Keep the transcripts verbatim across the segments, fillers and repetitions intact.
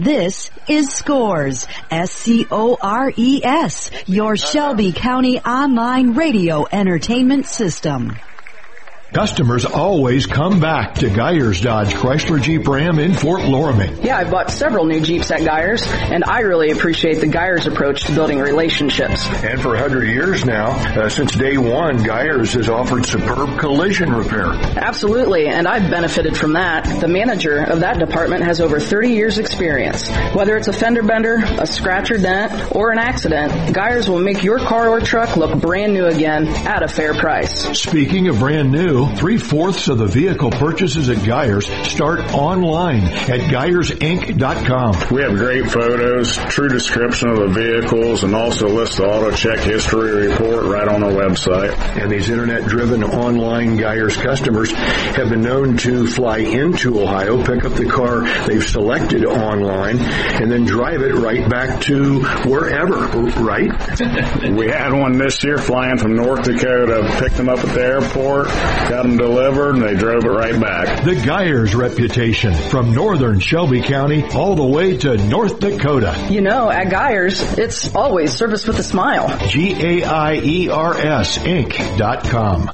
This is Scores, S C O R E S, your Shelby County online radio entertainment system. Customers always come back to Geyers Dodge Chrysler Jeep Ram in Fort Loramie. Yeah, I've bought several new Jeeps at Geyers, and I really appreciate the Geyers approach to building relationships. And for a hundred years now, uh, since day one, Geyers has offered superb collision repair. Absolutely, and I've benefited from that. The manager of that department has over thirty years experience. Whether it's a fender bender, a scratch or dent, or an accident, Geyers will make your car or truck look brand new again at a fair price. Speaking of brand new, three-fourths of the vehicle purchases at Geyers start online at Geyers Inc dot com. We have great photos, true description of the vehicles, and also list the auto check history report right on our website. And these internet-driven online Geyers customers have been known to fly into Ohio, pick up the car they've selected online, and then drive it right back to wherever, right? We had one this year flying from North Dakota, picked them up at the airport, got them delivered, and they drove it right back. The Geyers reputation, from northern Shelby County all the way to North Dakota. You know, at Geyers, it's always service with a smile. G A I E R S Inc dot com.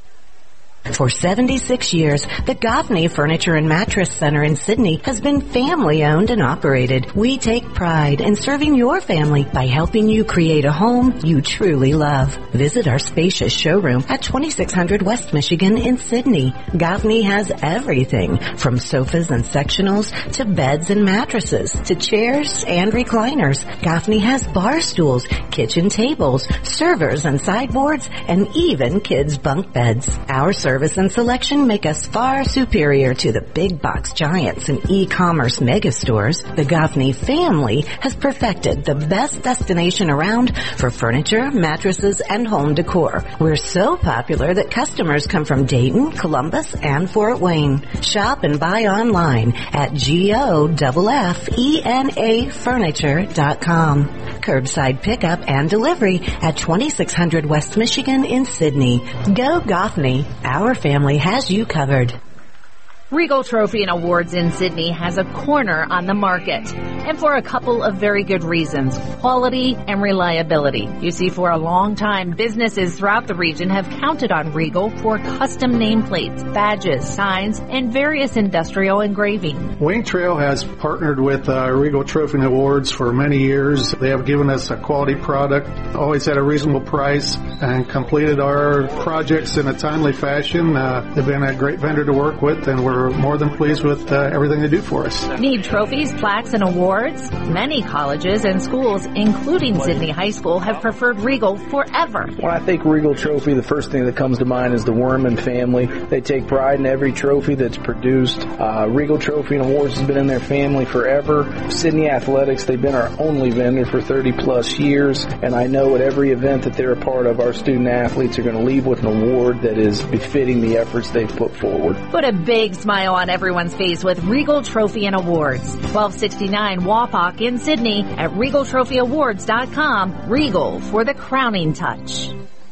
For seventy-six years, the Goffney Furniture and Mattress Center in Sydney has been family-owned and operated. We take pride in serving your family by helping you create a home you truly love. Visit our spacious showroom at twenty-six hundred West Michigan in Sydney. Goffney has everything from sofas and sectionals to beds and mattresses to chairs and recliners. Goffney has bar stools, kitchen tables, servers and sideboards, and even kids' bunk beds. Our service Service and selection make us far superior to the big box giants and e-commerce mega stores. The Goffney family has perfected the best destination around for furniture, mattresses, and home decor. We're so popular that customers come from Dayton, Columbus, and Fort Wayne. Shop and buy online at G O F F E N A furniture dot com. Curbside pickup and delivery at twenty-six hundred West Michigan in Sydney. Go Goffney. Our family has you covered. Regal Trophy and Awards in Sydney has a corner on the market, and for a couple of very good reasons: quality and reliability. You see, for a long time, businesses throughout the region have counted on Regal for custom nameplates, badges, signs, and various industrial engraving. Wing Trail has partnered with uh, Regal Trophy and Awards for many years. They have given us a quality product, always at a reasonable price, and completed our projects in a timely fashion. Uh, they've been a great vendor to work with, and we're We're more than pleased with uh, everything they do for us. Need trophies, plaques, and awards? Many colleges and schools, including Sydney High School, have preferred Regal forever. When I think Regal Trophy, the first thing that comes to mind is the Worman family. They take pride in every trophy that's produced. Uh, Regal Trophy and Awards has been in their family forever. Sydney Athletics, they've been our only vendor for thirty plus years, and I know at every event that they're a part of, our student athletes are going to leave with an award that is befitting the efforts they've put forward. Put a big smile on everyone's face with Regal Trophy and Awards. twelve sixty-nine Wapak in Sydney at regal trophy awards dot com. Regal for the crowning touch.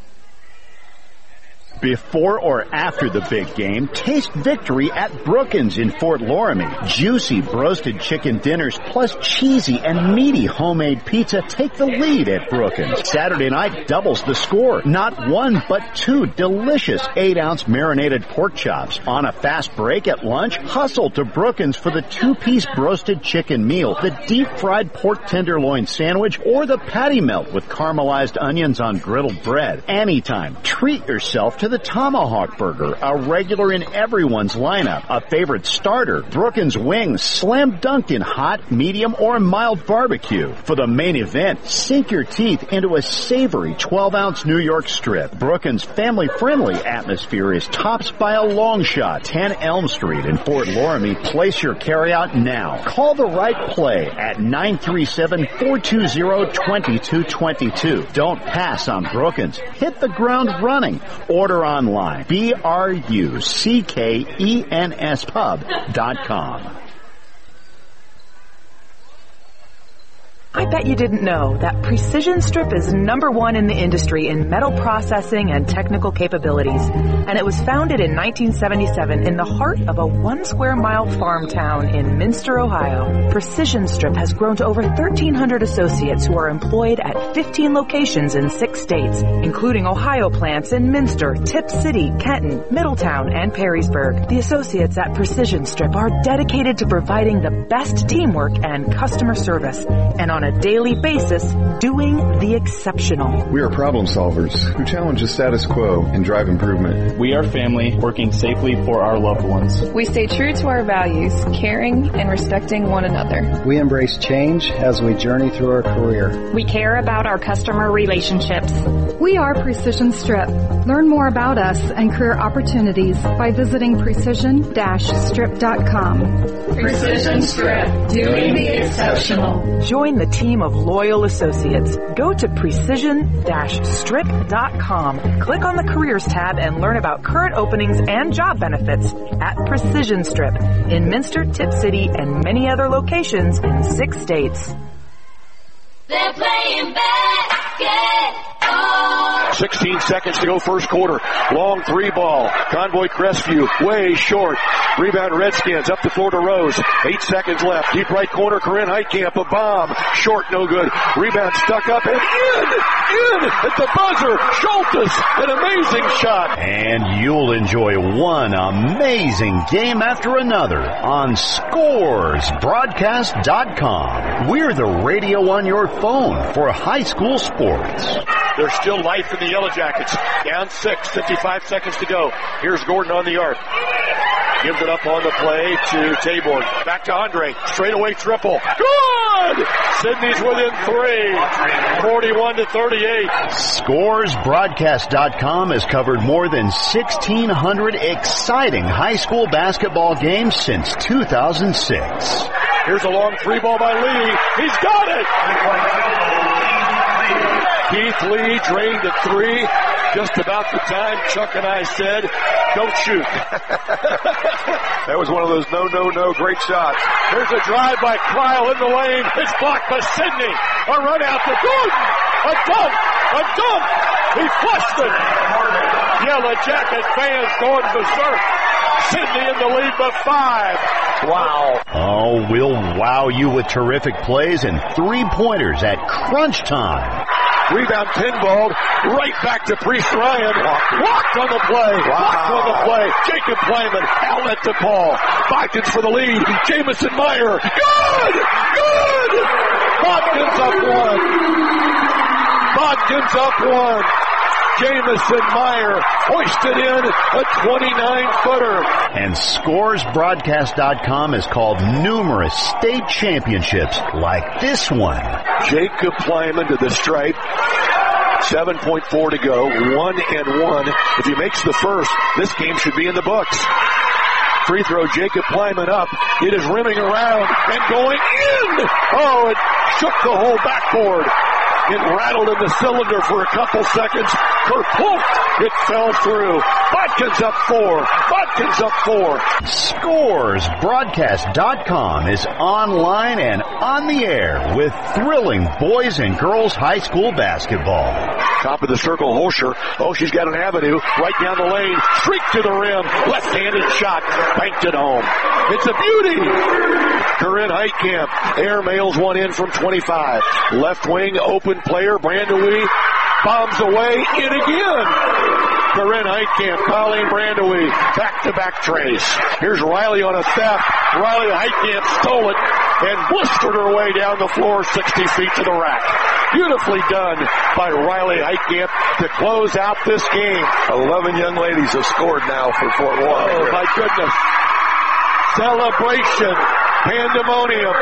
Before or after the big game, taste victory at Brookins in Fort Loramie. Juicy broasted chicken dinners plus cheesy and meaty homemade pizza take the lead at Brookins. Saturday night doubles the score. Not one, but two delicious eight-ounce marinated pork chops. On a fast break at lunch, hustle to Brookins for the two-piece broasted chicken meal, the deep-fried pork tenderloin sandwich, or the patty melt with caramelized onions on griddled bread. Anytime, treat yourself to the Tomahawk Burger, a regular in everyone's lineup, a favorite starter. Brookins wings, slam dunked in hot, medium, or mild barbecue. For the main event, sink your teeth into a savory twelve-ounce New York strip. Brookins' family-friendly atmosphere is topped by a long shot. ten Elm Street in Fort Loramie. Place your carryout now. Call the right play at nine three seven, four two zero, two two two two. Don't pass on Brookins. Hit the ground running. Order online. B R U C K E N S pub dot com. I bet you didn't know that Precision Strip is number one in the industry in metal processing and technical capabilities. And it was founded in nineteen seventy-seven in the heart of a one square mile farm town in Minster, Ohio. Precision Strip has grown to over thirteen hundred associates who are employed at fifteen locations in six states, including Ohio plants in Minster, Tip City, Kenton, Middletown, and Perrysburg. The associates at Precision Strip are dedicated to providing the best teamwork and customer service, and on a daily basis, doing the exceptional. We are problem solvers who challenge the status quo and drive improvement. We are family working safely for our loved ones. We stay true to our values, caring and respecting one another. We embrace change as we journey through our career. We care about our customer relationships. We are Precision Strip. Learn more about us and career opportunities by visiting precision strip dot com. Precision Strip, doing the exceptional. Join the team of loyal associates. Go to precision strip dot com. Click on the Careers tab and learn about current openings and job benefits at Precision Strip in Minster, Tip City, and many other locations in six states. They're playing basketball. sixteen seconds to go first quarter. Long three ball. Convoy Crestview way short. Rebound Redskins up the floor to Rose. Eight seconds left. Deep right corner. Corinne Heitkamp. A bomb. Short. No good. Rebound stuck up and in. In at the buzzer. Schultes. An amazing shot. And you'll enjoy one amazing game after another on Scores Broadcast dot com. We're the radio on your phone for high school sports. There's still life in the Yellow Jackets. Down six, fifty-five seconds to go. Here's Gordon on the arc. Gives it up on the play to Taborn. Back to Andre. Straightaway triple. Good! Sydney's within three. forty-one to thirty-eight. Scores Broadcast dot com has covered more than sixteen hundred exciting high school basketball games since two thousand six. Here's a long three ball by Lee. He's got it! Keith Lee drained at three, just about the time Chuck and I said, don't shoot. That was one of those no, no, no great shots. There's a drive by Kyle in the lane. It's blocked by Sidney. A run out to Gordon. A dunk. A dunk. He flushed it. Yellow Jacket fans going berserk. Sidney in the lead by five. Wow. Oh, we'll wow you with terrific plays and three-pointers at crunch time. Rebound pinballed right back to Priest Ryan. Walked on the play. Wow. Walked on the play. Jacob Plyman. Outlet to Paul. Bodkins for the lead. Jamison Meyer. Good! Good! Bodkins up one. Bodkins up one. Jamison Meyer hoisted in a twenty-nine footer. And Scores Broadcast dot com has called numerous state championships like this one. Jacob Plyman to the stripe. seven point four to go. One and one. If he makes the first, this game should be in the books. Free throw, Jacob Plyman up. It is rimming around and going in. Oh, it shook the whole backboard. It rattled in the cylinder for a couple seconds. Kerplunk! It fell through. Bodkins up four. Bodkins up four. Scores Broadcast dot com is online and on the air with thrilling boys and girls high school basketball. Top of the circle, Holscher. Oh, she's got an avenue right down the lane. Streak to the rim. Left-handed shot. Banked it home. It's a beauty. Corinne Heitkamp air mails one in from twenty-five. Left wing open player. Brandewie bombs away. In again. Corinne Heitkamp, Colleen Brandewie, back-to-back trace. Here's Riley on a theft. Riley Heitkamp stole it and blistered her way down the floor sixty feet to the rack. Beautifully done by Riley Heitkamp to close out this game. Eleven young ladies have scored now for Fort Lauderdale. Oh, my goodness. Celebration. Pandemonium.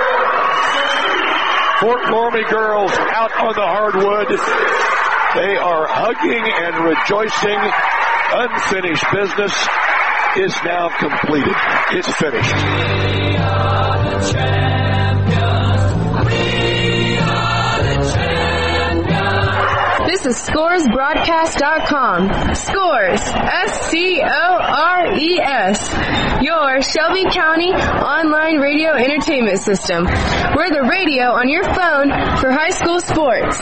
Fort Loramie girls out on the hardwood. They are hugging and rejoicing. Unfinished business is now completed. It's finished. We are the champions. We are the champions. This is Scores Broadcast dot com. Scores, S C O R E S. Your Shelby County online radio entertainment system. We're the radio on your phone for high school sports.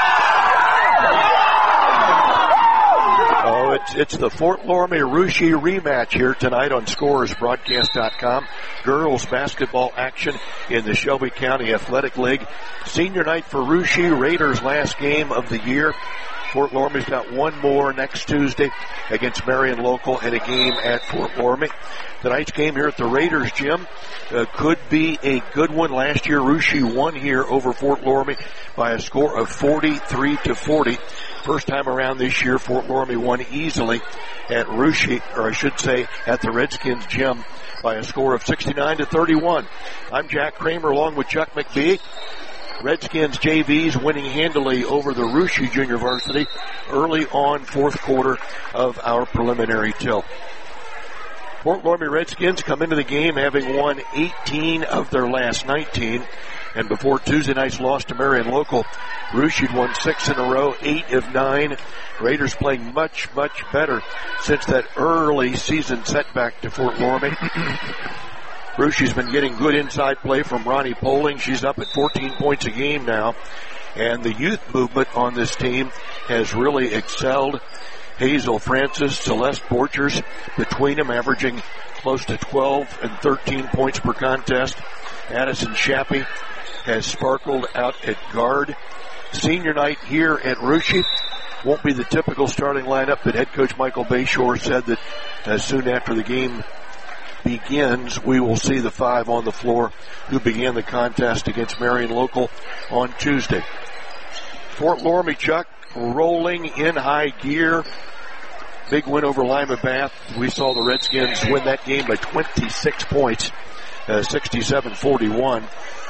Oh, it's it's the Fort Loramie Russia rematch here tonight on Scores Broadcast dot com. Girls basketball action in the Shelby County Athletic League. Senior night for Russia, Raiders' last game of the year. Fort Loramie's got one more next Tuesday against Marion Local and a game at Fort Loramie. Tonight's game here at the Raiders gym uh, could be a good one. Last year, Russia won here over Fort Loramie by a score of forty-three to forty. First time around this year, Fort Loramie won easily at Russia, or I should say at the Redskins gym, by a score of sixty-nine to thirty-one. I'm Jack Kramer along with Chuck McBee. Redskins J Vs winning handily over the Russia Junior Varsity early on fourth quarter of our preliminary tilt. Fort Loramie Redskins come into the game having won eighteen of their last nineteen. And before Tuesday night's loss to Marion Local, Russia had won six in a row, eight of nine. Raiders playing much, much better since that early season setback to Fort Loramie. Russia's been getting good inside play from Ronnie Poling. She's up at fourteen points a game now. And the youth movement on this team has really excelled. Hazel Francis, Celeste Borchers, between them averaging close to twelve and thirteen points per contest. Addison Shappy has sparkled out at guard. Senior night here at Russia won't be the typical starting lineup, but head coach Michael Bayshore said that as soon after the game begins, we will see the five on the floor who began the contest against Marion Local on Tuesday. Fort Loramie, Chuck, rolling in high gear. Big win over Lima Bath. We saw the Redskins win that game by twenty-six points, uh, sixty-seven forty-one.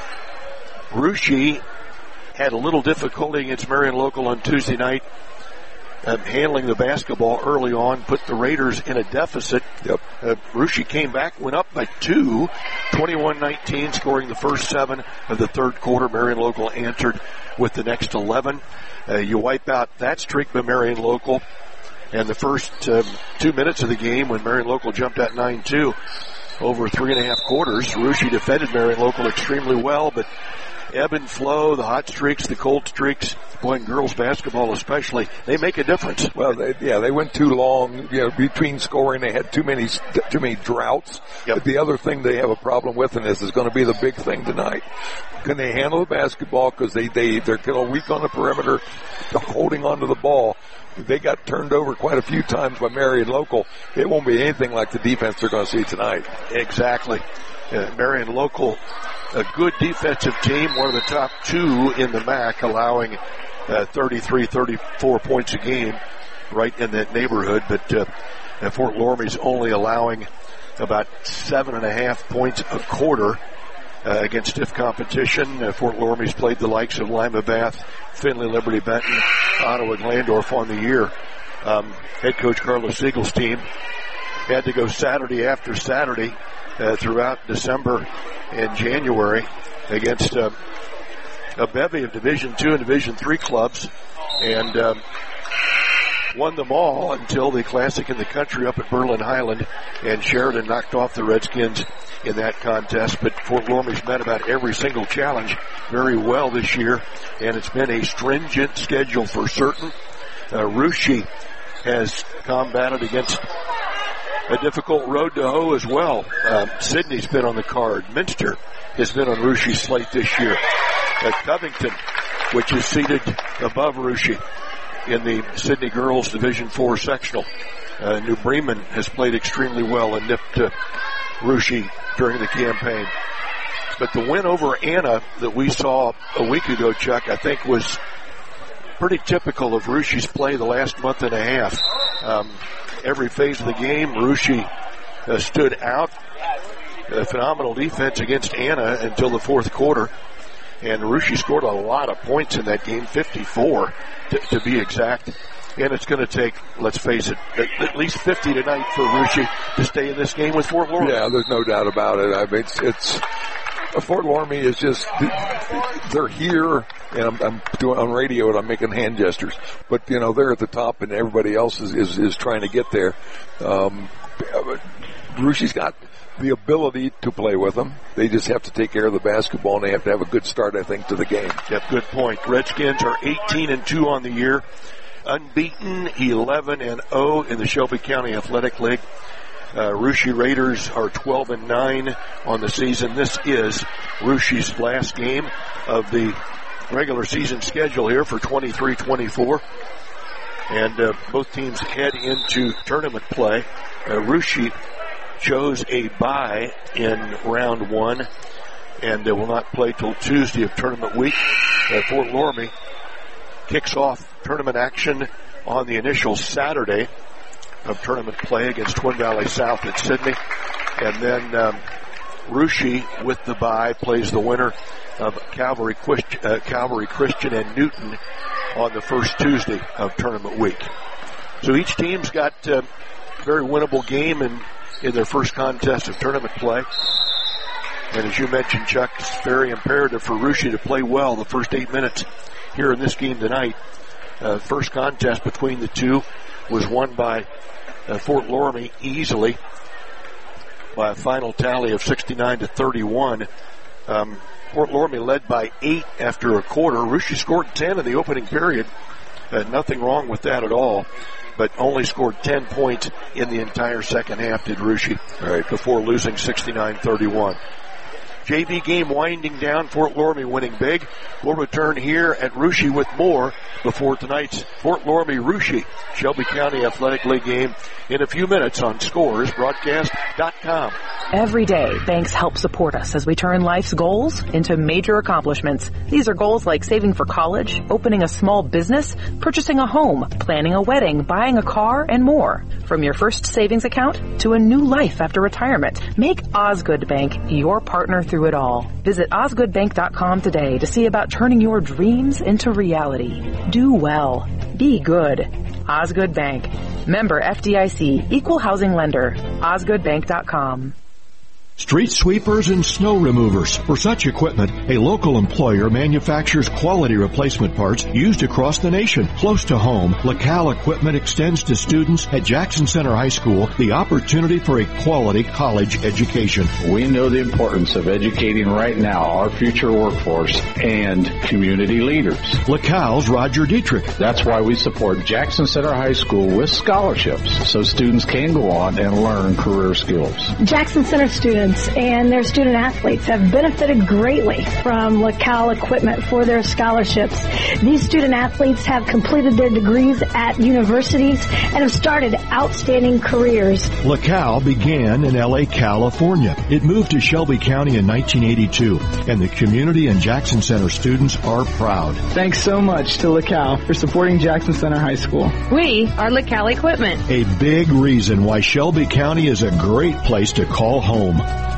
Russia had a little difficulty against Marion Local on Tuesday night, uh, handling the basketball early on, put the Raiders in a deficit. Yep. Uh, Russia came back, went up by two, twenty-one nineteen, scoring the first seven of the third quarter. Marion Local answered with the next eleven. Uh, you wipe out that streak by Marion Local, and the first um, two minutes of the game when Marion Local jumped at nine two over three and a half quarters, Russia defended Marion Local extremely well, but ebb and flow, the hot streaks, the cold streaks, boy, in girls basketball especially, they make a difference. Well, they, yeah, they went too long, you know, between scoring. They had too many, too many droughts. Yep. But the other thing they have a problem with, and this is going to be the big thing tonight, can they handle the basketball? Because they, they, they're kind of weak on the perimeter, holding onto the ball. They got turned over quite a few times by Marion Local. It won't be anything like the defense they're going to see tonight. Exactly. Uh, Marion Local, a good defensive team, one of the top two in the M A C, allowing uh, thirty-three, thirty-four points a game, right in that neighborhood. But uh, Fort Loramie's only allowing about seven and a half points a quarter uh, against stiff competition. Uh, Fort Loramie's played the likes of Lima Bath, Findlay, Liberty Benton, Ottawa, Glandorf on the year. Um, head coach Carlos Siegel's team had to go Saturday after Saturday uh, throughout December and January against uh, a bevy of Division Two and Division Three clubs, and um, won them all until the Classic in the Country up at Berlin Highland, and Sheridan knocked off the Redskins in that contest. But Fort Loramie's met about every single challenge very well this year, and it's been a stringent schedule for certain. Uh, Russia has combated against a difficult road to hoe as well. Um, Sydney's been on the card. Minster has been on Russia's slate this year. Uh, Covington, which is seated above Russia in the Sydney Girls Division Four sectional. Uh, New Bremen has played extremely well and nipped uh, Russia during the campaign. But the win over Anna that we saw a week ago, Chuck, I think was pretty typical of Russia's play the last month and a half. Um, every phase of the game, Russia uh, stood out. A phenomenal defense against Anna until the fourth quarter. And Russia scored a lot of points in that game, fifty-four to, to be exact. And it's going to take, let's face it, at, at least fifty tonight for Russia to stay in this game with Fort Loramie. Yeah, there's no doubt about it. I mean, it's, it's Fort Loramie is just, they're here, and I'm, I'm doing on radio and I'm making hand gestures, but you know, they're at the top and everybody else is, is, is trying to get there. Um, Rushie's got the ability to play with them. They just have to take care of the basketball, and they have to have a good start, I think, to the game. Yep, good point. Redskins are eighteen and two on the year, unbeaten, eleven and oh in the Shelby County Athletic League. Uh, Russia Raiders are twelve and nine on the season. This is Russia's last game of the regular season schedule here for twenty-three twenty-four. And uh, both teams head into tournament play. Uh, Russia chose a bye in round one, and they will not play till Tuesday of tournament week. Uh, Fort Loramie kicks off tournament action on the initial Saturday of tournament play against Twin Valley South at Sydney. And then um, Russia, with the bye, plays the winner of Calvary, Christ- uh, Calvary Christian and Newton on the first Tuesday of tournament week. So each team's got a uh, very winnable game in, in their first contest of tournament play. And as you mentioned, Chuck, it's very imperative for Russia to play well the first eight minutes here in this game tonight. Uh, first contest between the two was won by uh, Fort Loramie easily by a final tally of sixty-nine to thirty-one. Um, Fort Loramie led by eight after a quarter. Russia scored ten in the opening period. Uh, nothing wrong with that at all, but only scored ten points in the entire second half, did Russia, right, before losing sixty-nine thirty-one. J V game winding down, Fort Loramie winning big. We'll return here at Russia with more before tonight's Fort Loramie Russia Shelby County Athletic League game in a few minutes on Scores Broadcast dot com. Every day, banks help support us as we turn life's goals into major accomplishments. These are goals like saving for college, opening a small business, purchasing a home, planning a wedding, buying a car, and more. From your first savings account to a new life after retirement, make Osgood Bank your partner through it all. Visit osgood bank dot com today to see about turning your dreams into reality. Do well. Be good. Osgood Bank. Member F D I C. Equal housing lender. osgood bank dot com. Street sweepers and snow removers. For such equipment, a local employer manufactures quality replacement parts used across the nation. Close to home, LaCal Equipment extends to students at Jackson Center High School the opportunity for a quality college education. We know the importance of educating right now our future workforce and community leaders. LaCal's Roger Dietrich. That's why we support Jackson Center High School with scholarships so students can go on and learn career skills. Jackson Center students and their student athletes have benefited greatly from LaCal Equipment for their scholarships. These student athletes have completed their degrees at universities and have started outstanding careers. LaCal began in L A, California. It moved to Shelby County in nineteen eighty-two, and the community and Jackson Center students are proud. Thanks so much to LaCal for supporting Jackson Center High School. We are LaCal Equipment. A big reason why Shelby County is a great place to call home.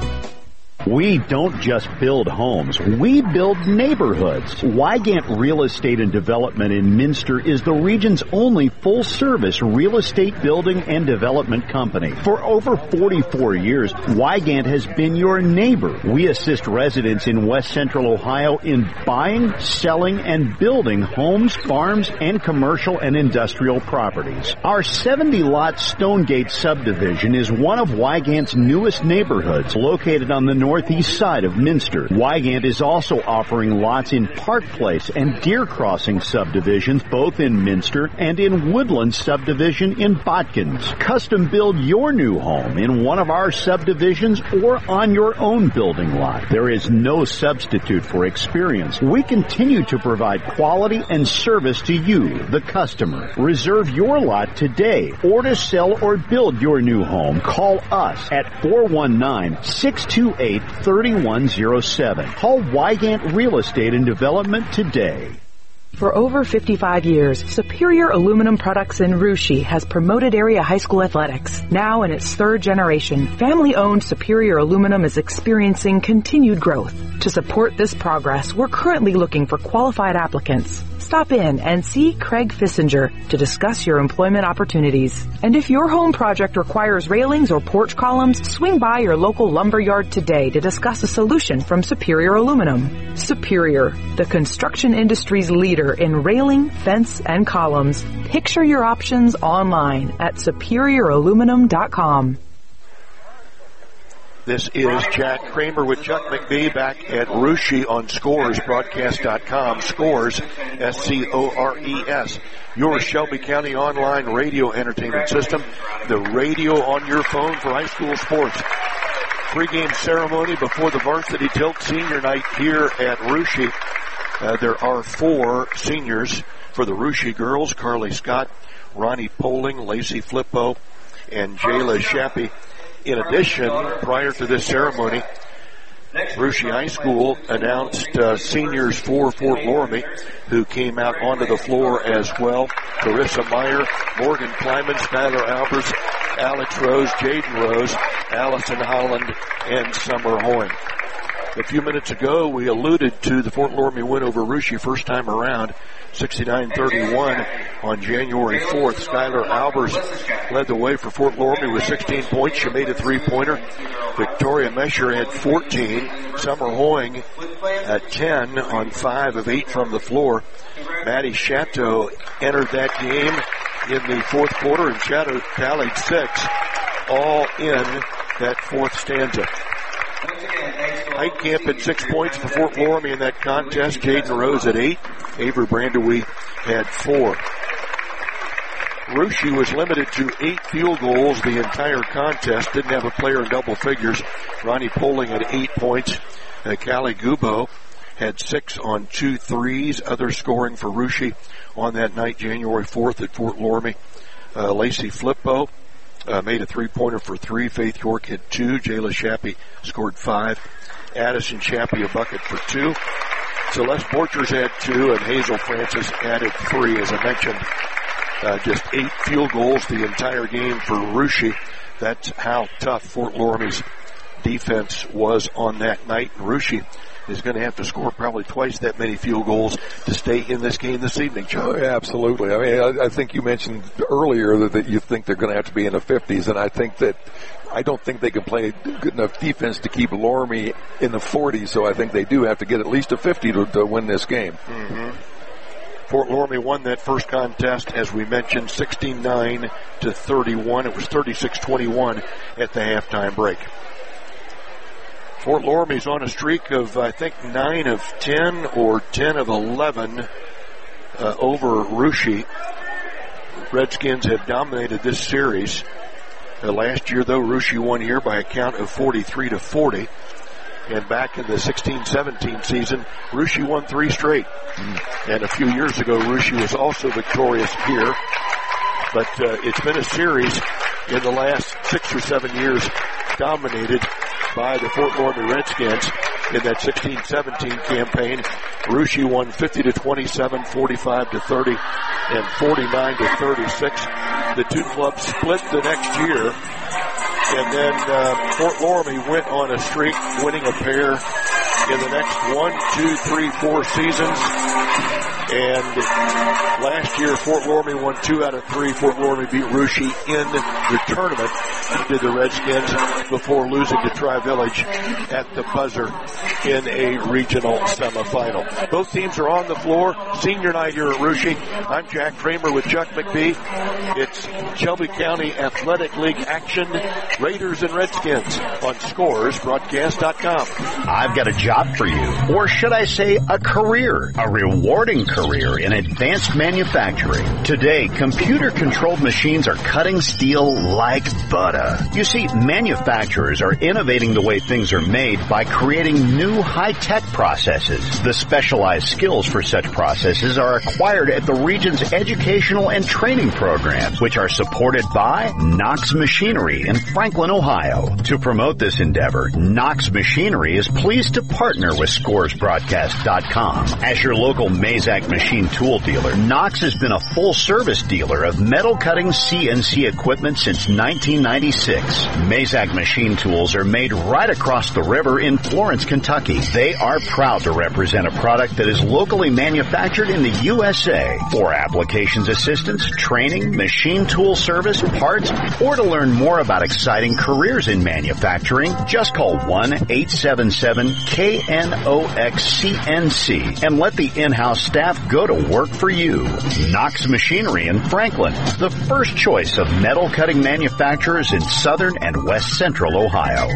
We don't just build homes, we build neighborhoods. Wygant Real Estate and Development in Minster is the region's only full-service real estate building and development company. For over forty-four years, Wygant has been your neighbor. We assist residents in West Central Ohio in buying, selling, and building homes, farms, and commercial and industrial properties. Our seventy-lot Stonegate subdivision is one of Wygant's newest neighborhoods, located on the north northeast side of Minster. Wygant is also offering lots in Park Place and Deer Crossing subdivisions, both in Minster, and in Woodland subdivision in Botkins. Custom build your new home in one of our subdivisions or on your own building lot. There is no substitute for experience. We continue to provide quality and service to you, the customer. Reserve your lot today, or to sell or build your new home, call us at four one nine, six two eight, three one zero seven. Call Wygant Real Estate and Development today. For over fifty-five years, Superior Aluminum Products in Russia has promoted area high school athletics. Now in its third generation, family-owned Superior Aluminum is experiencing continued growth. To support this progress, we're currently looking for qualified applicants. Stop in and see Craig Fissinger to discuss your employment opportunities. And if your home project requires railings or porch columns, swing by your local lumber yard today to discuss a solution from Superior Aluminum. Superior, the construction industry's leader in railing, fence, and columns. Picture your options online at superior aluminum dot com. This is Jack Kramer with Chuck McBee back at Russia on Scores Broadcast dot com. Scores, S C O R E S. Your Shelby County online radio entertainment system. The radio on your phone for high school sports. Pre-game ceremony before the varsity tilt senior night here at Russia. Uh, there are four seniors for the Russia girls. Carly Scott, Ronnie Poling, Lacey Flippo, and Jayla Shappy. In addition, prior to this ceremony, Russia High School announced uh, seniors for Fort Loramie who came out onto the floor as well. Carissa Meyer, Morgan Kleiman, Skylar Albers, Alex Rose, Jaden Rose, Allison Holland, and Summer Hoying. A few minutes ago, we alluded to the Fort Loramie win over Russia first time around, sixty-nine thirty-one on January fourth. Skylar Albers led the way for Fort Loramie with sixteen points. She made a three-pointer. Victoria Mesher had fourteen. Summer Hoying at ten on five of eight from the floor. Maddie Chateau entered that game in the fourth quarter, and Chateau tallied six, all in that fourth stanza. Heitkamp had six points for Fort Loramie in that contest. Jaden Rose at eight. Avery Brandewie had four. Russia was limited to eight field goals the entire contest. Didn't have a player in double figures. Ronnie Poling had eight points. Uh, Callie Gubo had six on two threes. Other scoring for Russia on that night, January fourth at Fort Loramie. Uh, Lacey Flippo uh, made a three-pointer for three. Faith York had two. Jayla Shappy scored five. Addison Shappy a bucket for two. Celeste Borchers had two, and Hazel Francis added three. As I mentioned, uh, just eight field goals the entire game for Russia. That's how tough Fort Loramie's defense was on that night. And Russia is going to have to score probably twice that many field goals to stay in this game this evening, John. Oh, yeah, absolutely. I mean, I, I think you mentioned earlier that, that you think they're going to have to be in the fifties, and I think that I don't think they can play good enough defense to keep Loramie in the forties, so I think they do have to get at least a fifty to, to win this game. Mm-hmm. Fort Loramie won that first contest, as we mentioned, sixty-nine to thirty-one. It was thirty-six twenty-one at the halftime break. Fort Loramie's on a streak of, I think, nine of ten or ten of eleven uh, over Russia. Redskins have dominated this series. Uh, last year, though, Russia won here by a count of forty-three to forty. And back in the sixteen seventeen season, Russia won three straight. Mm. And a few years ago, Russia was also victorious here. But uh, it's been a series in the last six or seven years dominated by the Fort Loramie Redskins. In that sixteen seventeen campaign, Russia won fifty to twenty-seven, forty-five to thirty, and forty-nine to thirty-six. The two clubs split the next year, and then uh, Fort Loramie went on a streak, winning a pair in the next one, two, three, four seasons. And last year, Fort Loramie won two out of three. Fort Loramie beat Russia in the tournament, did the Redskins, before losing to Tri-Village at the buzzer in a regional semifinal. Both teams are on the floor. Senior night here at Russia. I'm Jack Kramer with Chuck McBee. It's Shelby County Athletic League action. Raiders and Redskins on Scores Broadcast dot com. I've got a job for you, or should I say a career, a rewarding career in advanced manufacturing. Today, computer-controlled machines are cutting steel like butter. You see, manufacturers are innovating the way things are made by creating new high-tech processes. The specialized skills for such processes are acquired at the region's educational and training programs, which are supported by Knox Machinery in Franklin, Ohio. To promote this endeavor, Knox Machinery is pleased to partner with Scores Broadcast dot com. As your local Mazak machine tool dealer, Knox has been a full-service dealer of metal cutting C N C equipment since nineteen ninety-six. Mazak machine tools are made right across the river in Florence, Kentucky. They are proud to represent a product that is locally manufactured in the U S A. For applications assistance, training, machine tool service, parts, or to learn more about exciting careers in manufacturing, just call one eight seven seven K N O X C N C and let the in-house staff go to work for you. Knox Machinery in Franklin, the first choice of metal cutting manufacturers in southern and west central Ohio.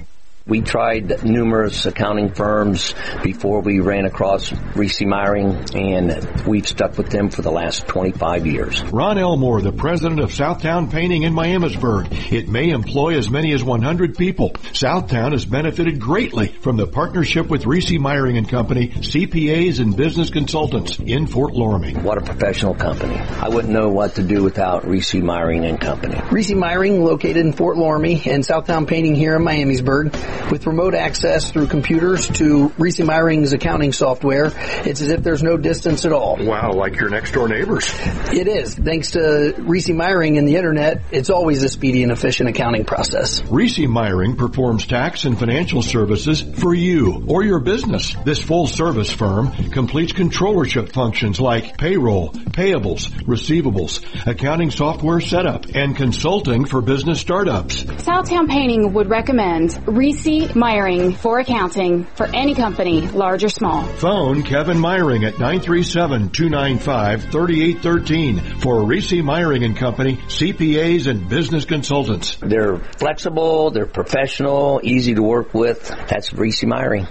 We tried numerous accounting firms before we ran across Reese Meyering, and we've stuck with them for the last twenty-five years. Ron Elmore, the president of Southtown Painting in Miamisburg. It may employ as many as one hundred people. Southtown has benefited greatly from the partnership with Reese Meyering and Company, C P As and business consultants in Fort Loramie. What a professional company. I wouldn't know what to do without Reese Meyering and Company. Reese Meyering, located in Fort Loramie, and Southtown Painting here in Miamisburg. With remote access through computers to Reese Meyering's accounting software, it's as if there's no distance at all. Wow, like your next door neighbors. It is. Thanks to Reese Meyering and the internet, it's always a speedy and efficient accounting process. Reese Meyering performs tax and financial services for you or your business. This full-service firm completes controllership functions like payroll, payables, receivables, accounting software setup, and consulting for business startups. Southtown Painting would recommend Reese Meyering for accounting for any company, large or small. Phone Kevin Meyering at nine three seven, two nine five, three eight one three for Reese Meyering and Company, C P As and business consultants. They're flexible, they're professional, easy to work with. That's Reese Meyering.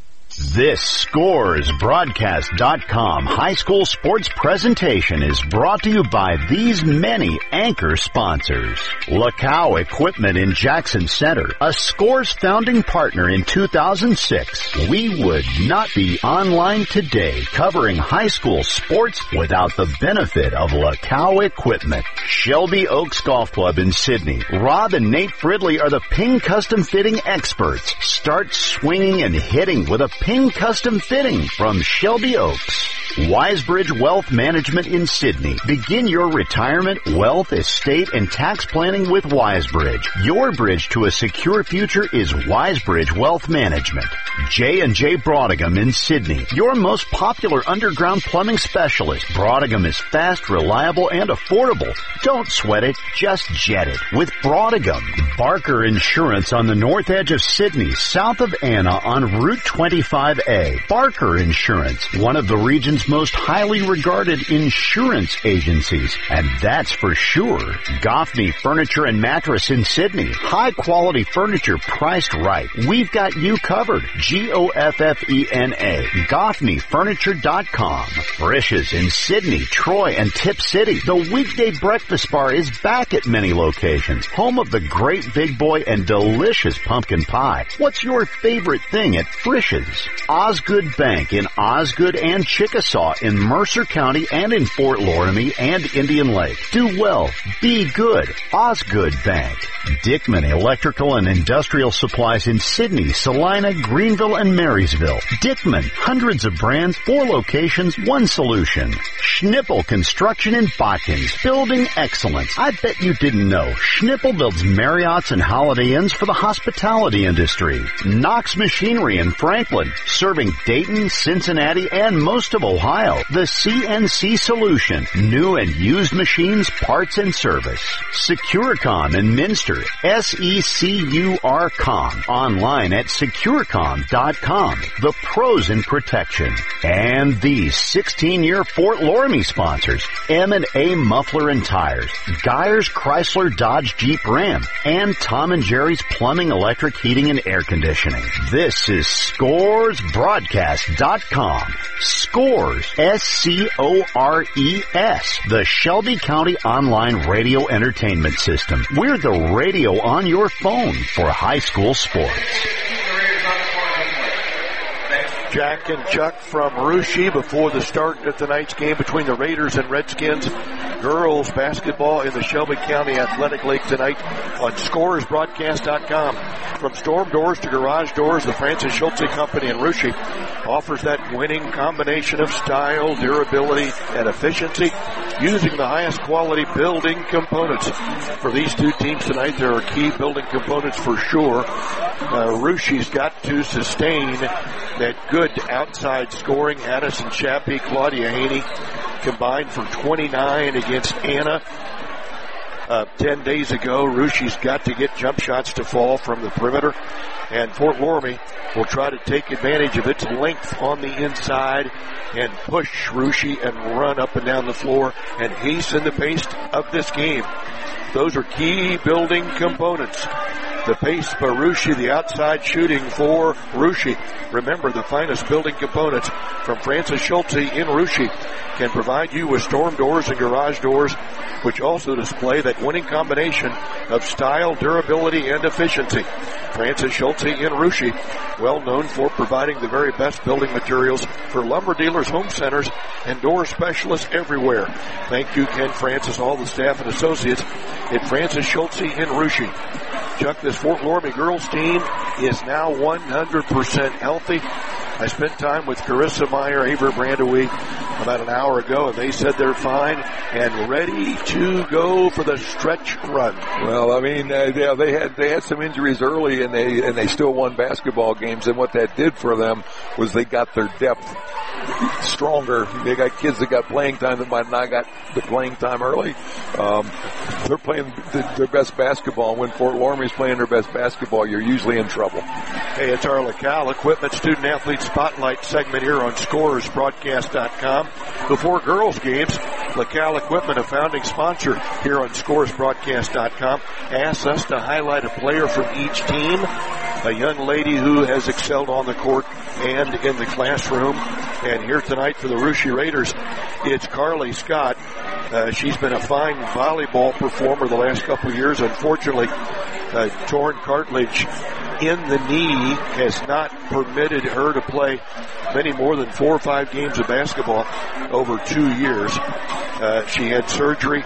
This Scores Broadcast dot com high school sports presentation is brought to you by these many anchor sponsors. Lacow Equipment in Jackson Center, a Scores founding partner in two thousand six. We would not be online today covering high school sports without the benefit of Lacow Equipment. Shelby Oaks Golf Club in Sydney. Rob and Nate Fridley are the Ping Custom Fitting experts. Start swinging and hitting with a Ping Custom Fitting from Shelby Oaks. Wisebridge Wealth Management in Sydney. Begin your retirement, wealth, estate, and tax planning with Wisebridge. Your bridge to a secure future is Wisebridge Wealth Management. J and J Broadagam in Sydney. Your most popular underground plumbing specialist. Broadagam is fast, reliable, and affordable. Don't sweat it, just jet it with Broadagam. Barker Insurance on the north edge of Sydney, south of Anna on Route twenty-five A. Barker Insurance, one of the region's most highly regarded insurance agencies, and that's for sure. Goffney Furniture and Mattress in Sydney. High quality furniture priced right. We've got you covered. G O F F E N A. Goffney Furniture dot com. Frisch's in Sydney, Troy, and Tip City. The weekday breakfast bar is back at many locations. Home of the great big boy and delicious pumpkin pie. What's your favorite thing at Frisch's? Osgood Bank in Osgood and Chickasaw in Mercer County and in Fort Loramie and Indian Lake. Do well. Be good. Osgood Bank. Dickman Electrical and Industrial Supplies in Sydney, Salina, Greenville, and Marysville. Dickman. Hundreds of brands, four locations, one solution. Schnippel Construction in Botkins. Building excellence. I bet you didn't know. Schnippel builds Marriotts and Holiday Inns for the hospitality industry. Knox Machinery in Franklin. Serving Dayton, Cincinnati, and most of Ohio. The C N C Solution. New and used machines, parts, and service. Securicom in Minster. S E C U R com. Online at Securicom dot com. The pros in protection. And these sixteen-year Fort Loramie sponsors. M and A Muffler and Tires. Geyers Chrysler Dodge Jeep Ram. And Tom and Jerry's Plumbing, Electric, Heating, and Air Conditioning. This is Scores Broadcast dot com. Scores. S C O R E S. The Shelby County Online Radio Entertainment System. We're the radio on your phone for high school sports. Jack and Chuck from Russia before the start of tonight's game between the Raiders and Redskins. girls basketball in the Shelby County Athletic League tonight on Scores Broadcast dot com. From storm doors to garage doors, the Francis Schultze Company in Russia offers that winning combination of style, durability, and efficiency using the highest quality building components. For these two teams tonight, there are key building components for sure. Uh, Russia's got to sustain that good outside scoring. Addison Chappie, Claudia Haney combined for twenty-nine against Anna. Uh, ten days ago, Russia's got to get jump shots to fall from the perimeter, and Fort Loramie will try to take advantage of its length on the inside and push Russia and run up and down the floor and hasten the pace of this game. Those are key building components. The pace for Russia, the outside shooting for Russia. Remember, the finest building components from Francis Schultze in Russia can provide you with storm doors and garage doors, which also display that winning combination of style, durability, and efficiency. Francis Schultze in Russia, well known for providing the very best building materials for lumber dealers, home centers, and door specialists everywhere. Thank you, Ken Francis, all the staff and associates at Francis Schultze in Russia. Chuck, this Fort Loramie girls team is now one hundred percent healthy. I spent time with Carissa Meyer, Aver Brandewie about an hour ago, and they said they're fine and ready to go for the stretch run. Well, I mean, uh, yeah, they had they had some injuries early, and they and they still won basketball games. And what that did for them was they got their depth stronger. They got kids that got playing time that might not got the playing time early. Um, they're playing the, their best basketball. When Fort Loramie's playing their best basketball, you're usually in trouble. Hey, it's our LaCal Equipment Student Athlete Spotlight segment here on Scores Broadcast dot com. Before girls games, LaCal Equipment, a founding sponsor here on Scores Broadcast dot com, asks us to highlight a player from each team, a young lady who has excelled on the court and in the classroom. And here tonight for the Russia Raiders, it's Carly Scott. Uh, she's been a fine volleyball performer the last couple of years. Unfortunately, uh, torn cartilage in the knee has not permitted her to play many more than four or five games of basketball over two years. Uh, she had surgery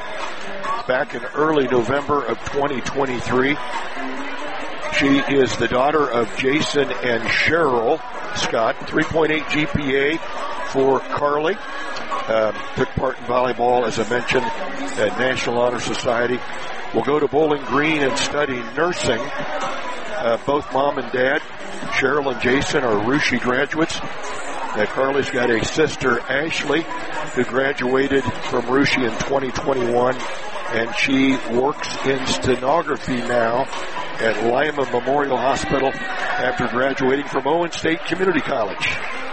back in early November of twenty twenty-three. She is the daughter of Jason and Cheryl Scott, three point eight G P A for Carly. Um, took part in volleyball, as I mentioned, at National Honor Society. Will go to Bowling Green and study nursing. Uh, both mom and dad, Cheryl and Jason, are Russia graduates. Uh, Carly's got a sister, Ashley, who graduated from Russia in twenty twenty-one, and she works in stenography now at Lima Memorial Hospital after graduating from Owen State Community College.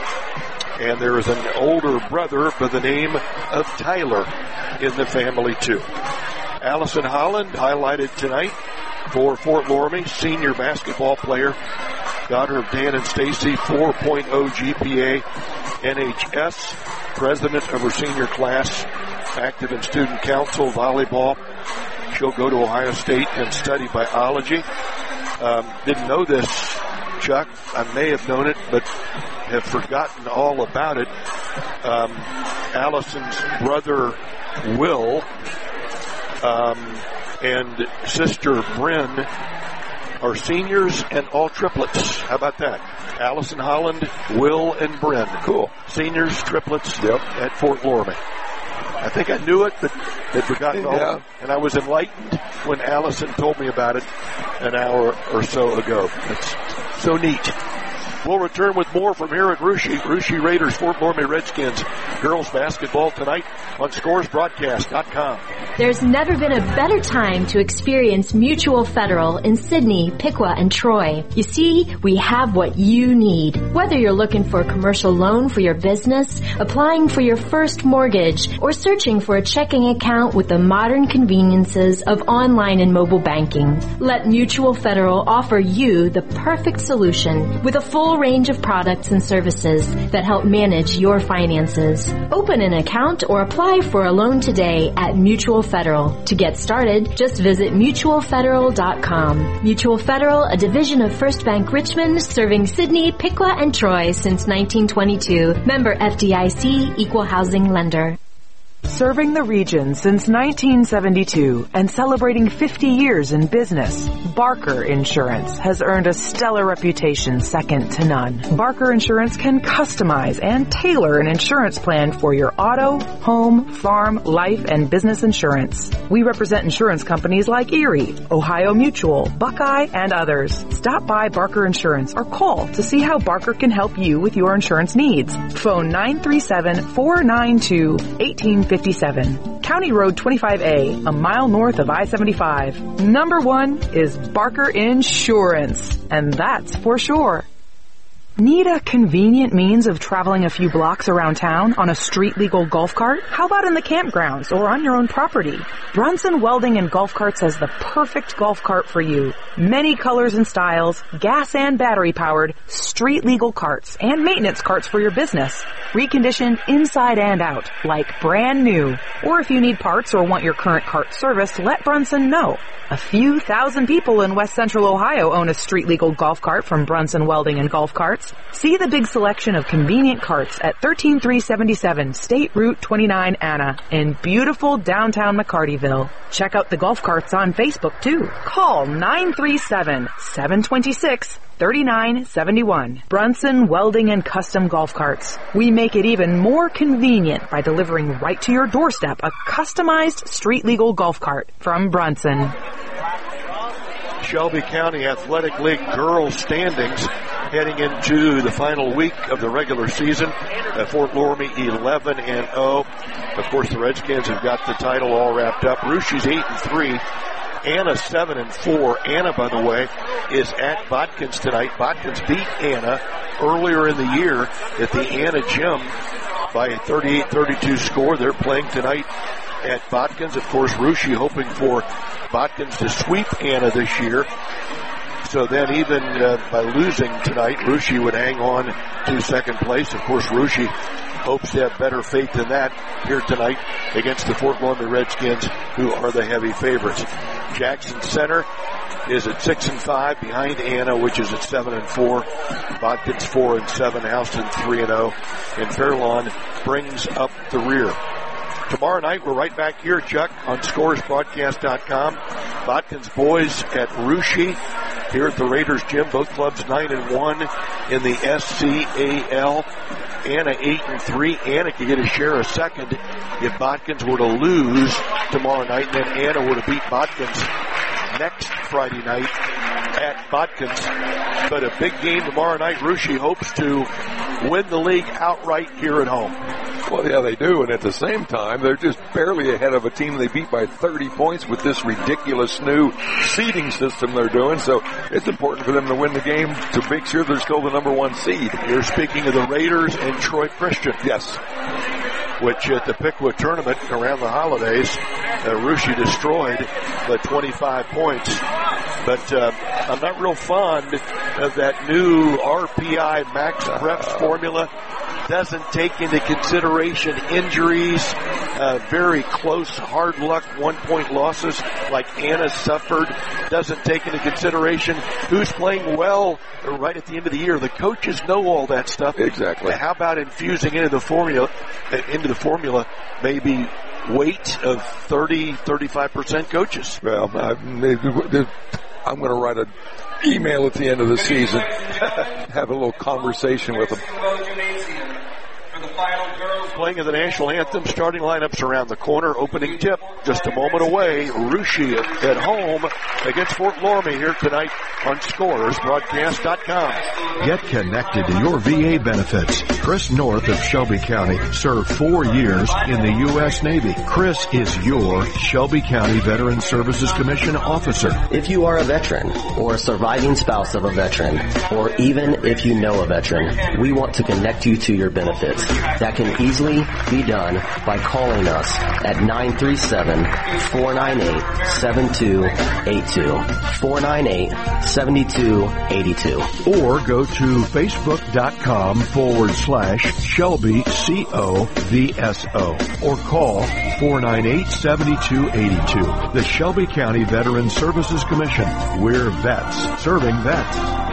And there is an older brother by the name of Tyler in the family, too. Allison Holland, highlighted tonight for Fort Loramie, senior basketball player, daughter of Dan and Stacy, four point oh G P A, N H S, president of her senior class, active in student council, volleyball. She'll go to Ohio State and study biology. Um, didn't know this, Chuck. I may have known it, but have forgotten all about it. Um, Allison's brother, Will, um, and sister Bryn are seniors and all triplets. How about that? Allison Holland, Will, and Bryn. Cool. Seniors, triplets, yep, at Fort Loramie. I think I knew it, but had forgotten all. Yeah. And I was enlightened when Allison told me about it an hour or so ago. It's so neat. We'll return with more from here at Russia. Russia Raiders, Fort Loramie Redskins. Girls basketball tonight on Scores Broadcast dot com. There's never been a better time to experience Mutual Federal in Sidney, Piqua, and Troy. You see, we have what you need. Whether you're looking for a commercial loan for your business, applying for your first mortgage, or searching for a checking account with the modern conveniences of online and mobile banking, let Mutual Federal offer you the perfect solution with a full range of products and services that help manage your finances. Open an account or apply for a loan today at Mutual Federal. To get started, just visit mutual federal dot com. Mutual Federal, a division of First Bank Richmond, serving Sidney, Piqua, and Troy since nineteen twenty-two. Member F D I C, Equal Housing Lender. Serving the region since nineteen seventy-two and celebrating fifty years in business, Barker Insurance has earned a stellar reputation second to none. Barker Insurance can customize and tailor an insurance plan for your auto, home, farm, life, and business insurance. We represent insurance companies like Erie, Ohio Mutual, Buckeye, and others. Stop by Barker Insurance or call to see how Barker can help you with your insurance needs. Phone nine three seven, four nine two, one eight five seven. County Road twenty-five A, a mile north of I seventy-five. Number one is Barker Insurance, and that's for sure. Need a convenient means of traveling a few blocks around town on a street-legal golf cart? How about in the campgrounds or on your own property? Brunson Welding and Golf Carts has the perfect golf cart for you. Many colors and styles, gas and battery-powered, street-legal carts, and maintenance carts for your business. Reconditioned inside and out, like brand new. Or if you need parts or want your current cart serviced, let Brunson know. A few thousand people in West Central Ohio own a street-legal golf cart from Brunson Welding and Golf Carts. See the big selection of convenient carts at one three three seven seven State Route twenty-nine Anna in beautiful downtown McCartyville. Check out the golf carts on Facebook too. Call nine three seven, seven two six, three nine seven one. Brunson Welding and Custom Golf Carts. We make it even more convenient by delivering right to your doorstep a customized street-legal golf cart from Brunson. Shelby County Athletic League girls standings heading into the final week of the regular season. At Fort Loramie eleven and oh. Of course, the Redskins have got the title all wrapped up. Rushie's eight and three. Anna seven and four. Anna, by the way, is at Bodkins tonight. Bodkins beat Anna earlier in the year at the Anna Gym by a thirty-eight thirty-two score. They're playing tonight at Bodkins. Of course, Rushie hoping for Bodkins to sweep Anna this year. So then even uh, by losing tonight, Rushie would hang on to second place. Of course, Rushie hopes to have better faith than that here tonight against the Fort Loramie Redskins, who are the heavy favorites. Jackson Center is at six and five behind Anna, which is at seven and four. Bodkins four and seven. Houston three and oh. And Fairlawn brings up the rear. Tomorrow night, we're right back here, Chuck, on Scores Broadcast dot com. Bodkins boys at Rushie here at the Raiders Gym. Both clubs nine and one in the S C A L. Anna eight and three. Anna could get a share a second if Bodkins were to lose tomorrow night, and then Anna would have beat Bodkins next Friday night at Bodkins. But a big game tomorrow night. Rushie hopes to win the league outright here at home. Well, yeah, they do, and at the same time, they're just barely ahead of a team they beat by thirty points with this ridiculous new seeding system they're doing, so it's important for them to win the game to make sure they're still the number one seed. You're speaking of the Raiders and Troy Christian. Yes. Which at the Piqua tournament around the holidays, uh, Rushie destroyed the twenty-five points. But uh, I'm not real fond of that new R P I max preps formula. Doesn't take into consideration injuries, uh, very close, hard luck, one-point losses like Anna suffered. Doesn't take into consideration who's playing well right at the end of the year. The coaches know all that stuff. Exactly. How about infusing into the formula, into the formula, maybe weight of thirty, thirty-five percent coaches? Well, I'm going to write an email at the end of the season, have a little conversation with them. Playing of the national anthem, starting lineups around the corner, opening tip just a moment away. Rushie at home against Fort Loramie here tonight on Scores Broadcast dot com. Get connected to your V A benefits. Chris North of Shelby County served four years in the U S Navy. Chris is your Shelby County Veteran Services Commission officer. If you are a veteran or a surviving spouse of a veteran, or even if you know a veteran, we want to connect you to your benefits. That can easily be done by calling us at nine three seven, four nine eight, seven two eight two, four nine eight, seven two eight two. Or go to facebook.com forward slash Shelby C O V S O or call four nine eight, seven two eight two. The Shelby County Veteran Services Commission. We're vets serving vets.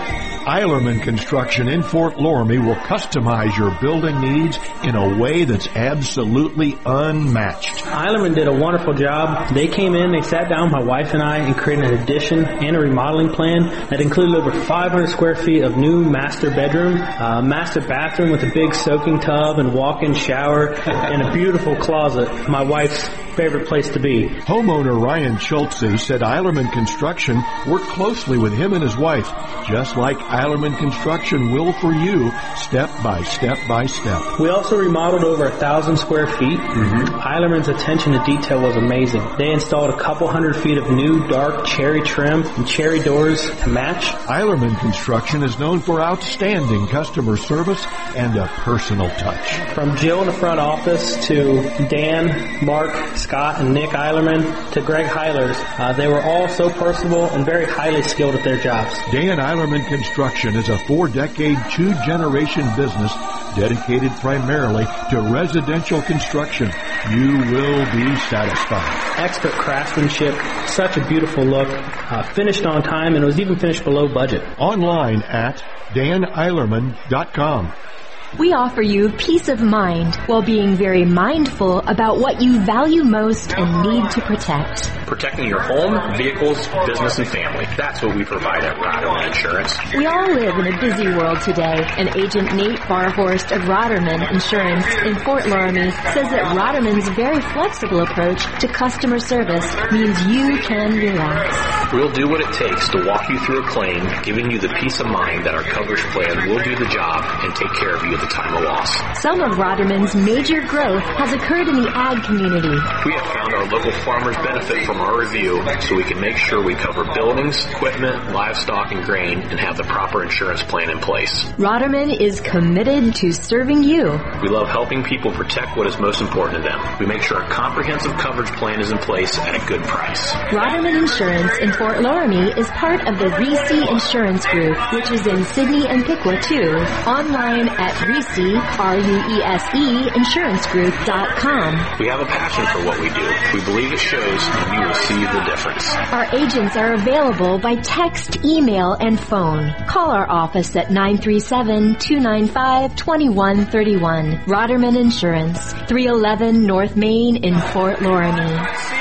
Eilerman Construction in Fort Loramie will customize your building needs in a way that's absolutely unmatched. Eilerman did a wonderful job. They came in, they sat down, my wife and I, and created an addition and a remodeling plan that included over five hundred square feet of new master bedroom, uh, master bathroom with a big soaking tub and walk-in shower, and a beautiful closet, my wife's favorite place to be. Homeowner Ryan Schultze said Eilerman Construction worked closely with him and his wife, just like Eilerman Construction will for you, step by step by step. We also remodeled over a thousand square feet. Mm-hmm. Eilerman's attention to detail was amazing. They installed a couple hundred feet of new dark cherry trim and cherry doors to match. Eilerman Construction is known for outstanding customer service and a personal touch. From Jill in the front office to Dan, Mark, Scott, and Nick Eilerman to Greg Heilers, uh, they were all so personable and very highly skilled at their jobs. Dan Eilerman Construction is a four-decade, two-generation business dedicated primarily to residential construction. You will be satisfied. Expert craftsmanship, such a beautiful look, uh, finished on time, and it was even finished below budget. Online at dan eilerman dot com. We offer you peace of mind while being very mindful about what you value most and need to protect. Protecting your home, vehicles, business, and family. That's what we provide at Roderman Insurance. We all live in a busy world today, and Agent Nate Barhorst of Roderman Insurance in Fort Loramie says that Roderman's very flexible approach to customer service means you can relax. We'll do what it takes to walk you through a claim, giving you the peace of mind that our coverage plan will do the job and take care of you at the time of loss. Some of Roderman's major growth has occurred in the ag community. We have found our local farmers benefit from our review, so we can make sure we cover buildings, equipment, livestock, and grain, and have the proper insurance plan in place. Roderman is committed to serving you. We love helping people protect what is most important to them. We make sure a comprehensive coverage plan is in place at a good price. Roderman Insurance in Fort Loramie is part of the Reese Insurance Group, which is in Sidney and Piqua too. Online at Reese, R U E S E, insurance group dot com. We have a passion for what we do. We believe it shows, and you will see the difference. Our agents are available by text, email, and phone. Call our office at nine three seven, two nine five, two one three one. Roderman Insurance, three eleven North Main in Fort Loramie.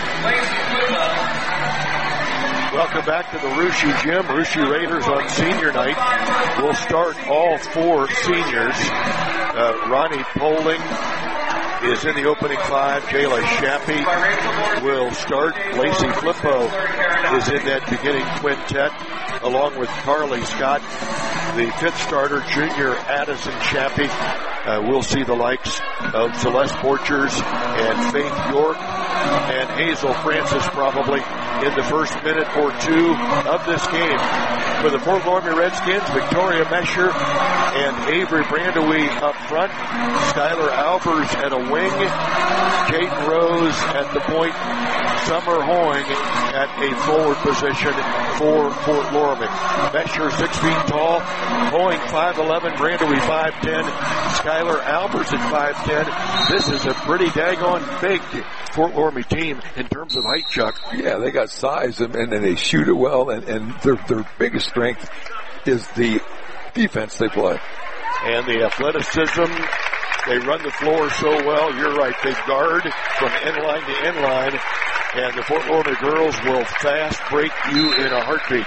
Welcome back to the Russia Gym. Russia Raiders on senior night. We'll start all four seniors. Uh, Ronnie Poling is in the opening five. Jayla Shappy will start. Lacey Flippo is in that beginning quintet, along with Carly Scott. The fifth starter, junior Addison Shappy. Uh, we'll see the likes of Celeste Borchers and Faith York and Hazel Francis probably in the first minute or two of this game. For the Fort Loramie Redskins, Victoria Mesher and Avery Brandewie up front. Skylar Albers at a wing. Jaden Rose at the point. Summer Hoying at a forward position for Fort Loramie. Mesher six feet tall. Hoying five eleven. Brandewie five ten. Skylar Albers at five ten. This is a pretty daggone big Fort Loramie team in terms of height, Chuck. Yeah, they got size and, and they shoot it well, and, and their, their biggest strength is the defense they play. And the athleticism. They run the floor so well. You're right. They guard from end line to end line. And the Fort Loramie girls will fast break you in a heartbeat.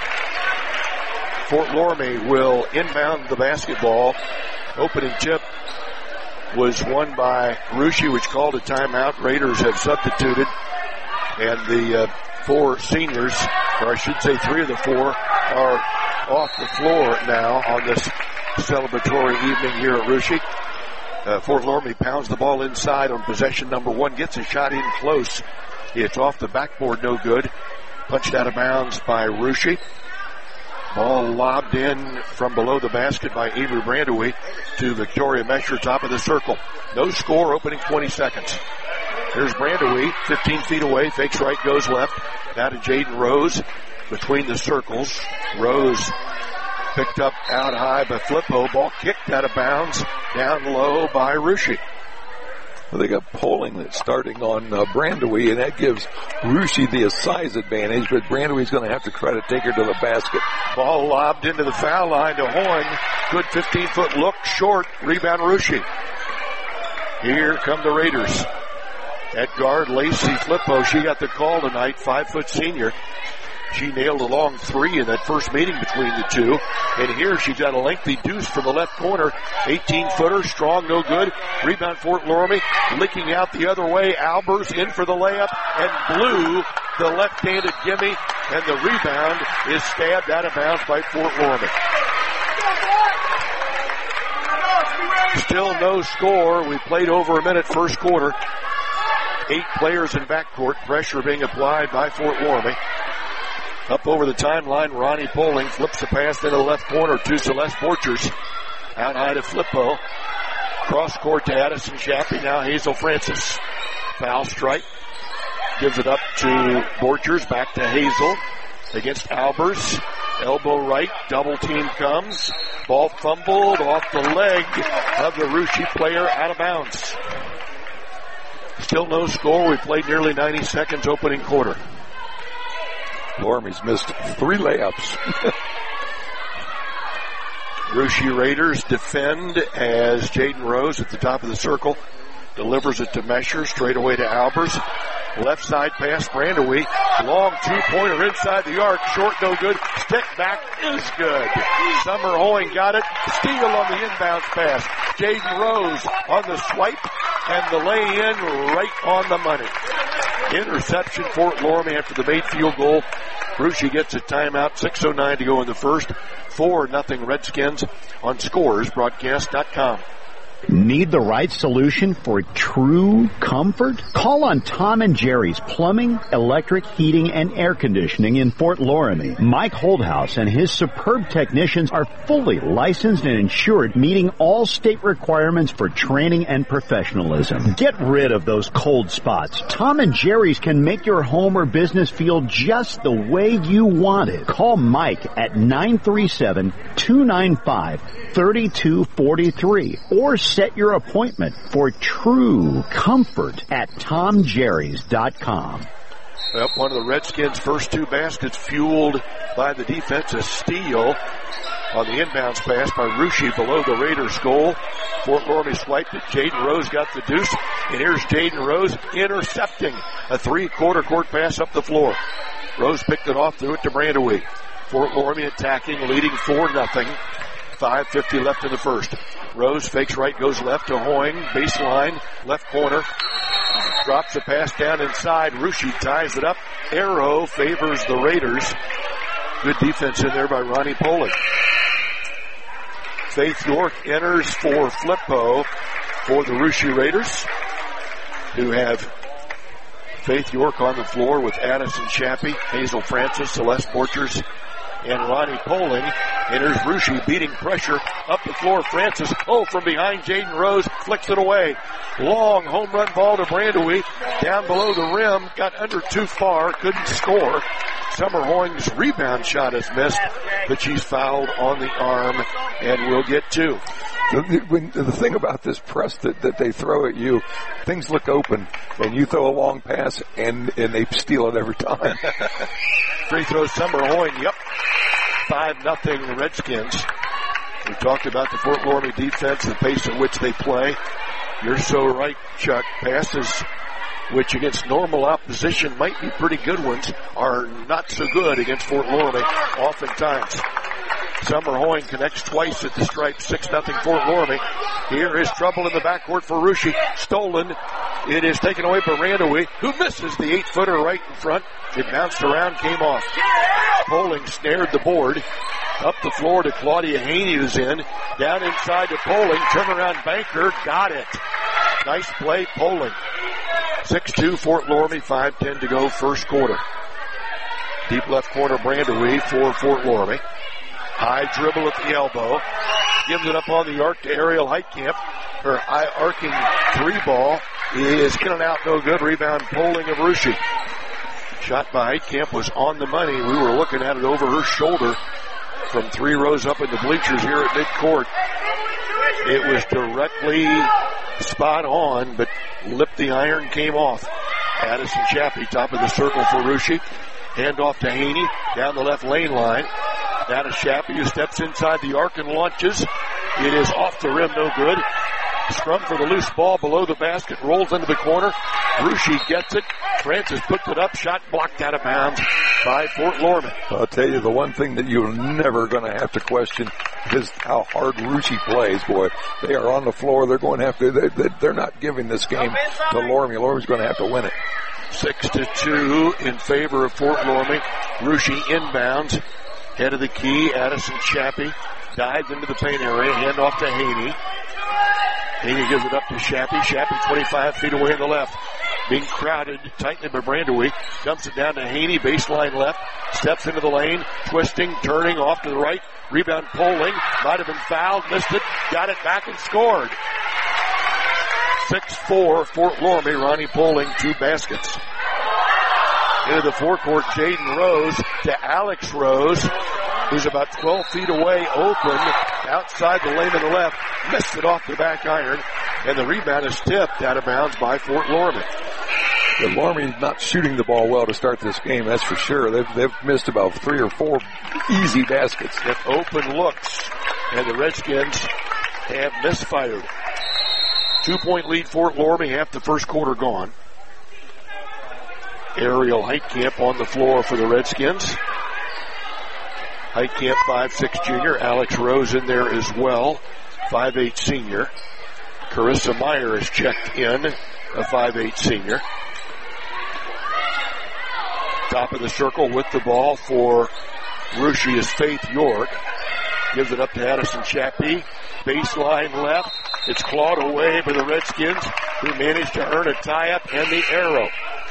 Fort Loramie will inbound the basketball. Opening tip was won by Russia, which called a timeout. Raiders have substituted. And the uh, four seniors, or I should say three of the four, are off the floor now on this celebratory evening here at Russia. Uh, Fort Loramie pounds the ball inside on possession number one, gets a shot in close. It's off the backboard, no good. Punched out of bounds by Russia. Ball lobbed in from below the basket by Avery Brandewie to Victoria Mesher, top of the circle. No score, opening twenty seconds. There's Brandewie, fifteen feet away, fakes right, goes left. Now to Jaden Rose between the circles. Rose picked up out high by Flippo. Ball kicked out of bounds, down low by Russia. They got Poling that's starting on uh, Brandewie, and that gives Russia the size advantage, but Brandewie's going to have to try to take her to the basket. Ball lobbed into the foul line to Hoying. Good fifteen-foot look, short. Rebound Russia. Here come the Raiders. At guard, Lacey Flippo. She got the call tonight, five-foot senior. She nailed a long three in that first meeting between the two. And here she got a lengthy deuce from the left corner. eighteen-footer, strong, no good. Rebound Fort Loramie. Licking out the other way. Albers in for the layup and blew the left-handed gimme. And the rebound is stabbed out of bounds by Fort Loramie. Still no score. We played over a minute first quarter. Eight players in backcourt. Pressure being applied by Fort Loramie. Up over the timeline, Ronnie Poling flips the pass into the left corner to Celeste Borchers. Out high to Flippo. Cross court to Addison Shappy. Now Hazel Francis. Foul strike. Gives it up to Borchers. Back to Hazel. Against Albers. Elbow right. Double team comes. Ball fumbled off the leg of the Russia player, out of bounds. Still no score. We played nearly ninety seconds opening quarter. Loramie's missed three layups. Russia Raiders defend as Jaden Rose at the top of the circle delivers it to Mesher, straight away to Albers. Left side pass, Brandewie. Long two-pointer inside the arc. Short, no good. Stick back is good. Summer Hoying got it. Steal on the inbounds pass. Jaden Rose on the swipe and the lay-in right on the money. Interception Fort Loramie after the made field goal. Russia gets a timeout. six oh nine to go in the first. four nothing Redskins on Scores Broadcast dot com. Need the right solution for true comfort? Call on Tom and Jerry's Plumbing, Electric, Heating, and Air Conditioning in Fort Loramie. Mike Holdhouse and his superb technicians are fully licensed and insured, meeting all state requirements for training and professionalism. Get rid of those cold spots. Tom and Jerry's can make your home or business feel just the way you want it. Call Mike at nine three seven, two nine five, three two four three or set your appointment for true comfort at tom jerrys dot com. Well, one of the Redskins' first two baskets fueled by the defense, a steal on the inbounds pass by Russia below the Raiders' goal. Fort Loramie swiped it. Jaden Rose got the deuce. And here's Jaden Rose intercepting a three-quarter court pass up the floor. Rose picked it off, threw it to Brandewie. Fort Loramie attacking, leading four nothing. five fifty left in the first. Rose fakes right, goes left to Hoying. Baseline, left corner. Drops the pass down inside. Russia ties it up. Arrow favors the Raiders. Good defense in there by Ronnie Poling. Faith York enters for Flippo for the Russia Raiders, who have Faith York on the floor with Addison Shappy, Hazel Francis, Celeste Borchers, and Ronnie Poling. Enters Russia, beating pressure up the floor. Francis, oh, from behind Jaden Rose, flicks it away. Long home run ball to Brandewie, down below the rim, got under too far, couldn't score. Summer Hoying's rebound shot is missed, but she's fouled on the arm and will get two. The, when, the thing about this press that, that they throw at you, things look open, and you throw a long pass, and, and they steal it every time. Free throw, Summer Hoying, yep. five nothing Redskins. We talked about the Fort Loramie defense, the pace at which they play. You're so right, Chuck. Passes, which against normal opposition might be pretty good ones, are not so good against Fort Loramie oftentimes. Summer Hoying connects twice at the stripe, six nothing Fort Loramie. Here is trouble in the backcourt for Russia. Stolen. It is taken away by Brandewie, who misses the eight-footer right in front. It bounced around, came off. Poling snared the board. Up the floor to Claudia Haney, who's in. Down inside to Poling. Turnaround banker. Got it. Nice play, Poling. six two Fort Loramie, five ten to go, first quarter. Deep left corner, Brandewie for Fort Loramie. High dribble at the elbow. Gives it up on the arc to Ariel Heitkamp. Her high arcing three ball is in and out, no good. Rebound, Poling of Russia. Shot by Heitkamp was on the money. We were looking at it over her shoulder from three rows up in the bleachers here at midcourt. It was directly spot on, but lipped the iron, came off. Addison Chappie, top of the circle for Russia. Hand off to Haney, down the left lane line. Now to Chappie, who steps inside the arc and launches. It is off the rim, no good. Scrum for the loose ball below the basket, rolls into the corner. Russia gets it. Francis puts it up, shot blocked out of bounds by Fort Lorman. I'll tell you, the one thing that you're never going to have to question is how hard Russia plays, boy. They are on the floor. They're going to have to, they, they're not giving this game to Lorme. Lorme's going to have to win it. Six to two in favor of Fort Lorme. Russia inbounds. Head of the key, Addison Chappie dives into the paint area, hand off to Haney. Haney gives it up to Chappie. Chappie twenty-five feet away on the left. Being crowded tightly by Brandewie. Dumps it down to Haney, baseline left. Steps into the lane, twisting, turning, off to the right. Rebound Poling. Might have been fouled, missed it, got it back and scored. six four, Fort Lorme, Ronnie Poling, two baskets. Into the forecourt, Jaden Rose to Alex Rose, who's about twelve feet away, open, outside the lane on the left, missed it off the back iron, and the rebound is tipped out of bounds by Fort Lorme. The Lorme's not shooting the ball well to start this game, that's for sure. They've, they've missed about three or four easy baskets. If open looks, and the Redskins have misfired. Two-point lead, Fort Lorme, half the first quarter gone. Ariel Heitkamp on the floor for the Redskins. Heitkamp, five six junior. Alex Rose in there as well, five eight senior. Carissa Meyer is checked in, a five eight senior. Top of the circle with the ball for Russia is Faith York. Gives it up to Addison Chappie. Baseline left. It's clawed away by the Redskins, who managed to earn a tie-up and the arrow.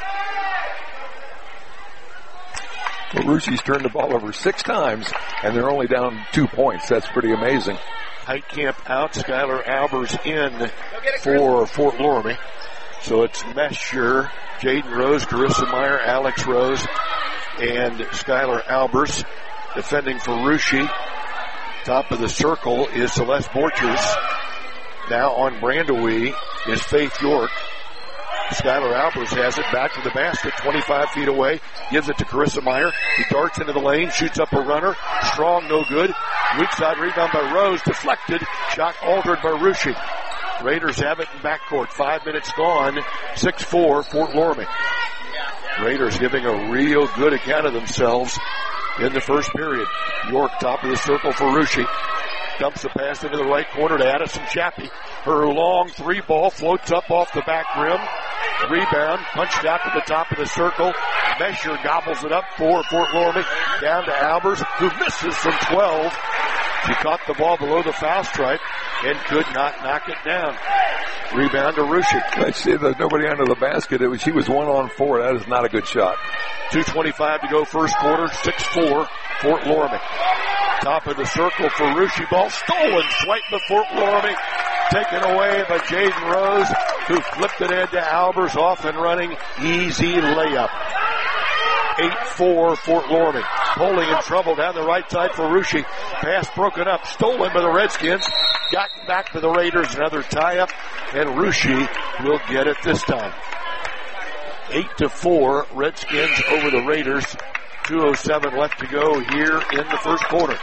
Well, Russia's turned the ball over six times, and they're only down two points. That's pretty amazing. Heitkamp out, Skylar Albers in for Fort Lorme. So it's Mesher, Jaden Rose, Carissa Meyer, Alex Rose, and Skylar Albers defending for Russia. Top of the circle is Celeste Borchers. Now on Brandewie is Faith York. Skylar Albers has it back to the basket, twenty-five feet away, gives it to Carissa Meyer. He darts into the lane, shoots up a runner, strong, no good. Weak side rebound by Rose, deflected, shot altered by Russia. Raiders have it in backcourt, five minutes gone, six four, Fort Lorme. Raiders giving a real good account of themselves in the first period. York, top of the circle for Russia. Dumps the pass into the right corner to Addison Chappie. Her long three ball floats up off the back rim. Rebound, punched out to the top of the circle. Mesher gobbles it up for Fort Lorme. Down to Albers, who misses from twelve. She caught the ball below the foul stripe and could not knock it down. Rebound to Russia. I see there's nobody under the basket. It was, she was one on four. That is not a good shot. two twenty-five to go first quarter, six four, Fort Lorme. Top of the circle for Russia. Ball stolen, swipe by Fort Lorme. Taken away by Jaden Rose, who flipped it into Albers, off and running. Easy layup. eight four, Fort Lorme. Poling in trouble down the right side for Russia. Pass broken up, stolen by the Redskins. Got back to the Raiders, another tie-up, and Russia will get it this time. eight to four, Redskins over the Raiders. two oh seven left to go here in the first quarter.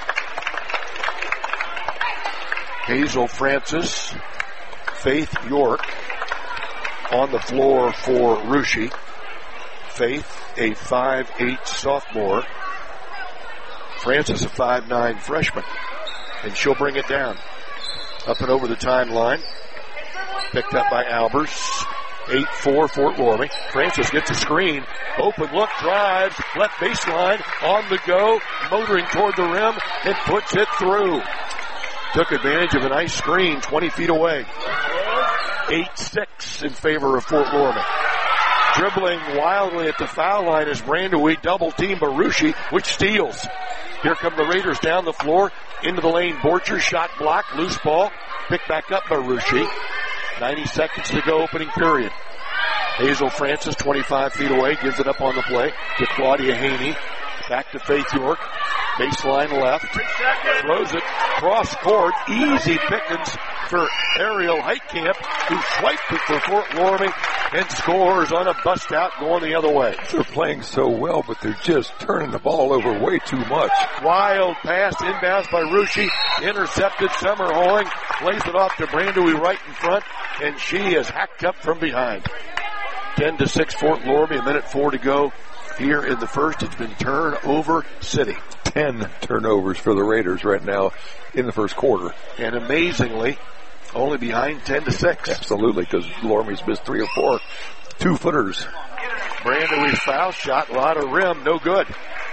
Hazel Francis, Faith York on the floor for Russia. Faith, a five eight sophomore. Francis, a five nine freshman. And she'll bring it down. Up and over the timeline. Picked up by Albers. eight four, Fort Lorme. Francis gets a screen. Open look, drives, left baseline, on the go, motoring toward the rim, and puts it through. Took advantage of a nice screen, twenty feet away. eight six in favor of Fort Lorme. Dribbling wildly at the foul line is Brandewie, double team by Russia, which steals. Here come the Raiders down the floor, into the lane. Borcher, shot blocked, loose ball, picked back up by Russia. ninety seconds to go, opening period. Hazel Francis, twenty-five feet away, gives it up on the play to Claudia Haney. Back to Faith York. Baseline left. Throws it. Cross court. Easy pickings for Ariel Heitkamp, who swiped it for Fort Loramie and scores on a bust out going the other way. They're playing so well, but they're just turning the ball over way too much. Wild pass inbounds by Russia, intercepted. Summer Hoying plays it off to Brandewie right in front, and she is hacked up from behind. ten to six Fort Loramie, a minute four to go here in the first. It's been turnover city. Ten turnovers for the Raiders right now in the first quarter. And amazingly, only behind ten to six. Absolutely, because Loramie's missed three or four two-footers. Brandewie's foul shot, lot of rim, no good.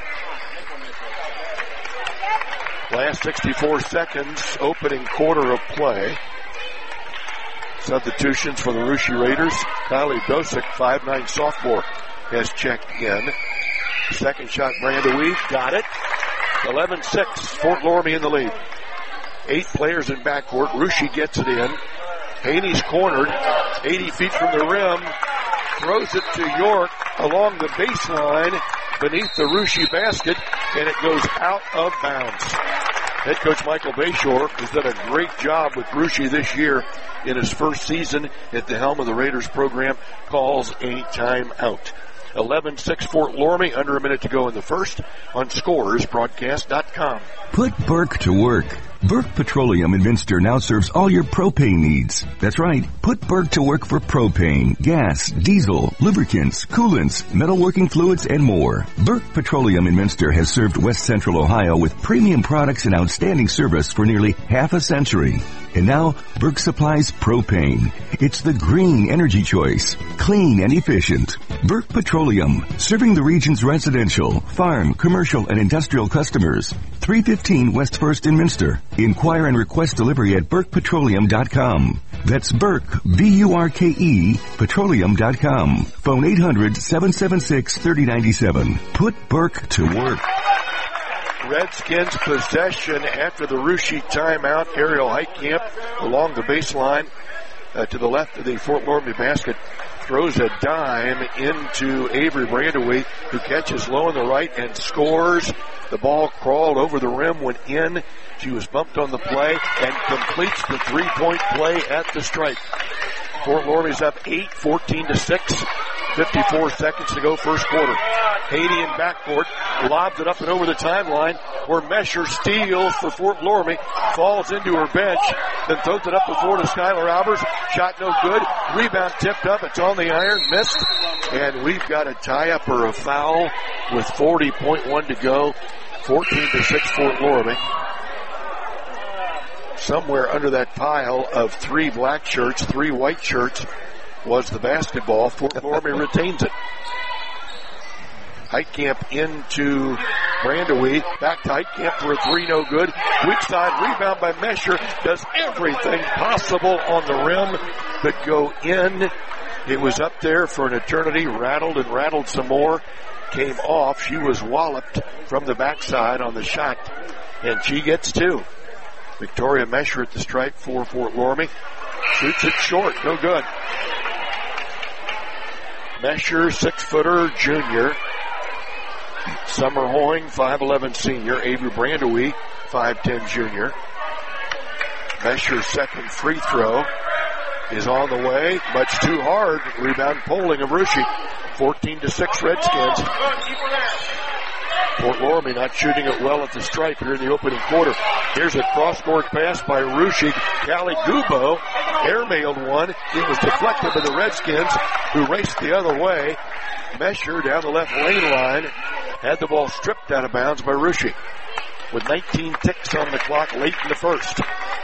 Last sixty-four seconds, opening quarter of play. Substitutions for the Russia Raiders. Kylie Dosick, five nine sophomore, has checked in. Second shot, Brandewie, got it. eleven six, Fort Loramie in the lead. Eight players in backcourt. Russia gets it in. Haney's cornered, eighty feet from the rim. Throws it to York along the baseline beneath the Russia basket, and it goes out of bounds. Head coach Michael Bayshore has done a great job with Russia this year in his first season at the helm of the Raiders program. Calls a timeout. eleven six Fort Loramie, under a minute to go in the first on Scores Broadcast dot com. Put Burke to work. Burke Petroleum in Minster now serves all your propane needs. That's right. Put Burke to work for propane, gas, diesel, lubricants, coolants, metalworking fluids, and more. Burke Petroleum in Minster has served West Central Ohio with premium products and outstanding service for nearly half a century. And now, Burke supplies propane. It's the green energy choice. Clean and efficient. Burke Petroleum, serving the region's residential, farm, commercial, and industrial customers. three fifteen West First in Minster. Inquire and request delivery at burke petroleum dot com. That's Burke, B U R K E, petroleum dot com. Phone eight hundred, seven seven six, three oh nine seven. Put Burke to work. Redskins possession after the Russia timeout. Ariel Heitkamp along the baseline uh, to the left of the Fort Loramie basket. Throws a dime into Avery Brandewie, who catches low on the right and scores. The ball crawled over the rim, went in. She was bumped on the play and completes the three-point play at the stripe. Fort Loramie's up eight, fourteen to six. fifty-four seconds to go, first quarter. Haiti in backcourt, lobs it up and over the timeline, where Mesher steals for Fort Loramie, falls into her bench, then throws it up the floor to Skylar Albers. Shot no good. Rebound tipped up. It's on the iron, missed. And we've got a tie-up or a foul with forty point one to go. fourteen to six Fort Loramie. Somewhere under that pile of three black shirts, three white shirts, was the basketball. Fort Loramie retains it. Heitkamp into Brandewie. Back to Heitkamp for a three, no good. Weak side rebound by Mesher. Does everything possible on the rim but go in. It was up there for an eternity. Rattled and rattled some more. Came off. She was walloped from the backside on the shot. And she gets two. Victoria Mesher at the stripe for Fort Loramie. Shoots it short. No good. Mesher, six-footer, junior. Summer Hoying, five eleven senior. Avery Brandewie, five ten junior. Mesher's second free throw is on the way. Much too hard. Rebound Poling of Russia. fourteen to six Redskins. Fort Loramie not shooting it well at the stripe here in the opening quarter. Here's a cross-court pass by Russia. Callie Gubo airmailed one. It was deflected by the Redskins, who raced the other way. Mesher down the left lane line had the ball stripped out of bounds by Russia with nineteen ticks on the clock late in the first.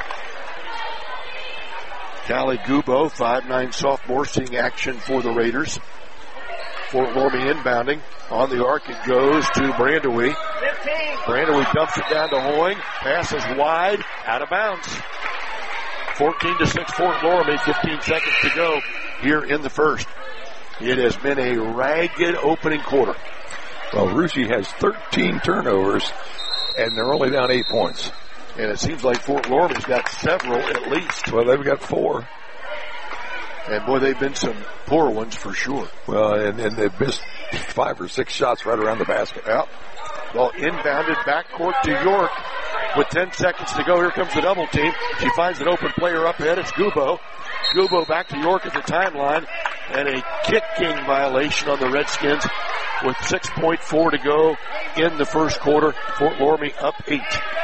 Callie Gubo, five nine sophomore, seeing action for the Raiders. Fort Loramie inbounding. On the arc it goes to Brandewie. Brandewie dumps it down to Hoying. Passes wide, out of bounds. fourteen to six Fort Loramie, fifteen seconds to go here in the first. It has been a ragged opening quarter. Well, Russia has thirteen turnovers, and they're only down eight points. And it seems like Fort Loramie's got several at least. Well, they've got four. And boy, they've been some poor ones for sure. Well, and, and they've missed five or six shots right around the basket. Yep. Well, inbounded backcourt to York. with ten seconds to go. Here comes the double team. She finds an open player up ahead. It's Gubo. Gubo back to York at the timeline. And a kicking violation on the Redskins with six point four to go in the first quarter. Fort Loramie up eight.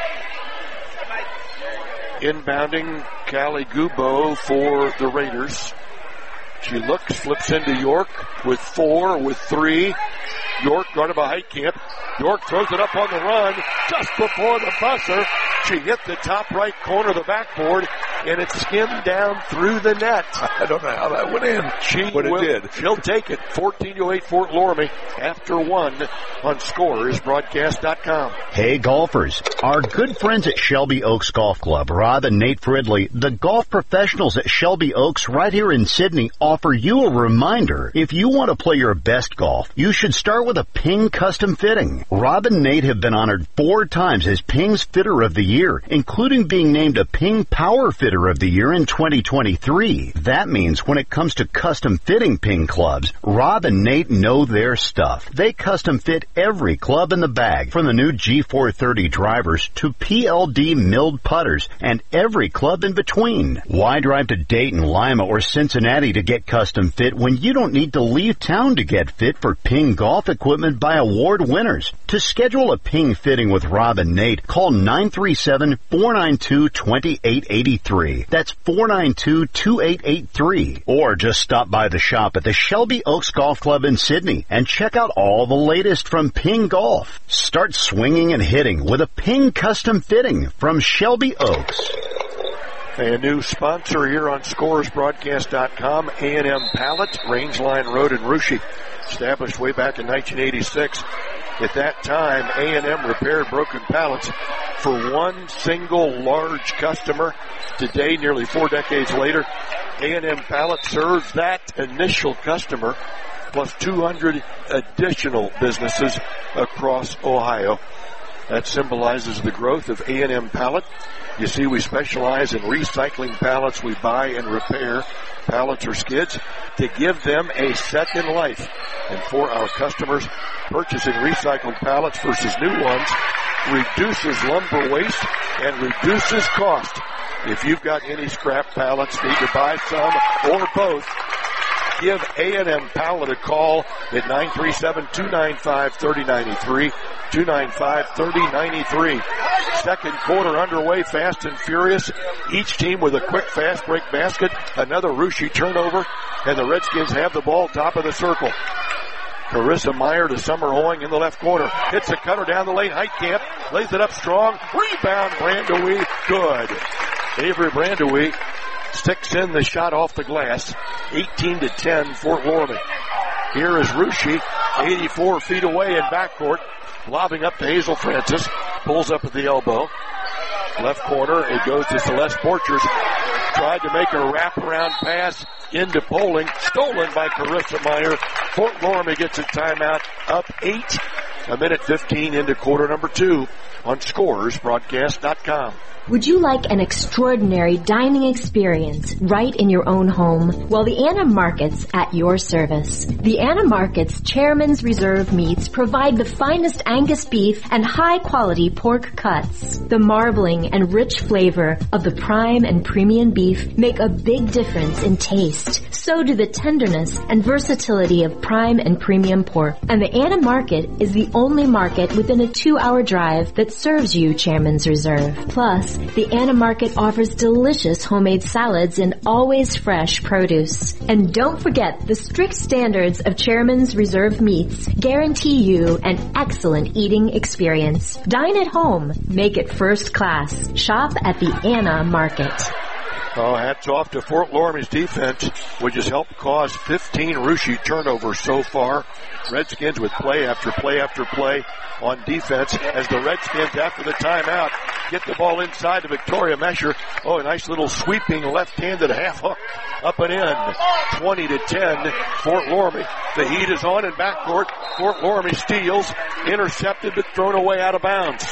Inbounding Callie Gubo for the Raiders. She looks, flips into York with four, with three. York guarded by Heitkamp. York throws it up on the run just before the buzzer. She hit the top right corner of the backboard, and it skimmed down through the net. I don't know how that went in, she but it will, did. She'll take it. fourteen to eight Fort Loramie after one on Scores Broadcast dot com. Hey golfers, our good friends at Shelby Oaks Golf Club, Rob and Nate Fridley, the golf professionals at Shelby Oaks right here in Sydney, offer you a reminder. If you want to play your best golf, you should start with a Ping custom fitting. Rob and Nate have been honored four times as Ping's Fitter of the Year, including being named a Ping Power Fitter of the Year in twenty twenty-three. That means when it comes to custom fitting Ping clubs, Rob and Nate know their stuff. They custom fit every club in the bag, from the new G four thirty drivers to P L D milled putters and every club in between. Why drive to Dayton, Lima, or Cincinnati to get custom fit when you don't need to leave town to get fit for Ping golf equipment by award winners? To schedule a Ping fitting with Rob and Nate, call nine three seven, four nine two, two eight eight three. That's four nine two, two eight eight three. Or just stop by the shop at the Shelby Oaks Golf Club in Sydney and check out all the latest from Ping Golf. Start swinging and hitting with a Ping custom fitting from Shelby Oaks. A new sponsor here on Scores Broadcast dot com, A and M Pallet, Rangeline Road in Russia. Established way back in nineteen eighty-six. At that time, A and M repaired broken pallets for one single large customer. Today, nearly four decades later, A and M Pallet serves that initial customer plus two hundred additional businesses across Ohio. That symbolizes the growth of A and M Pallet. You see, we specialize in recycling pallets. We buy and repair pallets or skids to give them a second life. And for our customers, purchasing recycled pallets versus new ones reduces lumber waste and reduces cost. If you've got any scrap pallets, need to buy some or both, give A and M Pallet a call at nine three seven, two nine five, three oh nine three, two nine five, three oh nine three. Second quarter underway, fast and furious. Each team with a quick fast break basket, another Russia turnover, and the Redskins have the ball top of the circle. Carissa Meyer to Summer Hoying in the left corner. Hits a cutter down the lane. Heitkamp lays it up strong. Rebound, Brandewie. Good. Avery Brandewie sticks in the shot off the glass. eighteen to ten, Fort Loramie. Here is Russia, eighty-four feet away in backcourt. Lobbing up to Hazel Francis. Pulls up at the elbow. Left corner, it goes to Celeste Borchers. Tried to make a wraparound pass into Poling. Stolen by Carissa Meyer. Fort Loramie gets a timeout. Up eight. A minute fifteen into quarter number two on Scores Broadcast dot com. Would you like an extraordinary dining experience right in your own home? Well, the Anna Markets at your service. The Anna Markets Chairman's Reserve meats provide the finest Angus beef and high-quality pork cuts. The marbling and rich flavor of the prime and premium beef make a big difference in taste. So do the tenderness and versatility of prime and premium pork. And the Anna Market is the only market within a two-hour drive that serves you Chairman's Reserve. Plus, the Anna Market offers delicious homemade salads and always fresh produce. And don't forget, the strict standards of Chairman's Reserve meats guarantee you an excellent eating experience. Dine at home. Make it first class. Shop at the Anna Market. Oh, hats off to Fort Loramie's defense, which has helped cause fifteen Russia turnovers so far. Redskins with play after play after play on defense as the Redskins, after the timeout, get the ball inside to Victoria Mesher. Oh, a nice little sweeping left-handed half hook up and in. twenty to ten, Fort Loramie. The heat is on in backcourt. Fort Loramie steals, intercepted but thrown away out of bounds.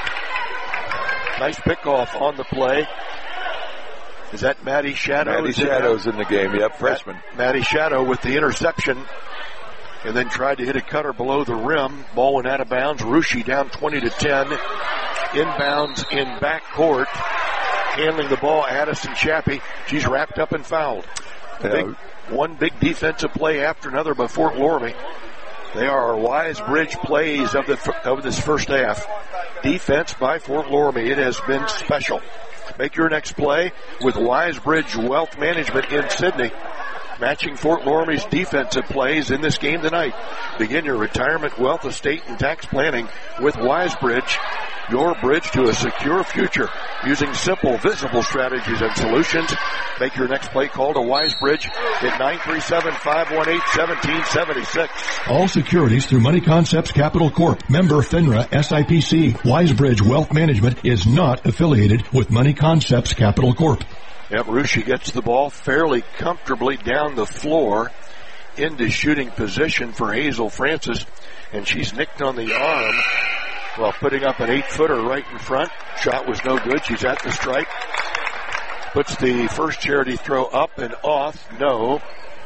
Nice pickoff on the play. Is that Maddie Shadow? Maddie Shadow's in the game, yep, freshman. Maddie Shadow with the interception. And then tried to hit a cutter below the rim. Ball went out of bounds. Russia down twenty to ten. Inbounds in backcourt. Handling the ball, Addison Chappie. She's wrapped up and fouled. Yeah. Big, one big defensive play after another by Fort Loramie. They are our Wise Bridge plays of the of this first half. Defense by Fort Loramie. It has been special. Make your next play with Wise Bridge Wealth Management in Sidney, matching Fort Loramie's defensive plays in this game tonight. Begin your retirement, wealth, estate, and tax planning with Wise Bridge, your bridge to a secure future. Using simple, visible strategies and solutions. Make your next play call to Wise Bridge at nine three seven, five one eight, one seven seven six. All securities through Money Concepts Capital Corp. Member FINRA S I P C. Wisebridge Wealth Management is not affiliated with Money Concepts Capital Corp. Yep, Russia gets the ball fairly comfortably down the floor into shooting position for Hazel Francis, and she's nicked on the arm while putting up an eight-footer right in front. Shot was no good. She's at the stripe. Puts the first charity throw up and off. No.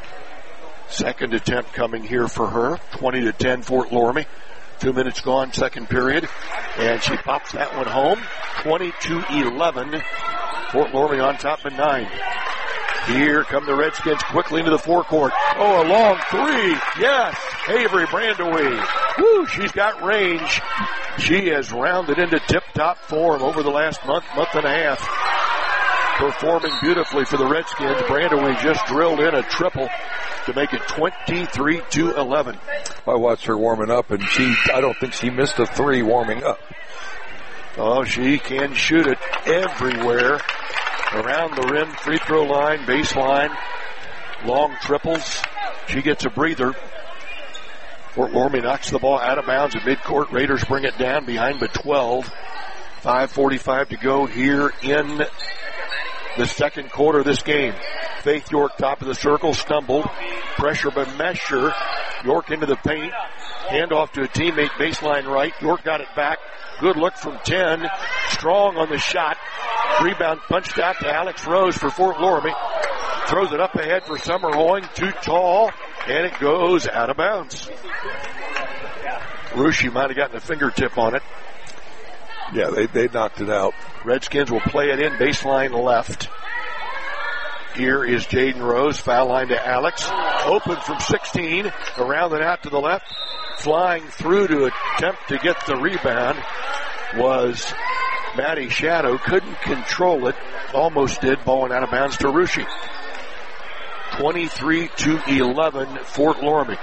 Second attempt coming here for her. twenty to ten Fort Loramie. Two minutes gone, second period. And she pops that one home. twenty-two eleven. Fort Loramie on top of nine. Here come the Redskins quickly into the forecourt. Oh, a long three. Yes. Avery Brandewee. Woo, she's got range. She has rounded into tip-top form over the last month, month and a half. Performing beautifully for the Redskins. Brandewee just drilled in a triple to make it twenty-three to eleven. I watched her warming up, and she, I don't think she missed a three warming up. Oh, she can shoot it everywhere. Around the rim, free throw line, baseline, long triples. She gets a breather. Fort Loramie knocks the ball out of bounds at midcourt. Raiders bring it down behind by twelve. five forty-five to go here in the second quarter of this game. Faith York, top of the circle, stumbled. Pressure by Mesher. York into the paint. Handoff to a teammate, baseline right. York got it back. Good look from ten. Strong on the shot. Rebound punched out to Alex Rose for Fort Loramie. Throws it up ahead for Summer Hoying. Too tall. And it goes out of bounds. Russia might have gotten a fingertip on it. Yeah, they, they knocked it out. Redskins will play it in baseline left. Here is Jaden Rose. Foul line to Alex. Open from sixteen. Around and out to the left. Flying through to attempt to get the rebound was Maddie Shadow. Couldn't control it. Almost did. Ball went out of bounds to Russia. twenty-three to eleven, Fort Loramie.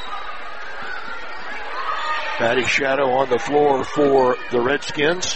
Maddie Shadow on the floor for the Redskins.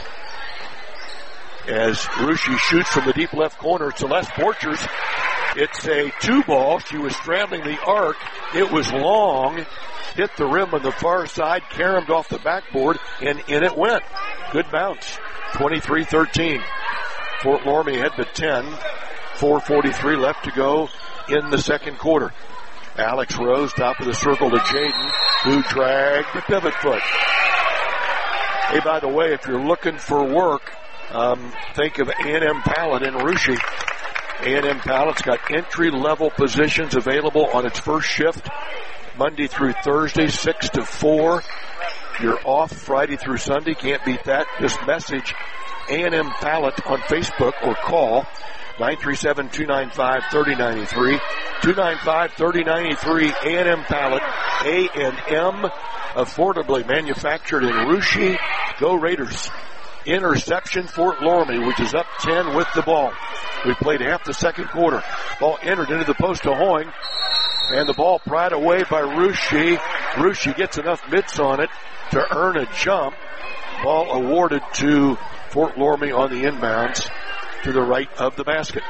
As Russia shoots from the deep left corner, Celeste Borchers. It's a two ball. She was straddling the arc. It was long. Hit the rim on the far side, caromed off the backboard, and in it went. Good bounce. twenty-three thirteen. Fort Loramie had the ten. four forty-three left to go in the second quarter. Alex Rose, top of the circle to Jaden, who dragged the pivot foot. Hey, by the way, if you're looking for work, um, think of A and M Pallet in Russia. A and M Pallet's got entry-level positions available on its first shift, Monday through Thursday, six to four. You're off Friday through Sunday. Can't beat that. Just message A and M Pallet on Facebook or call nine three seven, two nine five, three oh nine three. two nine five, three oh nine three. A and M Pallet. A and M, affordably manufactured in Russia. Go Raiders. Interception, Fort Loramie, which is up ten with the ball. We played half the second quarter. Ball entered into the post to Hoying. And the ball pried away by Russia. Russia gets enough mitts on it to earn a jump. Ball awarded to Fort Loramie on the inbounds to the right of the basket.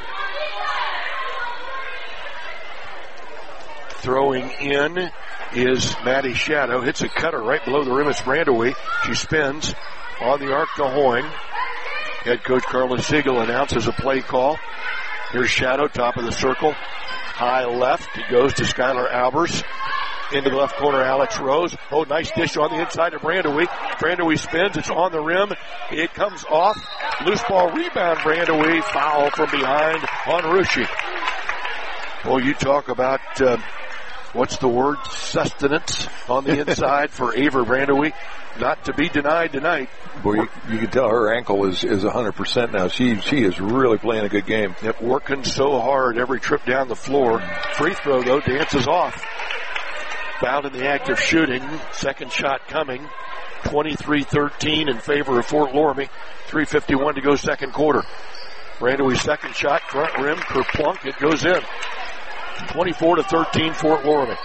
Throwing in is Maddie Shadow. Hits a cutter right below the rim. It's Brandewee. She spins on the arc to Hoying. Head coach Carla Siegel announces a play call. Here's Shadow, top of the circle. High left. It goes to Skylar Albers. Into the left corner, Alex Rose. Oh, nice dish on the inside of Brandewee. Brandewee spins. It's on the rim. It comes off. Loose ball rebound. Brandewee. Foul from behind on Russia. Well, you talk about uh, what's the word, sustenance on the inside for Ava Brandewy. Not to be denied tonight. Well, you, you can tell her ankle is is one hundred percent now. She she is really playing a good game. Yep, working so hard every trip down the floor. Free throw, though, dances off. Fouled in the act of shooting. Second shot coming. twenty-three thirteen in favor of Fort Loramie. three fifty-one to go second quarter. Brandewy's second shot, front rim, kerplunk, it goes in. twenty-four to thirteen, Fort Loramie.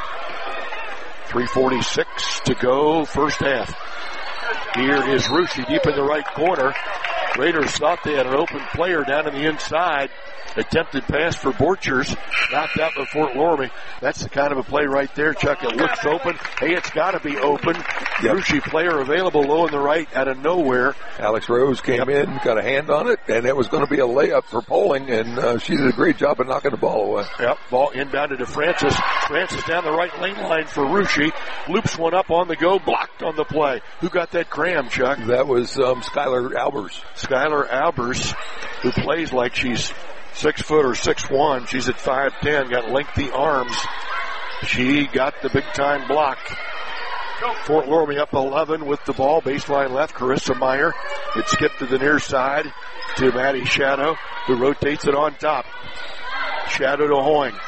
three forty-six to go, first half. Here is Russia deep in the right corner. Raiders thought they had an open player down in the inside. Attempted pass for Borchers. Knocked out by Fort Loramie. That's the kind of a play right there, Chuck. It looks open. Hey, it's got to be open. Yep. Russia player available low in the right out of nowhere. Alex Rose came yep. in, got a hand on it, and it was going to be a layup for Poling, and uh, she did a great job of knocking the ball away. Yep, ball inbounded to Francis. Francis down the right lane line for Russia. Loops one up on the go, blocked on the play. Who got that cram, Chuck? That was um, Skylar Albers. Skylar Albers, who plays like she's six foot or six one. She's at five ten, got lengthy arms. She got the big time block. Fort Loramie up eleven with the ball. Baseline left, Carissa Meyer. It skipped to the near side to Maddie Shadow, who rotates it on top. Shadow to Hoying.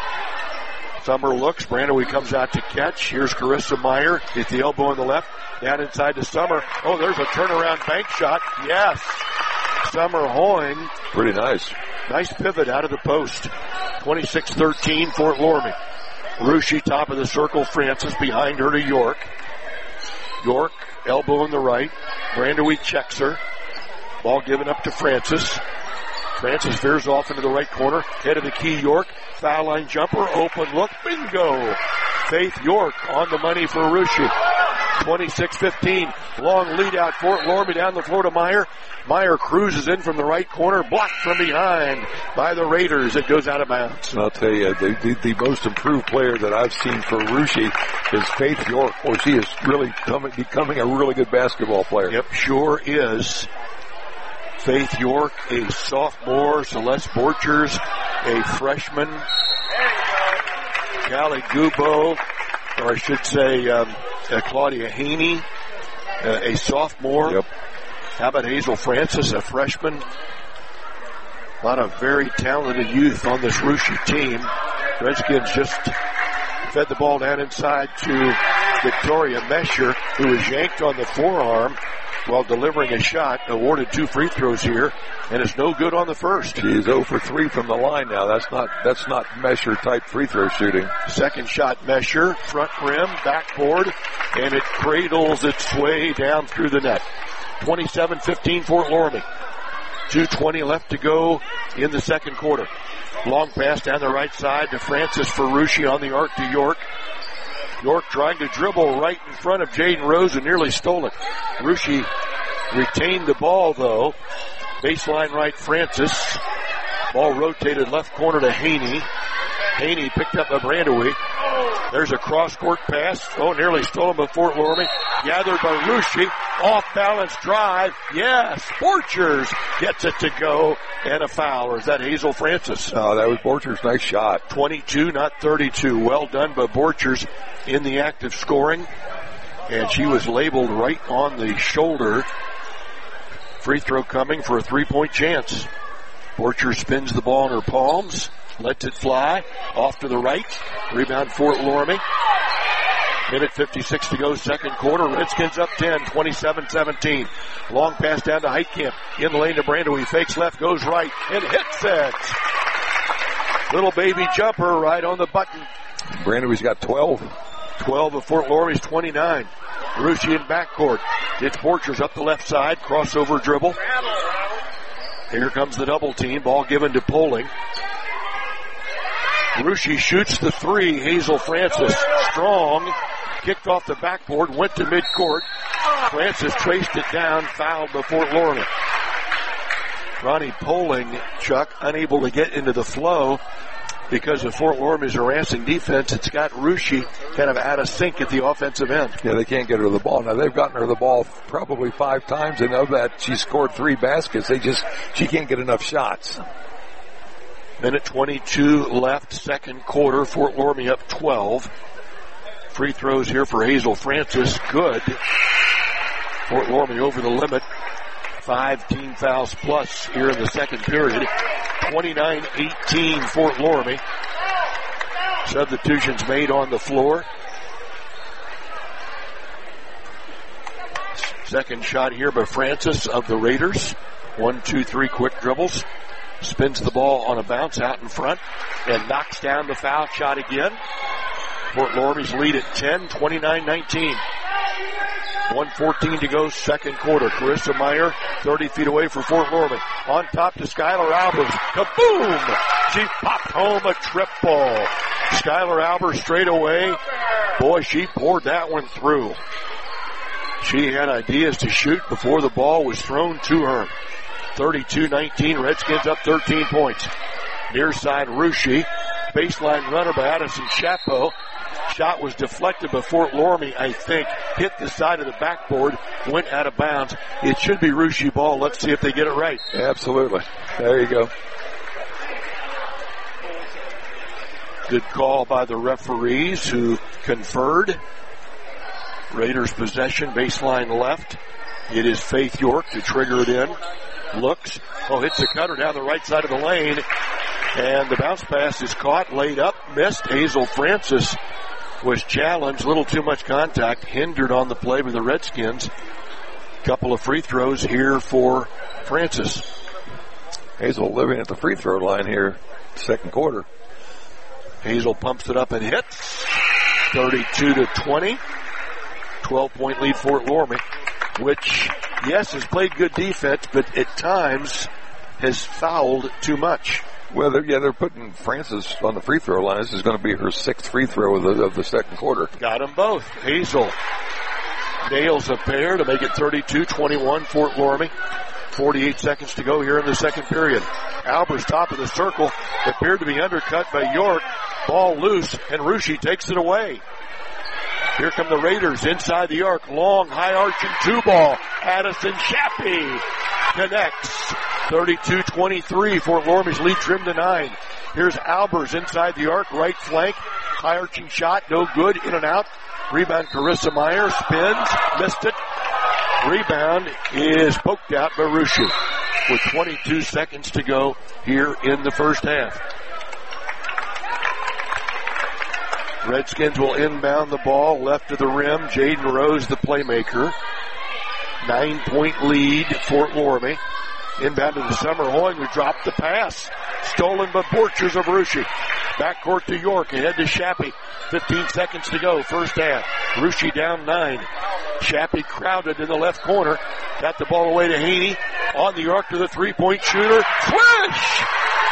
Summer looks. Brandewy comes out to catch. Here's Carissa Meyer. Hit the elbow on the left. Down inside to Summer. Oh, there's a turnaround bank shot. Yes. Summer Hoying. Pretty nice. Nice pivot out of the post. twenty-six thirteen, Fort Loramie. Russia top of the circle. Francis behind her to York. York, elbow on the right. Brandewy checks her. Ball given up to Francis. Francis veers off into the right corner. Head of the key, York. Foul line jumper. Open look. Bingo. Faith York on the money for Russia. twenty-six fifteen. Long lead out. Fort Loramie down the floor to Meyer. Meyer cruises in from the right corner. Blocked from behind by the Raiders. It goes out of bounds. I'll tell you, the, the, the most improved player that I've seen for Russia is Faith York. Well, she is really coming, becoming a really good basketball player. Yep, sure is. Faith York, a sophomore. Celeste Borchers, a freshman. Callie Gubo, or I should say um, uh, Claudia Haney, uh, a sophomore. Yep. How about Hazel Francis, a freshman? A lot of very talented youth on this Russia team. Redskins just fed the ball down inside to Victoria Mesher, who was yanked on the forearm while delivering a shot. Awarded two free throws here, and it's no good on the first. She's zero for three from the line now. That's not that's not Mesher type free throw shooting. Second shot, Mesher, front rim, backboard, and it cradles its way down through the net. twenty-seven fifteen Fort Loramie. two twenty left to go in the second quarter. Long pass down the right side to Francis for Russia on the arc to York. York trying to dribble right in front of Jaden Rose and nearly stole it. Russia retained the ball though. Baseline right, Francis. Ball rotated left corner to Haney. Haney picked up by Brandewy. There's a cross-court pass. Oh, nearly stolen by Fort Loramie. Gathered by Russia. Off-balance drive. Yes, Borchers gets it to go. And a foul. Or is that Hazel Francis? Oh, that was Borchers' nice shot. twenty-two, not thirty-two. Well done by Borchers in the act of scoring. And she was labeled right on the shoulder. Free throw coming for a three-point chance. Borchers spins the ball in her palms. Lets it fly. Off to the right. Rebound Fort Loramie. Minute fifty-six to go, second quarter. Redskins up ten, twenty-seven seventeen. Long pass down to Heitkamp. In the lane to Brandewy. Fakes left, goes right, and hits it. Little baby jumper right on the button. Brandewy's got twelve. twelve of Fort Loramie's twenty-nine. Russia in backcourt. It's Borchers up the left side. Crossover dribble. Here comes the double team. Ball given to Poling. Russia shoots the three. Hazel Francis strong. Kicked off the backboard. Went to midcourt. Francis traced it down. Fouled by Fort Loramie. Ronnie Poling, Chuck, unable to get into the flow because of Fort Loramie's harassing defense. It's got Russia kind of out of sync at the offensive end. Yeah, they can't get her the ball. Now, they've gotten her the ball probably five times, and of that, she scored three baskets. They just, she can't get enough shots. Minute twenty-two left, second quarter. Fort Loramie up twelve. Free throws here for Hazel Francis. Good. Fort Loramie over the limit. Five team fouls plus here in the second period. twenty-nine eighteen Fort Loramie. Substitutions made on the floor. Second shot here by Francis of the Raiders. One, two, three quick dribbles. Spins the ball on a bounce out in front and knocks down the foul shot again. Fort Loramie's lead at ten, twenty-nine nineteen. one fourteen to go, second quarter. Carissa Meyer, thirty feet away for Fort Loramie. On top to Skylar Albers. Kaboom! She popped home a triple. Skylar Albers straight away. Boy, she poured that one through. She had ideas to shoot before the ball was thrown to her. thirty-two nineteen, Redskins up thirteen points. Near side, Ruschi. Baseline runner by Addison Chapeau. Shot was deflected by Fort Loramie, I think. Hit the side of the backboard, went out of bounds. It should be Ruschi ball. Let's see if they get it right. Absolutely. There you go. Good call by the referees who conferred. Raiders possession, baseline left. It is Faith York to trigger it in. Looks. Oh, hits the cutter down the right side of the lane. And the bounce pass is caught, laid up, missed. Hazel Francis was challenged. A little too much contact, hindered on the play by the Redskins. Couple of free throws here for Francis. Hazel living at the free throw line here, second quarter. Hazel pumps it up and hits. thirty-two to twenty. twelve point lead Fort Loramie, which, yes, has played good defense, but at times has fouled too much. Well, they're, yeah, they're putting Francis on the free throw line. This is going to be her sixth free throw of the, of the second quarter. Got them both. Hazel nails a pair to make it thirty-two twenty-one Fort Loramie. forty-eight seconds to go here in the second period. Albers top of the circle, appeared to be undercut by York. Ball loose, and Ruschi takes it away. Here come the Raiders inside the arc. Long, high-arching two-ball. Addison Chappie connects. thirty-two twenty-three. Fort Loramie's lead trimmed to nine. Here's Albers inside the arc, right flank. High-arching shot, no good, in and out. Rebound, Carissa Meyer spins, missed it. Rebound is poked out by Ruschi with twenty-two seconds to go here in the first half. Redskins will inbound the ball left of the rim. Jaden Rose, the playmaker. Nine-point lead, Fort Loramie. Inbound to the Summer Hoying, who dropped the pass. Stolen by Borchers of Ruschi. Backcourt to York, ahead to Chappie. fifteen seconds to go, first half. Ruschi down nine. Chappie crowded in the left corner. Got the ball away to Haney. On the arc to the three-point shooter. Swish!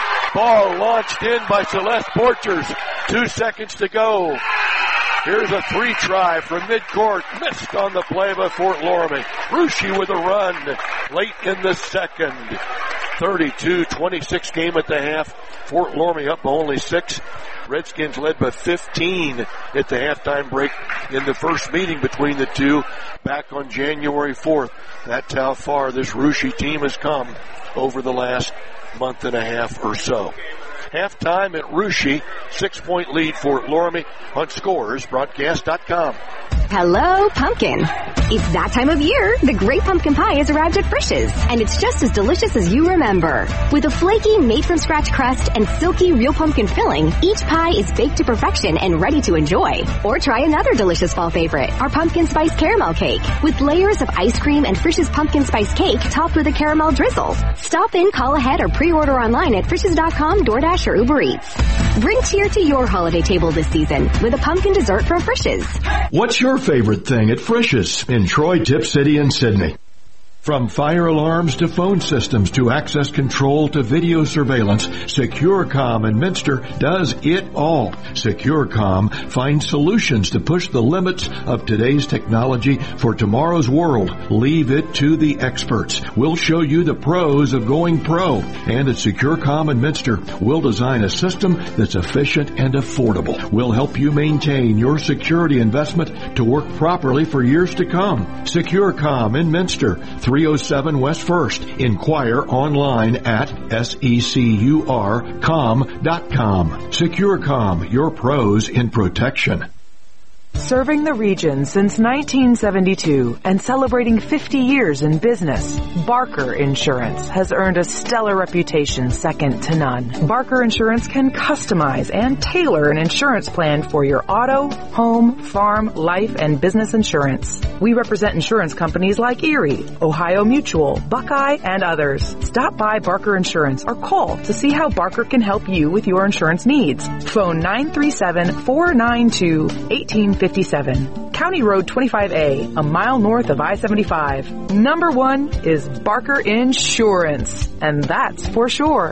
Ball launched in by Celeste Borchers. Two seconds to go. Here's a three try from midcourt. Missed on the play by Fort Loramie. Ruschi with a run late in the second. thirty-two twenty-six game at the half. Fort Loramie up by only six. Redskins led by fifteen at the halftime break in the first meeting between the two back on January fourth. That's how far this Ruschi team has come over the last month and a half or so. Halftime at Ruschi, six-point lead for Loramie on Scores Broadcast dot com. Hello, pumpkin. It's that time of year. The Great Pumpkin Pie has arrived at Frisch's, and it's just as delicious as you remember. With a flaky, made-from-scratch crust and silky real pumpkin filling, each pie is baked to perfection and ready to enjoy. Or try another delicious fall favorite, our pumpkin spice caramel cake, with layers of ice cream and Frisch's pumpkin spice cake topped with a caramel drizzle. Stop in, call ahead, or pre-order online at Frisch's dot com, DoorDash, or Uber Eats. Bring cheer to your holiday table this season with a pumpkin dessert from Frisch's. What's your favorite thing at Frisch's in Troy, Tip City, and Sydney? From fire alarms to phone systems to access control to video surveillance, SecureCom in Minster does it all. SecureCom finds solutions to push the limits of today's technology for tomorrow's world. Leave it to the experts. We'll show you the pros of going pro. And at SecureCom in Minster, we'll design a system that's efficient and affordable. We'll help you maintain your security investment to work properly for years to come. SecureCom in Minster, three three oh seven West First. Inquire online at secur com dot com. SecureCom, your pros in protection. Serving the region since nineteen seventy-two and celebrating fifty years in business, Barker Insurance has earned a stellar reputation second to none. Barker Insurance can customize and tailor an insurance plan for your auto, home, farm, life, and business insurance. We represent insurance companies like Erie, Ohio Mutual, Buckeye, and others. Stop by Barker Insurance or call to see how Barker can help you with your insurance needs. Phone nine three seven, four nine two, one eight five seven. County Road twenty-five A, a mile north of I seventy-five. Number one is Barker Insurance, and that's for sure.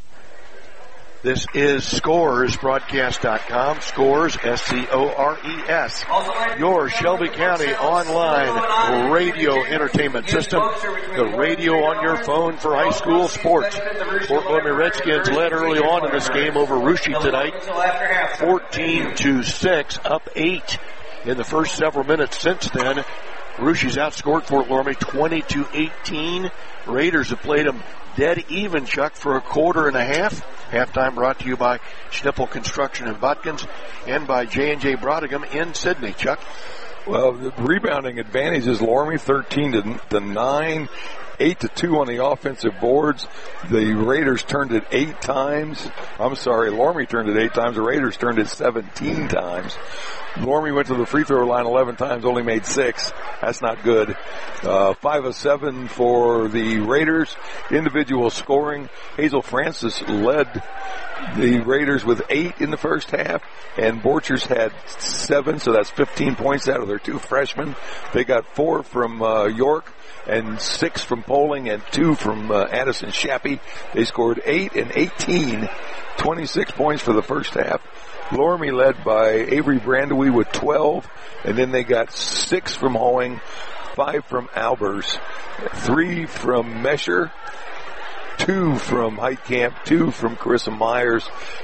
This is Scores Broadcast dot com. Scores, S C O R E S. Your Shelby County online radio entertainment system. The radio on your phone for high school sports. Fort Laramie Redskins led early on in this game over Russia tonight. fourteen to six, up eight in the first several minutes since then. Russia's outscored Fort Laramie twenty to eighteen. Raiders have played them dead even, Chuck, for a quarter and a half. Halftime brought to you by Schnippel Construction in Butkins and by J and J Brodegum in Sydney. Chuck? Well, the rebounding advantage is Laramie thirteen to nine, eight to two on the offensive boards. The Raiders turned it eight times. I'm sorry, Laramie turned it eight times. The Raiders turned it seventeen times. Laramie went to the free throw line eleven times, only made six. That's not good. Uh, five of seven for the Raiders. Individual scoring, Hazel Francis led the Raiders with eight in the first half, and Borchers had seven, so that's fifteen points out of their two freshmen. They got four from uh, York and six from Poling and two from uh, Addison Shappy. They scored eight and eighteen, twenty-six points for the first half. Laramie led by Avery Brandewie with twelve, and then they got six from Hoeing, five from Albers, three from Mesher, two from Heitkamp, two from Carissa Myers,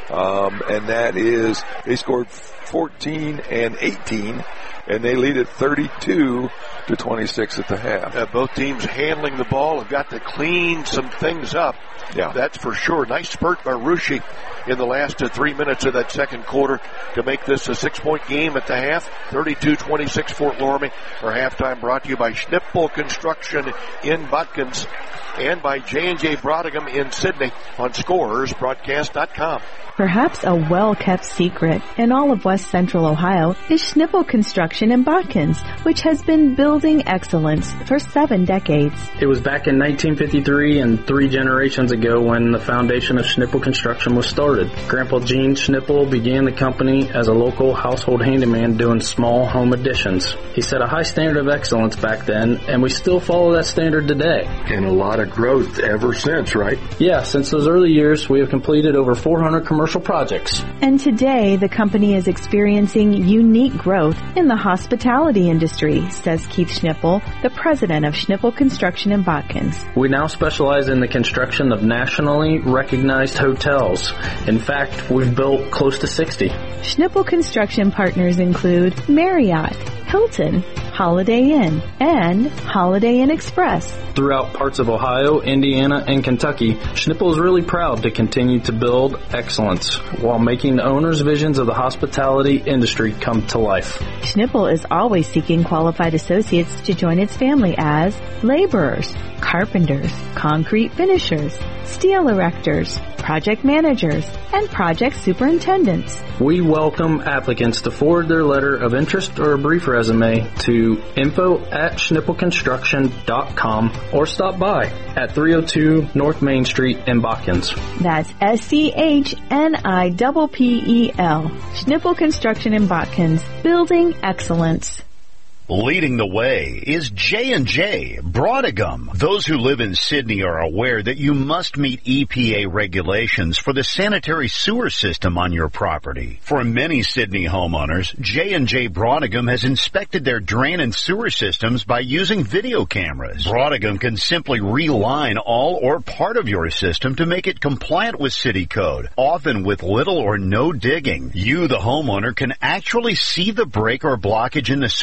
um, and that is, they scored fourteen and eighteen, and they lead at thirty-two to twenty-six at the half. Uh, both teams handling the ball have got to clean some things up. Yeah, that's for sure. Nice spurt by Russia in the last uh, three minutes of that second quarter to make this a six-point game at the half. thirty-two twenty-six Fort Laramie. Our halftime brought to you by Schnippel Construction in Butkins and by J and J Brodegum in Sydney on Scores Broadcast dot com. Perhaps a well-kept secret in all of West Central Ohio is Schnippel Construction in Botkins, which has been building excellence for seven decades. It was back in nineteen fifty-three and three generations ago when the foundation of Schnippel Construction was started. Grandpa Gene Schnippel began the company as a local household handyman doing small home additions. He set a high standard of excellence back then, and we still follow that standard today. And a lot of growth ever since, right? Yeah, since those early years, we have completed over four hundred commercial projects. And today, the company is experiencing unique growth in the hospitality industry, says Keith Schnippel, the president of Schnippel Construction in Botkins. We now specialize in the construction of nationally recognized hotels. In fact, we've built close to sixty. Schnippel Construction partners include Marriott, Hilton, Holiday Inn, and Holiday Inn Express. Throughout parts of Ohio, Indiana, and Kentucky, Schnippel is really proud to continue to build excellence while making the owner's visions of the hospitality industry come to life. Schnippel is always seeking qualified associates to join its family as laborers, carpenters, concrete finishers, steel erectors, project managers, and project superintendents. We welcome applicants to forward their letter of interest or a brief resume to info at schnippel construction dot com or stop by at three oh two North Main Street in Botkins. That's S C H N I P P E L. Schnippel Construction in Botkins, building excellence. Leading the way is J and J Brodegum. Those who live in Sydney are aware that you must meet E P A regulations for the sanitary sewer system on your property. For many Sydney homeowners, J and J Brodegum has inspected their drain and sewer systems by using video cameras. Brodegum can simply reline all or part of your system to make it compliant with city code, often with little or no digging. You, the homeowner, can actually see the break or blockage in the sewer for yourself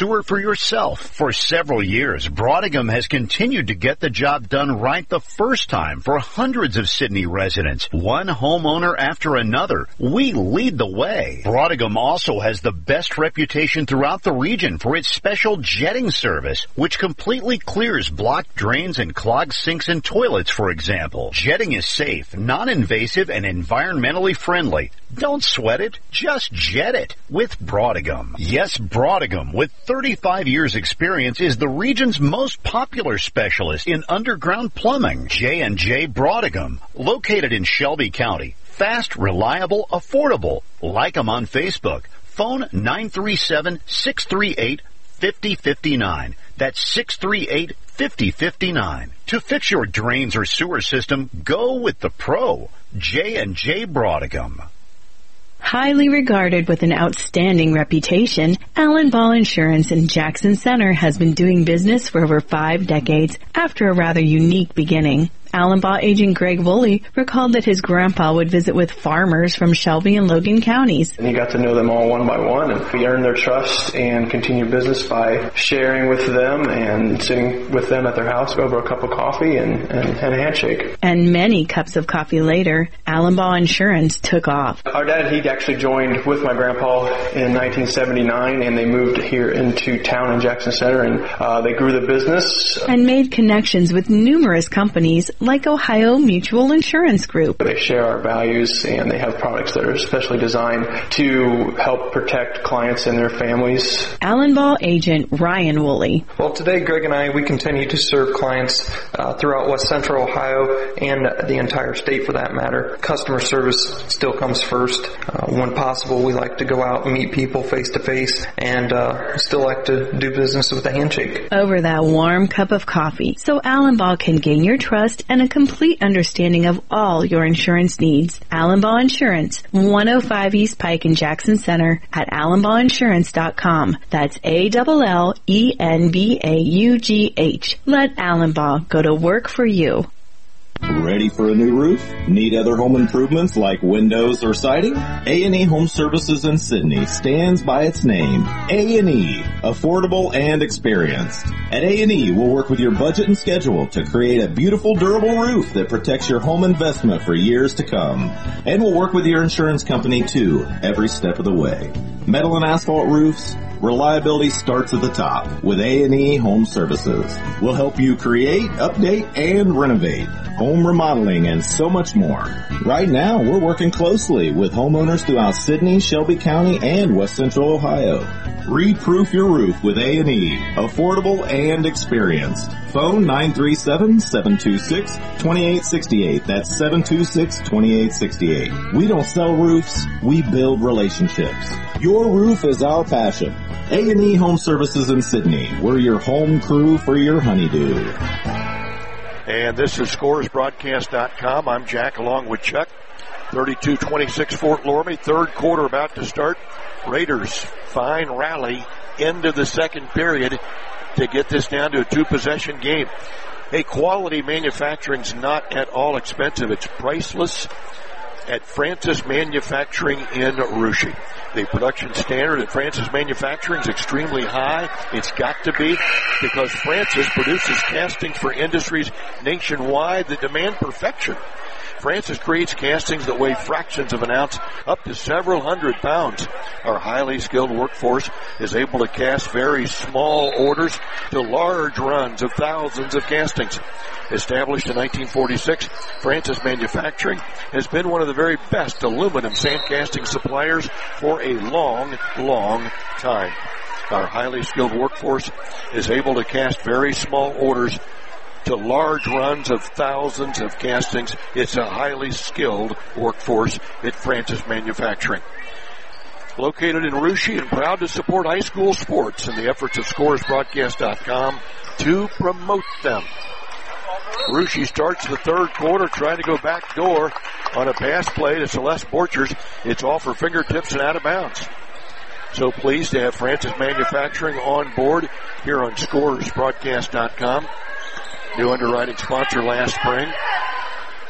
yourself. For several years, Broadegum has continued to get the job done right the first time for hundreds of Sidney residents. One homeowner after another. We lead the way. Broadegum also has the best reputation throughout the region for its special jetting service, which completely clears blocked drains and clogged sinks and toilets, for example. Jetting is safe, non-invasive, and environmentally friendly. Don't sweat it, just jet it with Broadegum. Yes, Broadegum, with thirty-five years experience, is the region's most popular specialist in underground plumbing. J and J Broadegum, located in Shelby County. Fast, reliable, affordable. Like them on Facebook. Phone nine three seven, six three eight, five oh five nine. That's six three eight, five oh five nine. To fix your drains or sewer system, go with the pro. J and J Broadegum. Highly regarded with an outstanding reputation, Allen Ball Insurance in Jackson Center has been doing business for over five decades after a rather unique beginning. Allen Ball agent Greg Woolley recalled that his grandpa would visit with farmers from Shelby and Logan counties. And he got to know them all one by one, and we earned their trust and continued business by sharing with them and sitting with them at their house over a cup of coffee and, and, and a handshake. And many cups of coffee later, Allen Ball Insurance took off. Our dad, he actually joined with my grandpa in nineteen seventy-nine, and they moved here into town in Jackson Center, and uh, they grew the business. And made connections with numerous companies like Ohio Mutual Insurance Group. They share our values, and they have products that are especially designed to help protect clients and their families. Allen Ball agent Ryan Woolley. Well, today Greg and I, we continue to serve clients uh, throughout West Central Ohio and the entire state for that matter. Customer service still comes first. Uh, when possible, we like to go out and meet people face to face, and uh, still like to do business with a handshake. Over that warm cup of coffee, so Allen Ball can gain your trust and a complete understanding of all your insurance needs. Allen Ball Insurance, one oh five East Pike in Jackson Center at allen ball insurance dot com. That's A L L E N B A U G H. Let Allen Ball go to work for you. Ready for a new roof? Need other home improvements like windows or siding? A and E Home Services in Sidney stands by its name. A and E, affordable and experienced. At A and E, we'll work with your budget and schedule to create a beautiful, durable roof that protects your home investment for years to come. And we'll work with your insurance company too, every step of the way. Metal and asphalt roofs, reliability starts at the top with A and E Home Services. We'll help you create, update, and renovate, home remodeling, and so much more. Right now, we're working closely with homeowners throughout Sidney, Shelby County, and West Central Ohio. Re-proof your roof with A and E, affordable and experienced. Phone nine three seven, seven two six, two eight six eight. That's seven two six, two eight six eight. We don't sell roofs, we build relationships. Your roof is our passion. A and E Home Services in Sidney. We're your home crew for your honeydew. And this is Scores Broadcast dot com. I'm Jack along with Chuck. thirty-two twenty-six Fort Loramie. Third quarter about to start. Raiders fine rally into the second period to get this down to a two-possession game. Hey, quality manufacturing's not at all expensive. It's priceless at Francis Manufacturing in Russia. The production standard at Francis Manufacturing is extremely high. It's got to be, because Francis produces castings for industries nationwide that demand perfection. Francis creates castings that weigh fractions of an ounce up to several hundred pounds. Our highly skilled workforce is able to cast very small orders to large runs of thousands of castings. Established in nineteen forty-six, Francis Manufacturing has been one of the very best aluminum sand casting suppliers for a long, long time. Our highly skilled workforce is able to cast very small orders to large runs of thousands of castings. It's a highly skilled workforce at Francis Manufacturing. Located in Russia and proud to support high school sports and the efforts of Scores Broadcast dot com to promote them. Russia starts the third quarter trying to go back door on a pass play to Celeste Borchers. It's off her fingertips and out of bounds. So pleased to have Francis Manufacturing on board here on Scores Broadcast dot com. New underwriting sponsor last spring.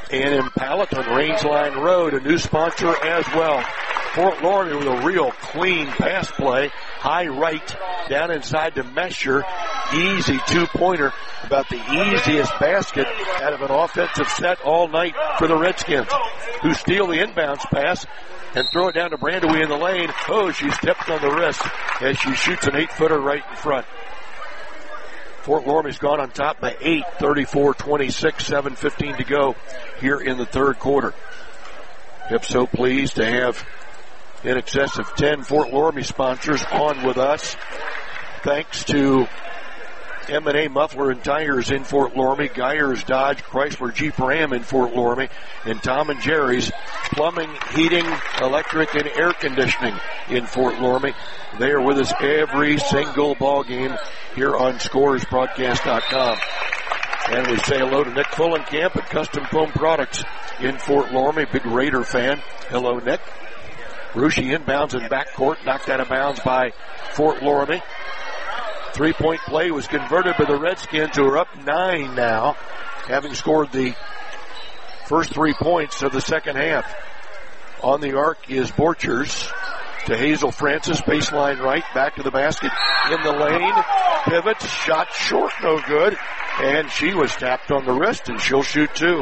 A and M Pallet on Rangeline Road, a new sponsor as well. Fort Loramie with a real clean pass play. High right, down inside to Mesher. Easy two-pointer. About the easiest basket out of an offensive set all night for the Redskins, who steal the inbounds pass and throw it down to Brandewie in the lane. Oh, she stepped on the wrist as she shoots an eight-footer right in front. Fort Loramie's gone on top by eight, thirty-four twenty-six, seven fifteen to go here in the third quarter. If so pleased to have in excess of ten Fort Loramie sponsors on with us. Thanks to M and A Muffler and Tires in Fort Loramie, Geyers Dodge, Chrysler Jeep Ram in Fort Loramie, and Tom and Jerry's Plumbing, Heating, Electric, and Air Conditioning in Fort Loramie. They are with us every single ball game here on Scores Broadcast dot com. And we say hello to Nick Fullenkamp at Custom Foam Products in Fort Loramie, big Raider fan. Hello, Nick. Ruschi inbounds in backcourt, knocked out of bounds by Fort Loramie. Three-point play was converted by the Redskins, who are up nine now, having scored the first three points of the second half. On the arc is Borchers to Hazel Francis, baseline right, back to the basket, in the lane, pivots, shot short, no good, and she was tapped on the wrist, and she'll shoot two.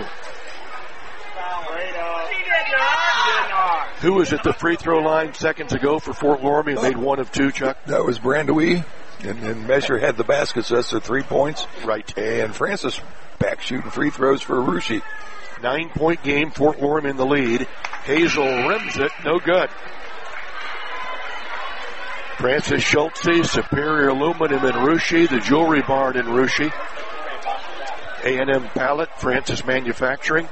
Who was at the free throw line seconds ago for Fort Loramie, made one of two, Chuck? That was Brandewie. And, and Mesher had the basket, so that's the three points. Right. And Francis back shooting free throws for Ruschi. Nine-point game, Fort Loramie in the lead. Hazel rims it, no good. Francis Schultze, Superior Aluminum in Ruschi, the Jewelry Barn in Ruschi. A and M Pallet, Francis Manufacturing.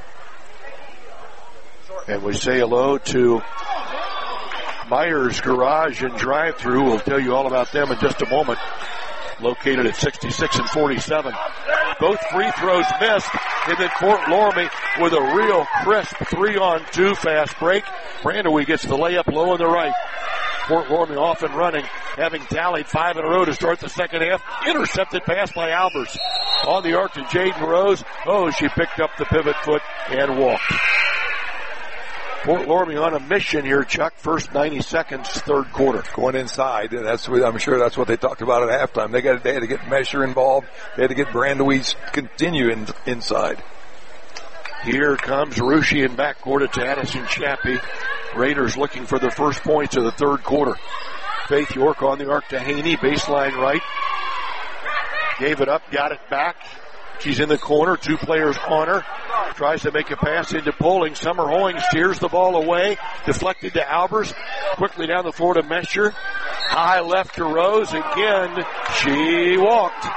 And we say hello to Myers Garage and Drive-Thru. We'll tell you all about them in just a moment. Located at sixty-six and forty-seven. Both free throws missed, and then Fort Loramie with a real crisp three-on-two fast break. Brandewie gets the layup low on the right. Fort Loramie off and running, having tallied five in a row to start the second half. Intercepted pass by Albers. On the arc to Jaden Rose. Oh, she picked up the pivot foot and walked. Fort Loramie on a mission here, Chuck. First ninety seconds, third quarter. Going inside, and that's what, I'm sure that's what they talked about at halftime. They got they had to get Mesher involved. They had to get Brandewie continue in, inside. Here comes Ruschi in backcourt to Addison Chappie. Raiders looking for the first points of the third quarter. Faith York on the arc to Haney, baseline right. Gave it up, got it back. She's in the corner, two players on her. Tries to make a pass into Poling. Summer Hoeing steers the ball away. Deflected to Albers. Quickly down the floor to Mesher. High left to Rose. Again, she walked.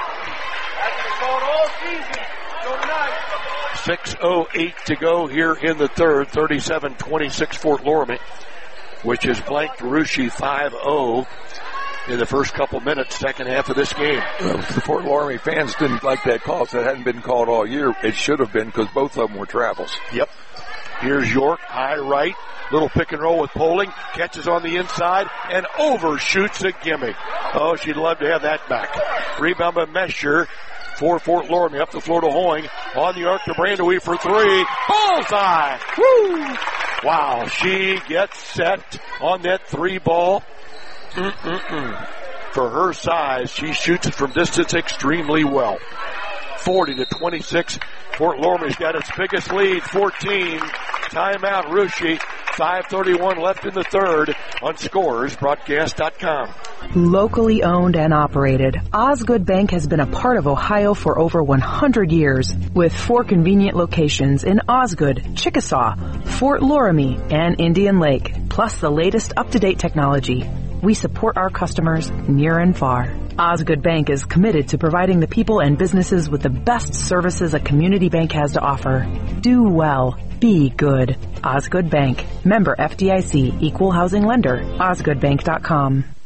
six oh eight to go here in the third. thirty-seven twenty-six Fort Loramie, which has blanked Ruschi five oh. in the first couple minutes, second half of this game. Well, the Fort Loramie fans didn't like that call, so it hadn't been called all year. It should have been because both of them were travels. Yep. Here's York, high right, little pick and roll with Poling, catches on the inside, and overshoots a gimme. Oh, she'd love to have that back. Rebound by Mesher for Fort Loramie, up the floor to Hoeing, on the arc to Brandewie for three. Bullseye! Woo! Wow, she gets set on that three ball. Mm-mm-mm. For her size, she shoots it from distance extremely well. forty to twenty-six. Fort Loramie's got its biggest lead, fourteen. Timeout, Ruschi. five thirty-one left in the third on Scores Broadcast dot com. Locally owned and operated, Osgood Bank has been a part of Ohio for over one hundred years, with four convenient locations in Osgood, Chickasaw, Fort Loramie, and Indian Lake, plus the latest up-to-date technology. We support our customers near and far. Osgood Bank is committed to providing the people and businesses with the best services a community bank has to offer. Do well. Be good. Osgood Bank. Member F D I C. Equal housing lender. Osgood Bank dot com.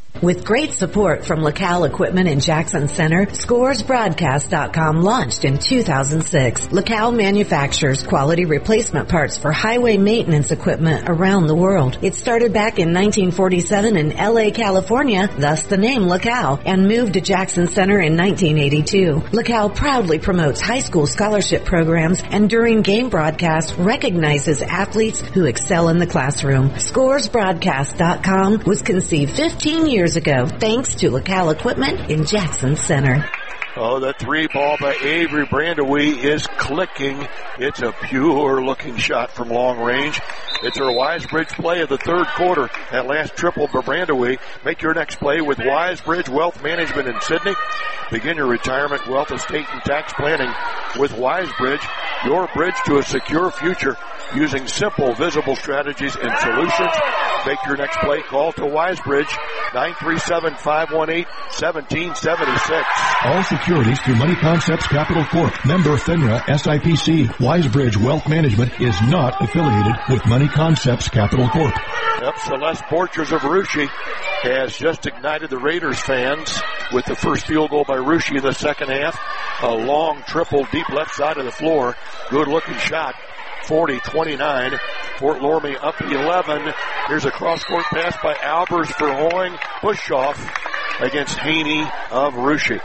With great support from LaCal Equipment in Jackson Center, Scores Broadcast dot com launched in two thousand six. LaCal manufactures quality replacement parts for highway maintenance equipment around the world. It started back in nineteen forty-seven in L A, California, thus the name LaCal, and moved to Jackson Center in nineteen eighty-two. LaCal proudly promotes high school scholarship programs and during game broadcasts recognizes athletes who excel in the classroom. Scores Broadcast dot com was conceived fifteen years ago, thanks to LaCal Equipment in Jackson Center. Oh, the three ball by Avery Brandewee is clicking. It's a pure-looking shot from long range. It's her Wisebridge play of the third quarter. That last triple by Brandewee. Make your next play with Wisebridge Wealth Management in Sydney. Begin your retirement, wealth, estate, and tax planning with Wisebridge. Your bridge to a secure future using simple, visible strategies and solutions. Make your next play. Call to Wisebridge, nine three seven, five one eight, one seven seven six. All securities through Money Concepts Capital Corp. Member FINRA S I P C. Wisebridge Wealth Management is not affiliated with Money Concepts Capital Corp. Yep, Celeste Borchers of Russia has just ignited the Raiders fans with the first field goal by Russia in the second half. A long triple deep left side of the floor. Good looking shot. forty twenty-nine. Fort Loramie up eleven. Here's a cross-court pass by Albers for Hoying. Push off against Haney of Russia.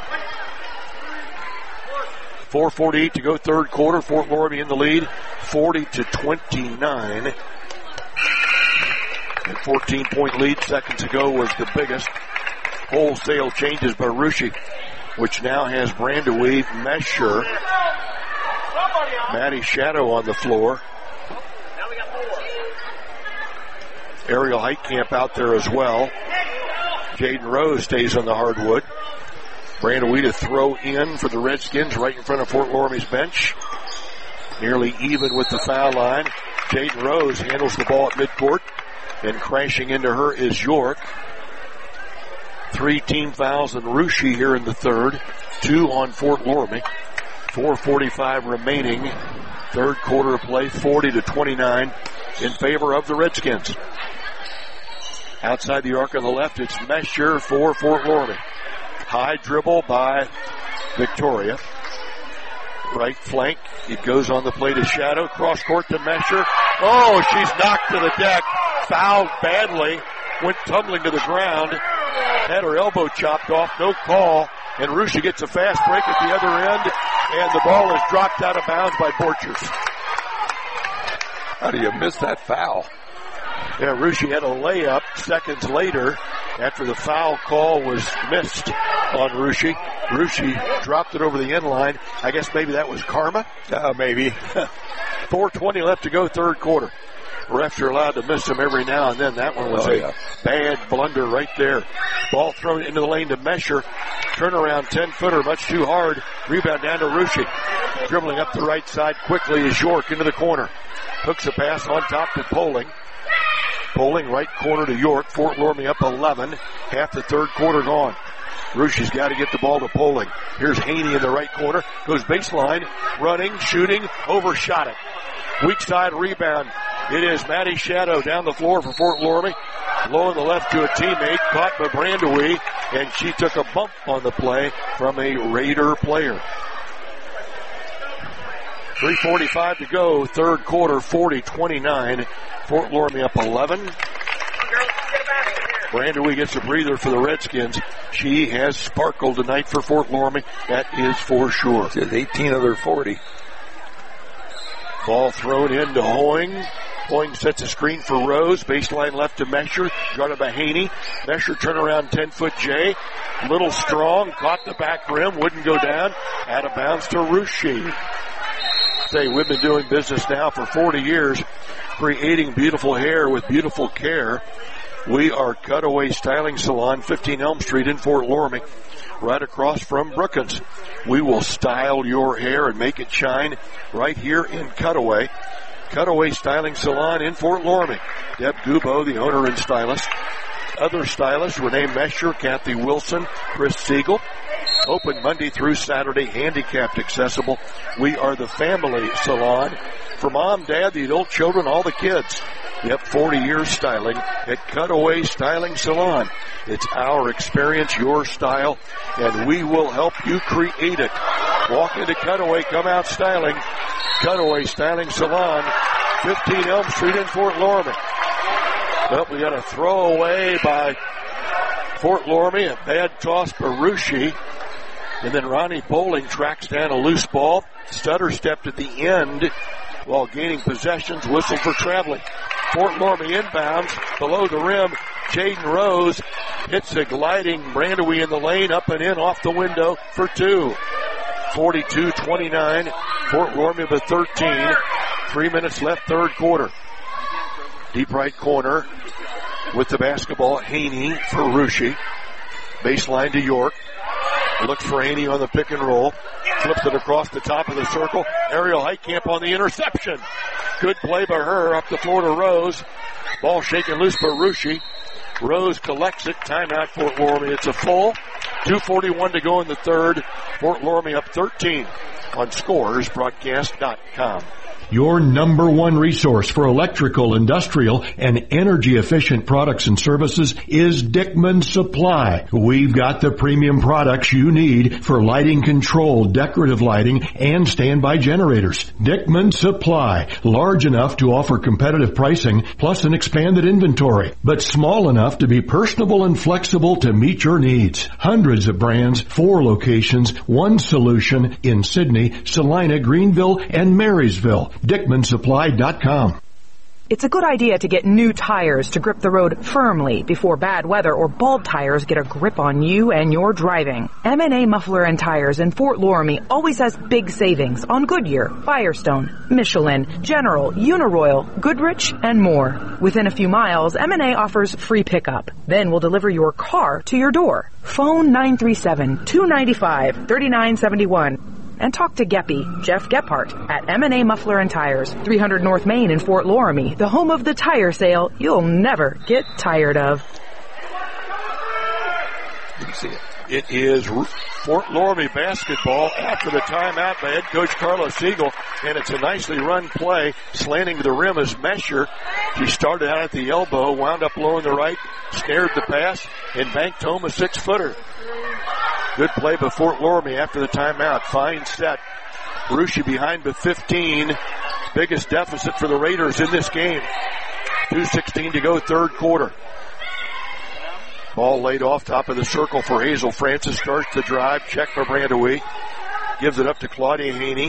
four forty-eight to go third quarter. Fort Loramie in the lead. forty to twenty-nine. And fourteen point lead seconds ago was the biggest. Wholesale changes by Russia, which now has Brandewee, Mesher, Maddie Shadow on the floor. Ariel Heitkamp out there as well. Jaden Rose stays on the hardwood. Brandewee to throw in for the Redskins right in front of Fort Loramie's bench. Nearly even with the foul line. Jaden Rose handles the ball at midcourt. And crashing into her is York. Three team fouls in Russia here in the third. Two on Fort Loramie. four forty-five remaining. Third quarter of play, forty to twenty-nine in favor of the Redskins. Outside the arc on the left, it's Mesher for Fort Loramie. High dribble by Victoria. Right flank. It goes on the play to Shadow. Cross court to Mesher. Oh, she's knocked to the deck. Fouled badly. Went tumbling to the ground. Had her elbow chopped off. No call. And Russia gets a fast break at the other end. And the ball is dropped out of bounds by Borchers. How do you miss that foul? Yeah, Russia had a layup seconds later after the foul call was missed on Russia. Russia dropped it over the end line. I guess maybe that was karma. Uh, maybe. four twenty left to go third quarter. Refs are allowed to miss them every now and then. That one was oh, a yeah. bad blunder right there. Ball thrown into the lane to Mesher. Turnaround ten-footer, much too hard. Rebound down to Russia. Dribbling up the right side quickly is York into the corner. Hooks a pass on top to Poling. Poling right corner to York. Fort Loramie up eleven. Half the third quarter gone. Russia's got to get the ball to Poling. Here's Haney in the right corner. Goes baseline. Running, shooting, overshot it. Weak side rebound. It is Maddie Shadow down the floor for Fort Loramie. Low on the left to a teammate. Caught by Brandewee. And she took a bump on the play from a Raider player. three forty-five to go. Third quarter, forty twenty-nine. Fort Loramie up eleven. Brandewee gets a breather for the Redskins. She has sparkled tonight for Fort Loramie. That is for sure. She has eighteen of their forty. Ball thrown into Hoying. Hoying sets a screen for Rose. Baseline left to Mesher. Guarded by Haney. Mesher turnaround ten-foot J. Little strong. Caught the back rim. Wouldn't go down. Out of bounds to Russia. Say, we've been doing business now for forty years. Creating beautiful hair with beautiful care. We are Cutaway Styling Salon, fifteen Elm Street in Fort Loramie. Right across from Brookins. We will style your hair and make it shine right here in Cutaway. Cutaway Styling Salon in Fort Loramie. Deb Gubo, the owner and stylist. Other stylists, Renee Mesher, Kathy Wilson, Chris Siegel. Open Monday through Saturday, handicapped accessible. We are the family salon for mom, dad, the adult children, all the kids. Yep, forty years styling at Cutaway Styling Salon. It's our experience, your style, and we will help you create it. Walk into Cutaway, come out styling. Cutaway Styling Salon, fifteen Elm Street in Fort Loramie. Well, we got a throwaway by Fort Loramie, a bad toss by Russia. And then Ronnie Bowling tracks down a loose ball. Stutter stepped at the end while gaining possessions, whistle for traveling. Fort Loramie inbounds below the rim. Jaden Rose hits a gliding Brandewie in the lane, up and in off the window for two. forty-two twenty-nine. Fort Loramie with thirteen. Three minutes left, third quarter. Deep right corner with the basketball. Haney for Russia. Baseline to York. Looks for Haney on the pick and roll. Flips it across the top of the circle. Ariel Heitkamp on the interception. Good play by her. Up the floor to Rose. Ball shaken loose by Russia. Rose collects it. Timeout Fort Loramie. It's a full. two forty-one to go in the third. Fort Loramie up thirteen on Scores Broadcast dot com. Your number one resource for electrical, industrial, and energy-efficient products and services is Dickman Supply. We've got the premium products you need for lighting control, decorative lighting, and standby generators. Dickman Supply, large enough to offer competitive pricing plus an expanded inventory, but small enough to be personable and flexible to meet your needs. Hundreds of brands, four locations, one solution in Sydney, Salina, Greenville, and Marysville. Dickman Supply dot com. It's a good idea to get new tires to grip the road firmly before bad weather or bald tires get a grip on you and your driving. M and A Muffler and Tires in Fort Loramie always has big savings on Goodyear, Firestone, Michelin, General, Uniroyal, Goodrich, and more. Within a few miles, M and A offers free pickup. Then we'll deliver your car to your door. Phone nine three seven, two nine five, three nine seven one. And talk to Geppy, Jeff Gephardt, at M and A Muffler and Tires, three hundred North Main in Fort Loramie, the home of the tire sale you'll never get tired of. You can see it. It is Fort Loramie basketball after the timeout by head coach Carlos Siegel, and it's a nicely run play. Slanting to the rim is Mesher. She started out at the elbow, wound up low on the right, snared the pass, and banked home a six-footer. Good play by Fort Loramie after the timeout. Fine set. Russia behind with fifteen. Biggest deficit for the Raiders in this game. two sixteen to go, third quarter. Ball laid off top of the circle for Hazel Francis. Starts the drive. Check for Brandewie. Gives it up to Claudia Haney.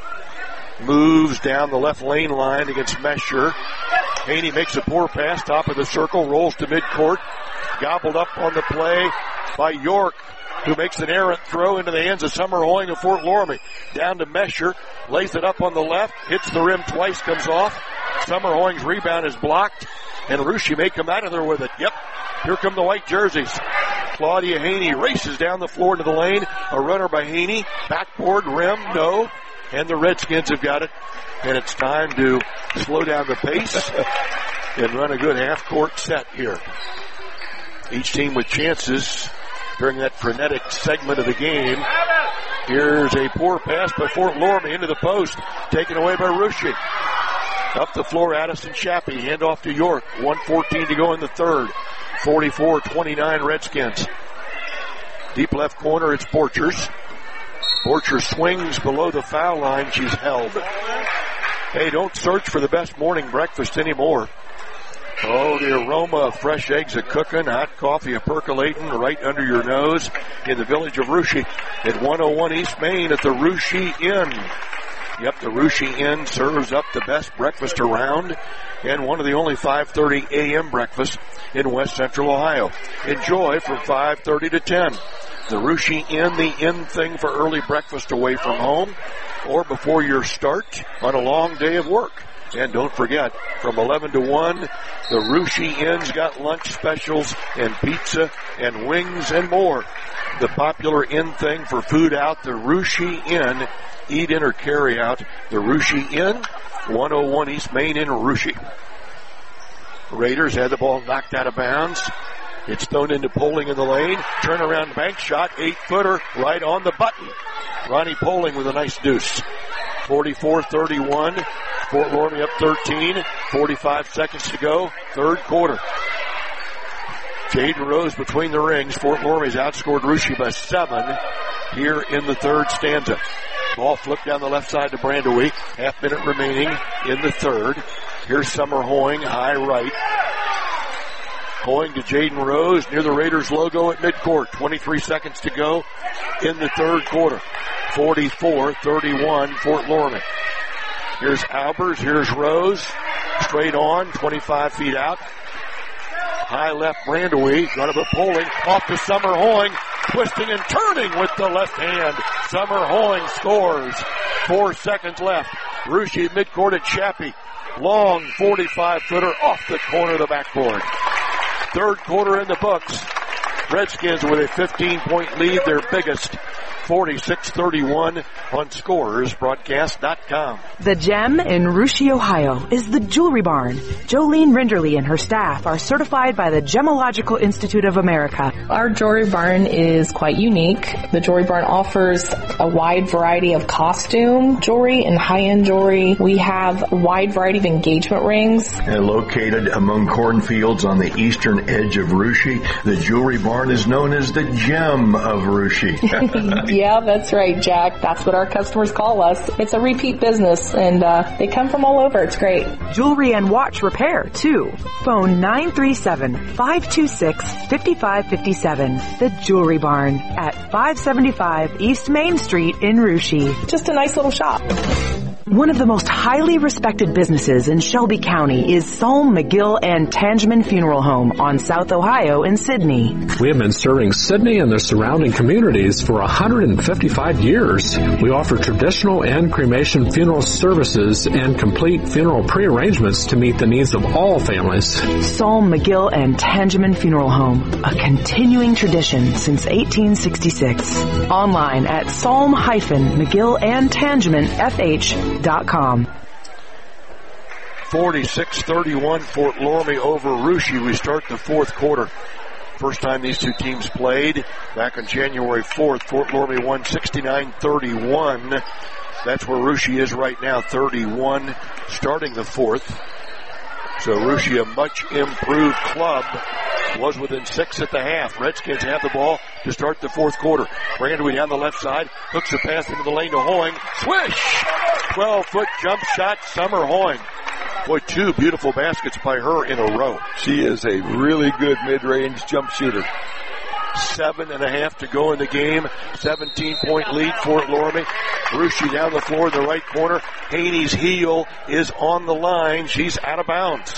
Moves down the left lane line against Mesher. Haney makes a poor pass. Top of the circle. Rolls to midcourt. Gobbled up on the play by York, who makes an errant throw into the hands of Summer Hoying of Fort Loramie. Down to Mesher, lays it up on the left, hits the rim twice, comes off. Summer Hoying's rebound is blocked, and Russia may come out of there with it. Yep, here come the white jerseys. Claudia Haney races down the floor to the lane. A runner by Haney. Backboard, rim, no. And the Redskins have got it. And it's time to slow down the pace and run a good half-court set here. Each team with chances during that frenetic segment of the game. Here's a poor pass by Fort Loramie into the post, taken away by Russia. Up the floor, Addison Shappy, hand off to York. one fourteen to go in the third. forty-four twenty-nine Redskins. Deep left corner, it's Borchers. Borchers swings below the foul line. She's held. Hey, don't search for the best morning breakfast anymore. Oh, the aroma of fresh eggs a-cooking, hot coffee a-percolating right under your nose in the village of Russia at one oh one East Main at the Russia Inn. Yep, the Russia Inn serves up the best breakfast around and one of the only five thirty a.m. breakfasts in West Central Ohio. Enjoy from five thirty to ten. The Russia Inn, the in thing for early breakfast away from home or before your start on a long day of work. And don't forget, from eleven to one, the Russia Inn's got lunch specials and pizza and wings and more. The popular in thing for food out, the Russia Inn. Eat in or carry out. The Russia Inn, one oh one East Main in Russia. Raiders had the ball knocked out of bounds. It's thrown into Poling in the lane. Turnaround bank shot, eight-footer, right on the button. Ronnie Poling with a nice deuce. forty-four thirty-one. Fort Loramie up thirteen, forty-five seconds to go, third quarter. Jaden Rose between the rings. Fort Loramie's outscored Russia by seven here in the third stanza. Ball flipped down the left side to Brandewie. Half minute remaining in the third. Here's Summer Hoying, high right. Hoying to Jaden Rose near the Raiders logo at midcourt. twenty-three seconds to go in the third quarter. forty-four thirty-one Fort Loramie. Here's Albers, here's Rose. Straight on, twenty-five feet out. High left Brandewie, got a Poling, off to Summer Hoying, twisting and turning with the left hand. Summer Hoying scores. Four seconds left. Russia midcourt at Chappie. Long forty-five footer off the corner of the backboard. Third quarter in the books. Redskins with a fifteen point lead, their biggest. forty-six thirty-one on Scorers Broadcast dot com. The gem in Russia, Ohio is the Jewelry Barn. Jolene Rinderly and her staff are certified by the Gemological Institute of America. Our Jewelry Barn is quite unique. The Jewelry Barn offers a wide variety of costume jewelry and high-end jewelry. We have a wide variety of engagement rings. And located among cornfields on the eastern edge of Russia, the Jewelry Barn is known as the gem of Russia. Yeah, that's right, Jack. That's what our customers call us. It's a repeat business, and uh, they come from all over. It's great. Jewelry and watch repair, too. Phone nine three seven, five two six, five five five seven. The Jewelry Barn at five seventy-five East Main Street in Russia. Just a nice little shop. One of the most highly respected businesses in Shelby County is Salm, McGill, and Tangeman Funeral Home on South Ohio in Sidney. We have been serving Sidney and the surrounding communities for one hundred fifty-five years. We offer traditional and cremation funeral services and complete funeral pre-arrangements to meet the needs of all families. Salm, McGill, and Tangeman Funeral Home, a continuing tradition since eighteen sixty-six. Online at salm mcgill and tangeman f h dot com. forty-six thirty-one Fort Loramie over Russia. We start the fourth quarter. First time these two teams played back on January fourth. Fort Loramie won sixty-nine thirty-one. That's where Russia is right now, thirty-one, starting the fourth. So Russia, a much improved club, was within six at the half. Redskins have the ball to start the fourth quarter. Brandewie down the left side, hooks a pass into the lane to Hoying. Swish! twelve-foot jump shot, Summer Hoying. Boy, two beautiful baskets by her in a row. She is a really good mid-range jump shooter. Seven and a half to go in the game. seventeen point lead, Fort Loramie. Russia down the floor in the right corner. Haney's heel is on the line. She's out of bounds.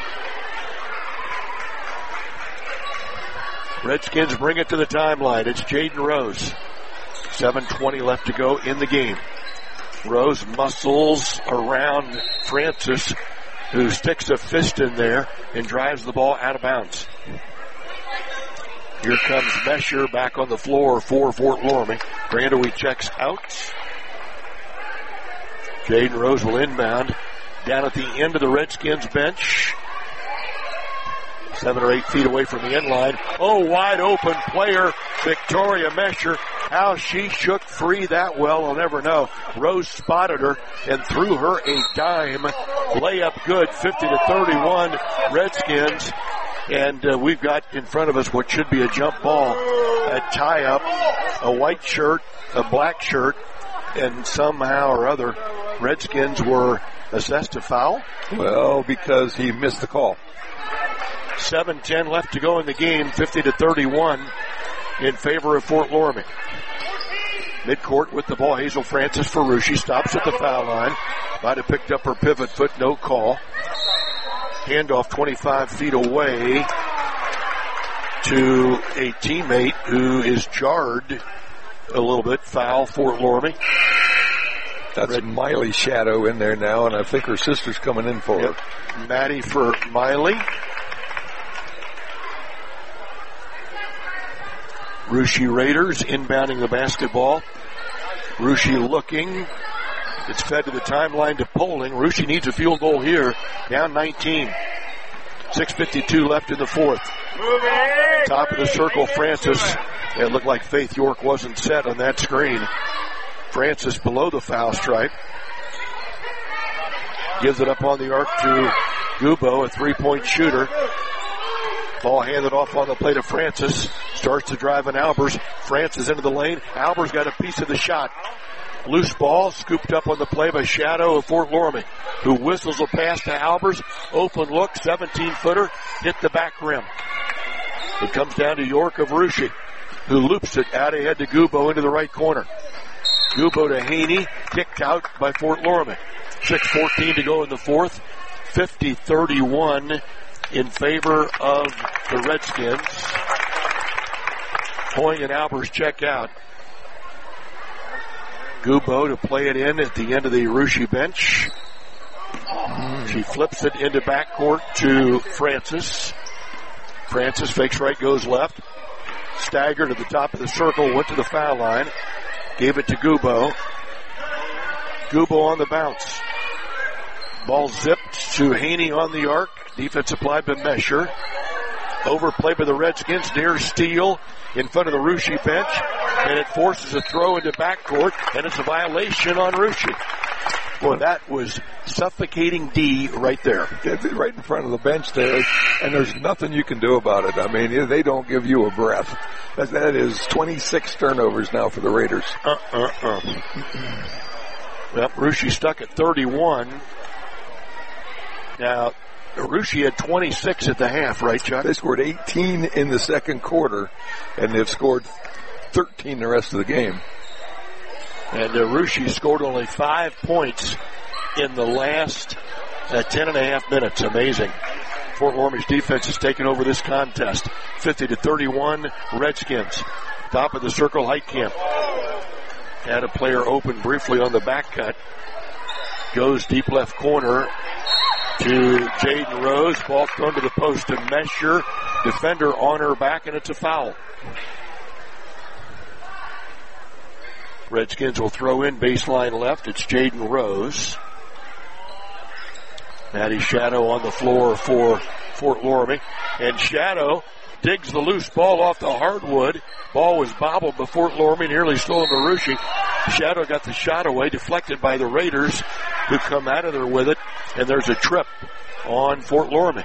Redskins bring it to the timeline. It's Jaden Rose. seven twenty left to go in the game. Rose muscles around Francis, who sticks a fist in there and drives the ball out of bounds. Here comes Mesher back on the floor for Fort Loramie. Brandewie checks out. Jaden Rose will inbound down at the end of the Redskins bench. Seven or eight feet away from the end line. Oh, wide open player, Victoria Mesher. How she shook free that well, I'll never know. Rose spotted her and threw her a dime. Layup good, fifty to thirty-one, Redskins. And uh, we've got in front of us what should be a jump ball, a tie-up, a white shirt, a black shirt, and somehow or other, Redskins were assessed a foul. Well, because he missed the call. seven ten left to go in the game, fifty to thirty-one in favor of Fort Loramie. Midcourt with the ball, Hazel Francis for Russia. Stops at the foul line. Might have picked up her pivot foot, no call. Handoff twenty-five feet away to a teammate who is jarred a little bit. Foul, Fort Loramie. That's Red. Miley Shadow in there now, and I think her sister's coming in for yep. her. Maddie for Miley. Russia Raiders inbounding the basketball. Russia looking. It's fed to the timeline to Poling. Russia needs a field goal here. Down nineteen. six fifty-two left in the fourth. Top of the circle, Francis. It looked like Faith York wasn't set on that screen. Francis below the foul stripe. Gives it up on the arc to Gubo, a three-point shooter. Ball handed off on the plate of Francis. Starts to drive in Albers. Francis into the lane. Albers got a piece of the shot. Loose ball scooped up on the play by Shadow of Fort Loramie, who whistles a pass to Albers. Open look, seventeen-footer, hit the back rim. It comes down to York of Russia, who loops it out ahead to Gubo into the right corner. Gubo to Haney, kicked out by Fort Loramie. six fourteen to go in the fourth. fifty thirty-one in favor of the Redskins. Hoying and Albers check out. Gubo to play it in at the end of the Russia bench. She flips it into backcourt to Francis. Francis fakes right, goes left. Staggered to the top of the circle, went to the foul line. Gave it to Gubo. Gubo on the bounce. Ball zipped to Haney on the arc. Defense applied by Mesher. Overplay by the Redskins. Near steal in front of the Russia bench. And it forces a throw into backcourt. And it's a violation on Russia. Boy, that was suffocating D right there. Right in front of the bench there. And there's nothing you can do about it. I mean, they don't give you a breath. That, that is twenty-six turnovers now for the Raiders. Uh-uh-uh. Well, Russia stuck at thirty-one. Now, Russia had twenty-six at the half, right, Chuck? They scored eighteen in the second quarter, and they've scored thirteen the rest of the game. And uh, Russia scored only five points in the last uh, ten and a half minutes. Amazing. Fort Loramie's defense has taken over this contest. fifty to thirty-one, Redskins. Top of the circle, Heitkamp. Had a player open briefly on the back cut. Goes deep left corner to Jaden Rose. Ball thrown to the post to Mesher. Defender on her back, and it's a foul. Redskins will throw in baseline left. It's Jaden Rose. Maddie Shadow on the floor for Fort Loramie. And Shadow digs the loose ball off the hardwood. Ball was bobbled by Fort Loramie, nearly stolen by Russia. Shadow got the shot away, deflected by the Raiders, who come out of there with it. And there's a trip on Fort Loramie.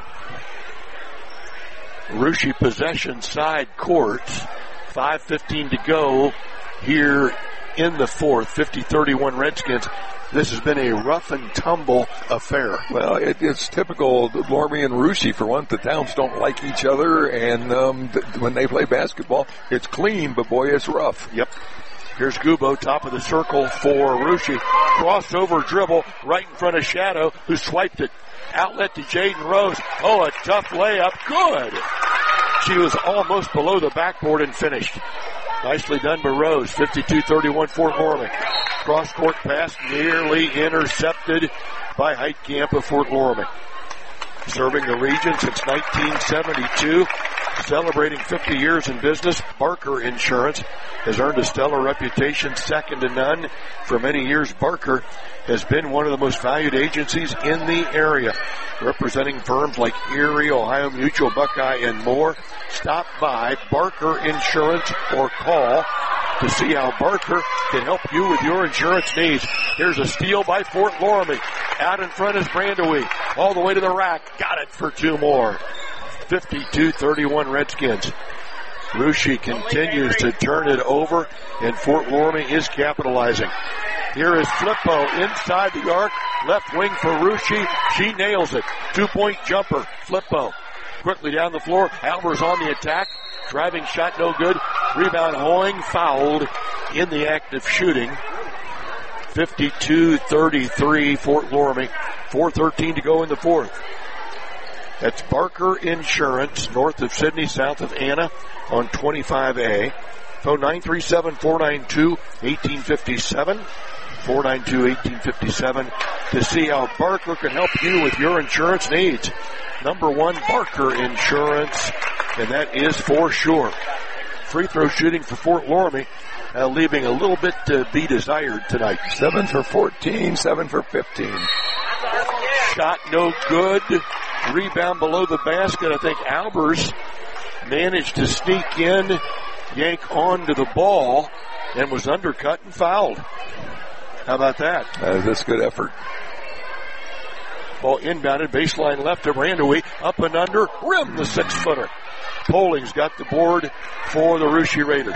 Russia possession side court. five fifteen to go here in the fourth. fifty thirty-one Redskins. This has been a rough and tumble affair. Well, it, it's typical Loramie and Russia. For one, the towns don't like each other, and um, th- when they play basketball, it's clean, but boy, it's rough. Yep. Here's Gubo, top of the circle for Russia. Crossover dribble right in front of Shadow, who swiped it. Outlet to Jaden Rose. Oh, a tough layup. Good. She was almost below the backboard and finished. Nicely done by Rose. fifty-two thirty-one Fort Loramie. Cross-court pass nearly intercepted by Heitkamp of Fort Loramie. Serving the region since nineteen seventy-two. Celebrating fifty years in business, Barker Insurance has earned a stellar reputation, second to none. For many years, Barker has been one of the most valued agencies in the area, representing firms like Erie, Ohio Mutual, Buckeye, and more. Stop by Barker Insurance or call to see how Barker can help you with your insurance needs. Here's a steal by Fort Loramie. Out in front is Brandewie. All the way to the rack. Got it for two more. fifty-two thirty-one Redskins. Russia continues to turn it over, and Fort Loramie is capitalizing. Here is Flippo inside the arc. Left wing for Russia. She nails it. Two-point jumper. Flippo. Quickly down the floor. Albers on the attack. Driving shot no good. Rebound Hoying fouled in the act of shooting. fifty-two thirty-three Fort Loramie. four thirteen to go in the fourth. That's Barker Insurance, north of Sydney, south of Anna on twenty-five A. Phone nine three seven, four nine two, one eight five seven. four nine two, one eight five seven to see how Barker can help you with your insurance needs. Number one, Barker Insurance, and that is for sure. Free throw shooting for Fort Loramie, uh, leaving a little bit to be desired tonight. Seven for fourteen, seven for fifteen. Shot no good. Rebound below the basket. I think Albers managed to sneak in, yank onto the ball, and was undercut and fouled. How about that? Uh, that's good effort. Ball inbounded, baseline left to Brandewee, up and under, rim the six-footer. Polling's got the board for the Russia Raiders.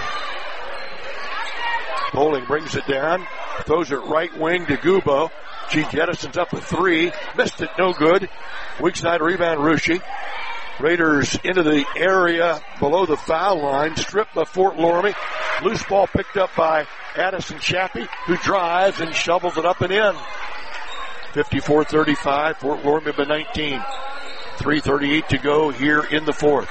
Poling brings it down, throws it right wing to Gubo. She jettisons up a three, missed it, no good. Weak side rebound, Russia. Raiders into the area below the foul line, stripped by Fort Loramie. Loose ball picked up by Addison Shappy, who drives and shovels it up and in. fifty-four thirty-five, Fort Loramie by nineteen. three thirty-eight to go here in the fourth.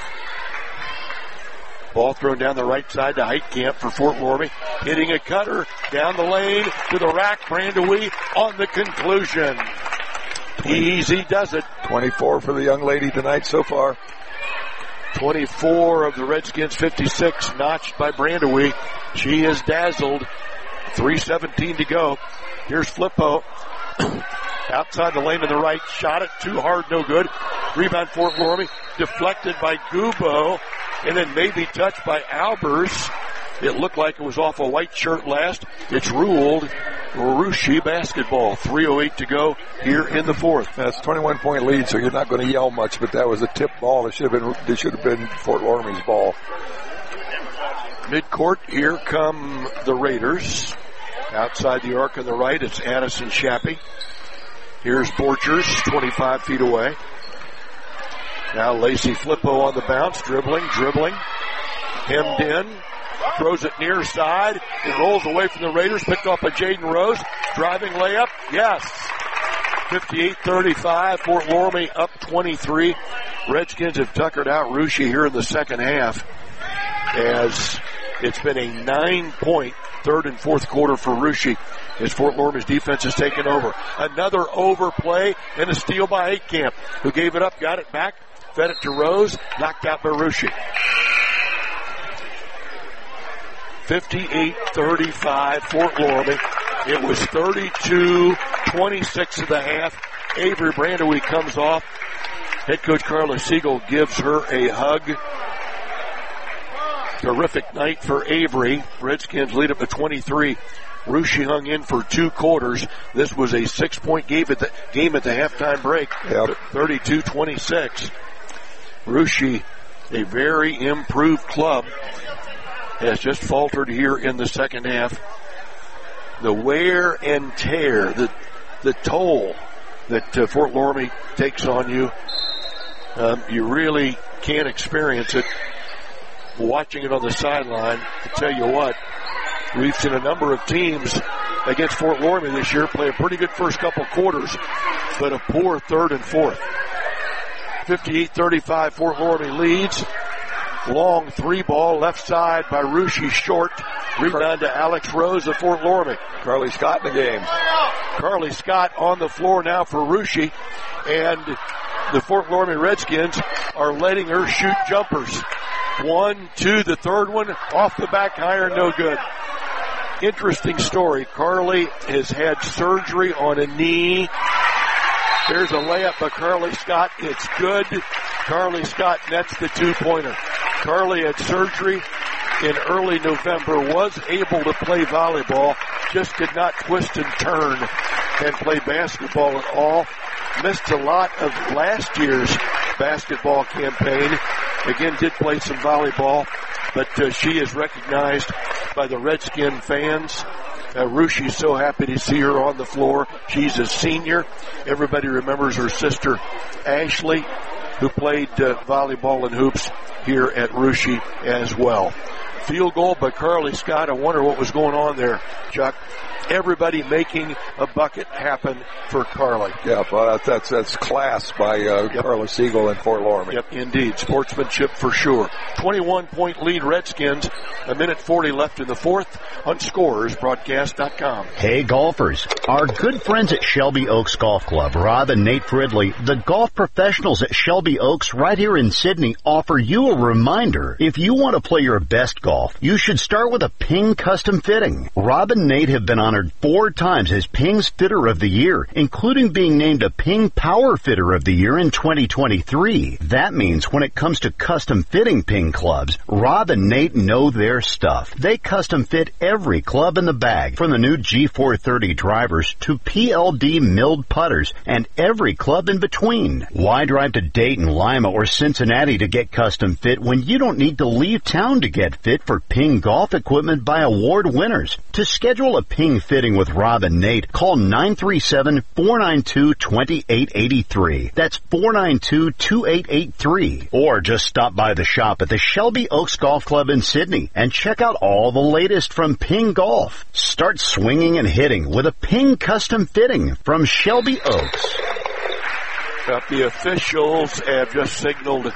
Ball thrown down the right side to Heitkamp for Fort Loramie. Hitting a cutter down the lane to the rack. Brandewee on the conclusion. Easy does it. twenty-four for the young lady tonight so far. twenty-four of the Redskins, fifty-six notched by Brandewee. She is dazzled. three seventeen to go. Here's Flippo. Outside the lane to the right. Shot it too hard, no good. Rebound Fort Loramie. Deflected by Gubo. And then maybe touched by Albers. It looked like it was off a white shirt last. It's ruled Russia basketball. three oh eight to go here in the fourth. That's a twenty-one point lead, so you're not going to yell much, but that was a tip ball. It should have been, it should have been Fort Loramie's ball. Midcourt, here come the Raiders. Outside the arc on the right, it's Addison Shappy. Here's Borchers, twenty-five feet away. Now Lacey Flippo on the bounce, dribbling, dribbling. Hemmed in. Throws it near side. It rolls away from the Raiders. Picked off by Jaden Rose. Driving layup. Yes. fifty-eight thirty-five. Fort Loramie up twenty-three. Redskins have tuckered out Russia here in the second half, as it's been a nine-point third and fourth quarter for Russia as Fort Loramie's defense has taken over. Another overplay and a steal by Heitkamp, who gave it up, got it back, fed it to Rose, knocked out by Russia. fifty-eight thirty-five, Fort Loramie. It was thirty-two twenty-six of the half. Avery Brandewee comes off. Head coach Carla Siegel gives her a hug. Terrific night for Avery. Redskins lead up to twenty-three. Russia hung in for two quarters. This was a six-point game at the, game at the halftime break. Yep. thirty-two twenty-six. Russia, a very improved club, has just faltered here in the second half. The wear and tear, the the toll that uh, Fort Loramie takes on you, um, you really can't experience it watching it on the sideline. I tell you what, we've seen a number of teams against Fort Loramie this year play a pretty good first couple quarters, but a poor third and fourth. fifty-eight thirty-five, Fort Loramie leads. Long three ball left side by Russia, short. Rebound to Alex Rose of Fort Loramie. Carly Scott in the game. Carly Scott on the floor now for Russia, and the Fort Loramie Redskins are letting her shoot jumpers. One, two, the third one off the back iron, no good. Interesting story. Carly has had surgery on a knee. There's a layup by Carly Scott. It's good. Carly Scott nets the two-pointer. Carly had surgery in early November, was able to play volleyball, just could not twist and turn and play basketball at all. Missed a lot of last year's basketball campaign. Again, did play some volleyball, but uh, she is recognized by the Redskin fans. Uh, Russia's so happy to see her on the floor. She's a senior. Everybody remembers her sister, Ashley, who played uh, volleyball and hoops here at Russia as well. Field goal by Carly Scott. I wonder what was going on there, Chuck. Everybody making a bucket happen for Carly. Yeah, well, that's that's class by uh, yep. Carla Siegel and Fort Loramie. Yep, indeed. Sportsmanship for sure. twenty-one point lead Redskins. A minute forty left in the fourth on Scorers Broadcast dot com. Hey, golfers. Our good friends at Shelby Oaks Golf Club, Rob and Nate Fridley, the golf professionals at Shelby Oaks right here in Sydney, offer you a reminder. If you want to play your best golf, you should start with a Ping custom fitting. Rob and Nate have been on honored four times as Ping's Fitter of the Year, including being named a Ping Power Fitter of the Year in twenty twenty-three. That means when it comes to custom fitting Ping clubs, Rob and Nate know their stuff. They custom fit every club in the bag, from the new G four thirty drivers to P L D milled putters and every club in between. Why drive to Dayton, Lima, or Cincinnati to get custom fit when you don't need to leave town to get fit for Ping golf equipment by award winners? To schedule a Ping fitting with Rob and Nate, call nine three seven, four nine two, two eight eight three. That's four nine two, two eight eight three. Or just stop by the shop at the Shelby Oaks Golf Club in Sydney and check out all the latest from Ping Golf. Start swinging and hitting with a Ping custom fitting from Shelby Oaks. But the officials have just signaled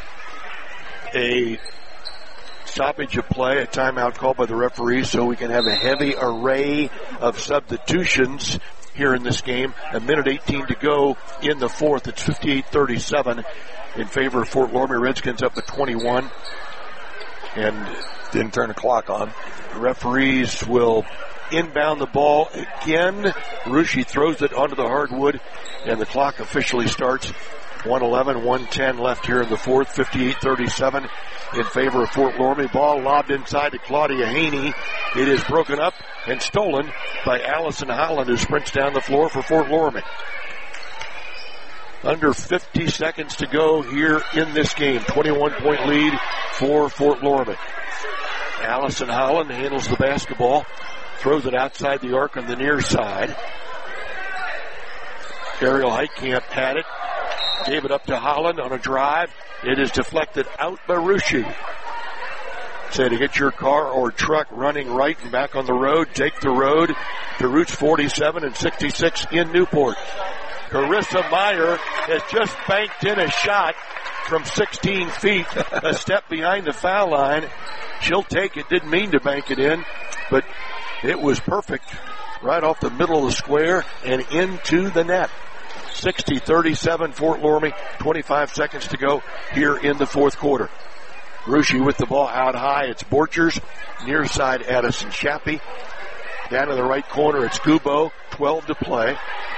a stoppage of play, a timeout called by the referee, so we can have a heavy array of substitutions here in this game. A minute eighteen to go in the fourth. It's fifty-eight thirty-seven in favor of Fort Loramie. Redskins up at twenty-one. And didn't turn the clock on. Referees will inbound the ball again. Ruschi throws it onto the hardwood, and the clock officially starts. one eleven, one ten left here in the fourth. fifty-eight thirty-seven in favor of Fort Loramie. Ball lobbed inside to Claudia Haney. It is broken up and stolen by Allison Holland, who sprints down the floor for Fort Loramie. Under fifty seconds to go here in this game. twenty-one point lead for Fort Loramie. Allison Holland handles the basketball, throws it outside the arc on the near side. Ariel Heitkamp had it, gave it up to Holland on a drive. It is deflected out by Ruschi. Say to get your car or truck running right and back on the road, take the road to Routes forty-seven and sixty-six in Newport. Carissa Meyer has just banked in a shot from sixteen feet, a step behind the foul line. She'll take it. Didn't mean to bank it in, but it was perfect right off the middle of the square and into the net. sixty thirty-seven Fort Loramie, twenty-five seconds to go here in the fourth quarter. Ruschi with the ball out high. It's Borchers. Near side, Addison Shappy. Down in the right corner, it's Gubo. twelve to play.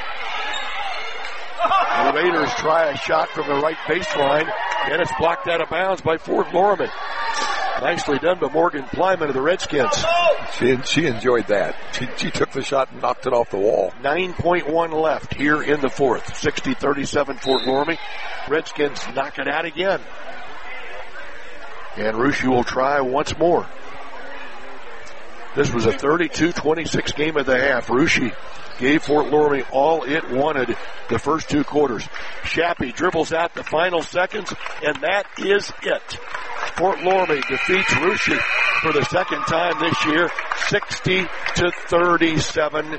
The Raiders try a shot from the right baseline, and it's blocked out of bounds by Fort Loramie. Nicely done by Morgan Plyman of the Redskins. She, she enjoyed that. She, she took the shot and knocked it off the wall. nine point one left here in the fourth. sixty thirty-seven Fort Loramie. Redskins knock it out again. And Ruschi will try once more. This was a thirty-two twenty-six game at the half. Ruschi gave Fort Loramie all it wanted the first two quarters. Shappy dribbles out the final seconds, and that is it. Fort Loramie defeats Ruschi for the second time this year, sixty to thirty-seven,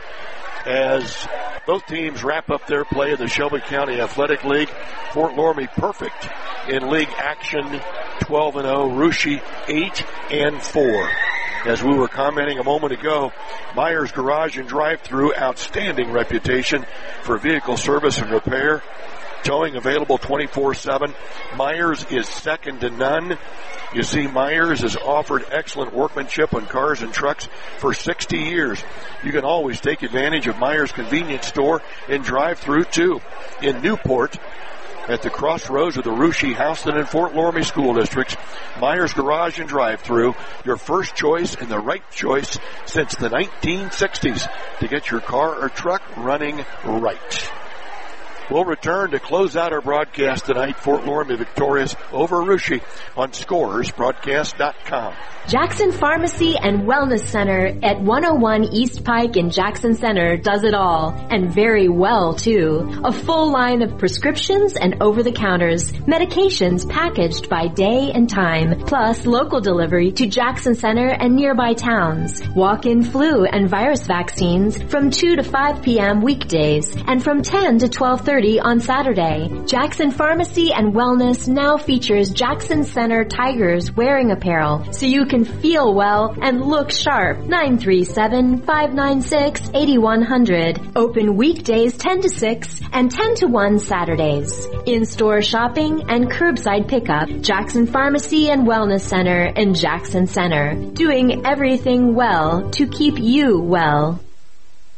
as both teams wrap up their play in the Shelby County Athletic League. Fort Loramie perfect in league action, twelve and oh. Ruschi eight and four. As we were commenting a moment ago, Myers Garage and Drive-Thru, outstanding reputation for vehicle service and repair. Towing available twenty-four seven. Myers is second to none. You see, Myers has offered excellent workmanship on cars and trucks for sixty years. You can always take advantage of Myers Convenience Store and Drive-Thru too. In Newport, at the crossroads of the Ruschi, Houston, and Fort Loramie school districts, Myers Garage and Drive-Thru, your first choice and the right choice since the nineteen sixties to get your car or truck running right. We'll return to close out our broadcast tonight. Fort Loramie victorious over Ruschi on Scores Broadcast dot com. Jackson Pharmacy and Wellness Center at one oh one East Pike in Jackson Center does it all, and very well too. A full line of prescriptions and over-the-counters, medications packaged by day and time, plus local delivery to Jackson Center and nearby towns. Walk-in flu and virus vaccines from two to five p.m. weekdays and from ten to twelve thirty on Saturday. Jackson Pharmacy and Wellness now features Jackson Center Tigers wearing apparel, so you can feel well and look sharp. nine three seven, five nine six, eight one zero zero. Open weekdays ten to six and ten to one Saturdays. In-store shopping and curbside pickup. Jackson Pharmacy and Wellness Center in Jackson Center. Doing everything well to keep you well.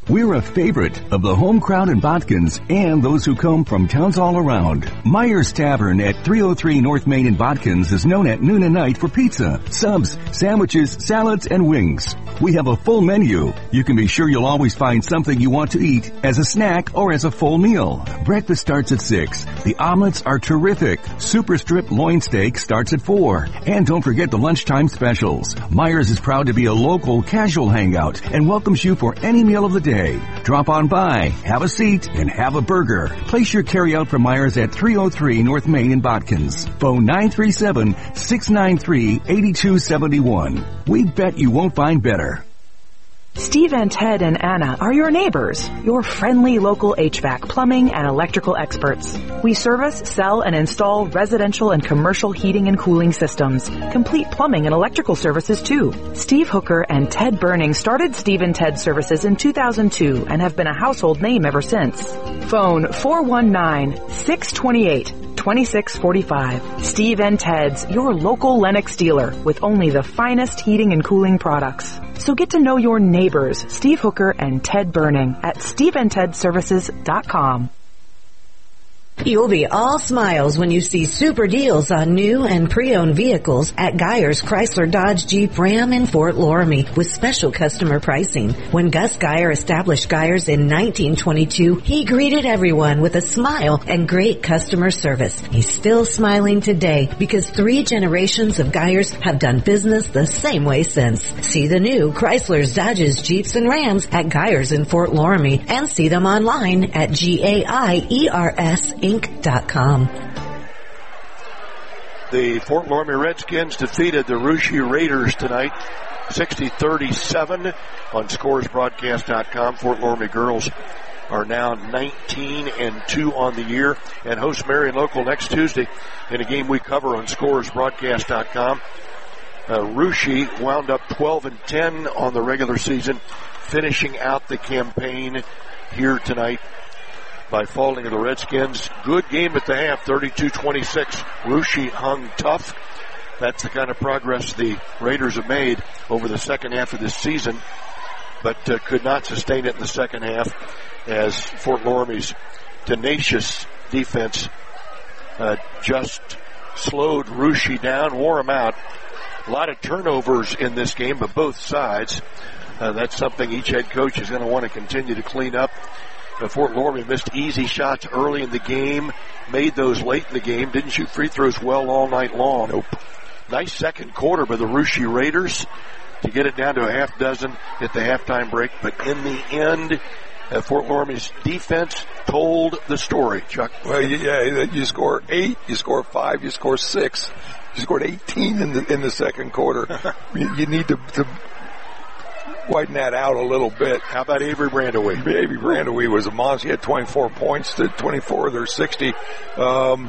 We're a favorite of the home crowd in Botkins and those who come from towns all around. Myers Tavern at three oh three North Main in Botkins is known at noon and night for pizza, subs, sandwiches, salads, and wings. We have a full menu. You can be sure you'll always find something you want to eat as a snack or as a full meal. Breakfast starts at six. The omelets are terrific. Super strip loin steak starts at four. And don't forget the lunchtime specials. Myers is proud to be a local casual hangout and welcomes you for any meal of the day. Drop on by, have a seat, and have a burger. Place your carryout from Myers at three oh three North Main in Botkins. Phone nine three seven, six nine three, eight two seven one. We bet you won't find better. Steve and Ted and Anna are your neighbors, your friendly local H V A C, plumbing, and electrical experts. We service, sell, and install residential and commercial heating and cooling systems. Complete plumbing and electrical services too. Steve Hooker and Ted Burning started Steve and Ted Services in two thousand two and have been a household name ever since. Phone four one nine, six two eight, two six four five. Steve and Ted's, your local Lennox dealer with only the finest heating and cooling products. So get to know your neighbors, Steve Hooker and Ted Burning, at steve and ted services dot com. You'll be all smiles when you see super deals on new and pre-owned vehicles at Geyer's Chrysler Dodge Jeep Ram in Fort Loramie with special customer pricing. When Gus Geyer established Geyer's in nineteen twenty-two, he greeted everyone with a smile and great customer service. He's still smiling today because three generations of Geyers have done business the same way since. See the new Chrysler's, Dodges, Jeeps, and Rams at Geyer's in Fort Loramie and see them online at G A I E R S Inc dot com. The Fort Loramie Redskins defeated the Russia Raiders tonight, sixty thirty-seven on scores broadcast dot com. Fort Loramie girls are now nineteen and two on the year and host Marion Local next Tuesday in a game we cover on scores broadcast dot com. Uh, Russia wound up twelve and ten on the regular season, finishing out the campaign here tonight by falling to the Redskins. Good game at the half, thirty-two twenty-six. Russia hung tough. That's the kind of progress the Raiders have made over the second half of this season, but uh, could not sustain it in the second half as Fort Loramie's tenacious defense uh, just slowed Russia down, wore them out. A lot of turnovers in this game, but both sides. Uh, that's something each head coach is going to want to continue to clean up. Uh, Fort Loramie missed easy shots early in the game, made those late in the game, didn't shoot free throws well all night long. Nope. Nice second quarter by the Russia Raiders to get it down to a half dozen at the halftime break, but in the end, uh, Fort Loramie's defense told the story, Chuck. Well, yeah, you score eight, you score five, you score six. You scored eighteen in the in the second quarter. you, you need to, to widen that out a little bit. How about Avery Brandaway? Avery Brandaway was a monster. He had twenty-four points to twenty-four of their sixty. Um,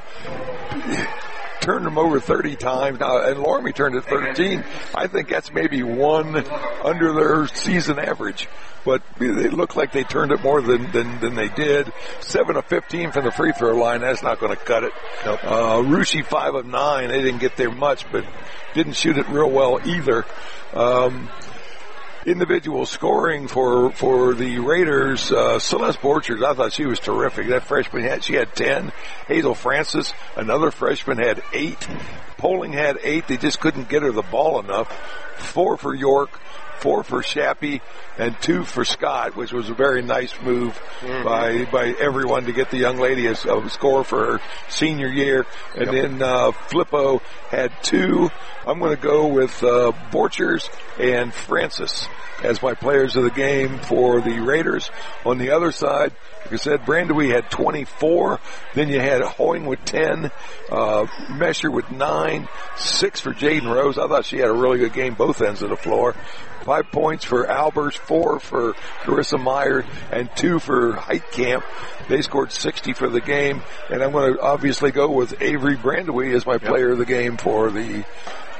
turned them over thirty times. Now, and Loramie turned it thirteen. I think that's maybe one under their season average. But they look like they turned it more than, than, than they did. seven of fifteen from the free throw line. That's not going to cut it. Nope. Uh, Russia five of nine. They didn't get there much, but didn't shoot it real well either. Um, individual scoring for, for the Raiders, uh, Celeste Borchers, I thought she was terrific. That freshman had, she had ten. Hazel Francis, another freshman, had eight. Poling had eight. They just couldn't get her the ball enough. Four for York. Four for Shappy and two for Scott, which was a very nice move mm-hmm. by by everyone to get the young lady a, a score for her senior year. And yep. then uh, Flippo had two. I'm going to go with uh, Borchers and Francis as my players of the game for the Raiders. On the other side, like I said, Brandaway had twenty-four. Then you had Hoying with ten, uh, Mesher with nine, six for Jaden Rose. I thought she had a really good game both ends of the floor. Five points for Albers, four for Carissa Meyer, and two for Heitkamp. They scored sixty for the game, and I'm going to obviously go with Avery Brandaway as my yep. player of the game for the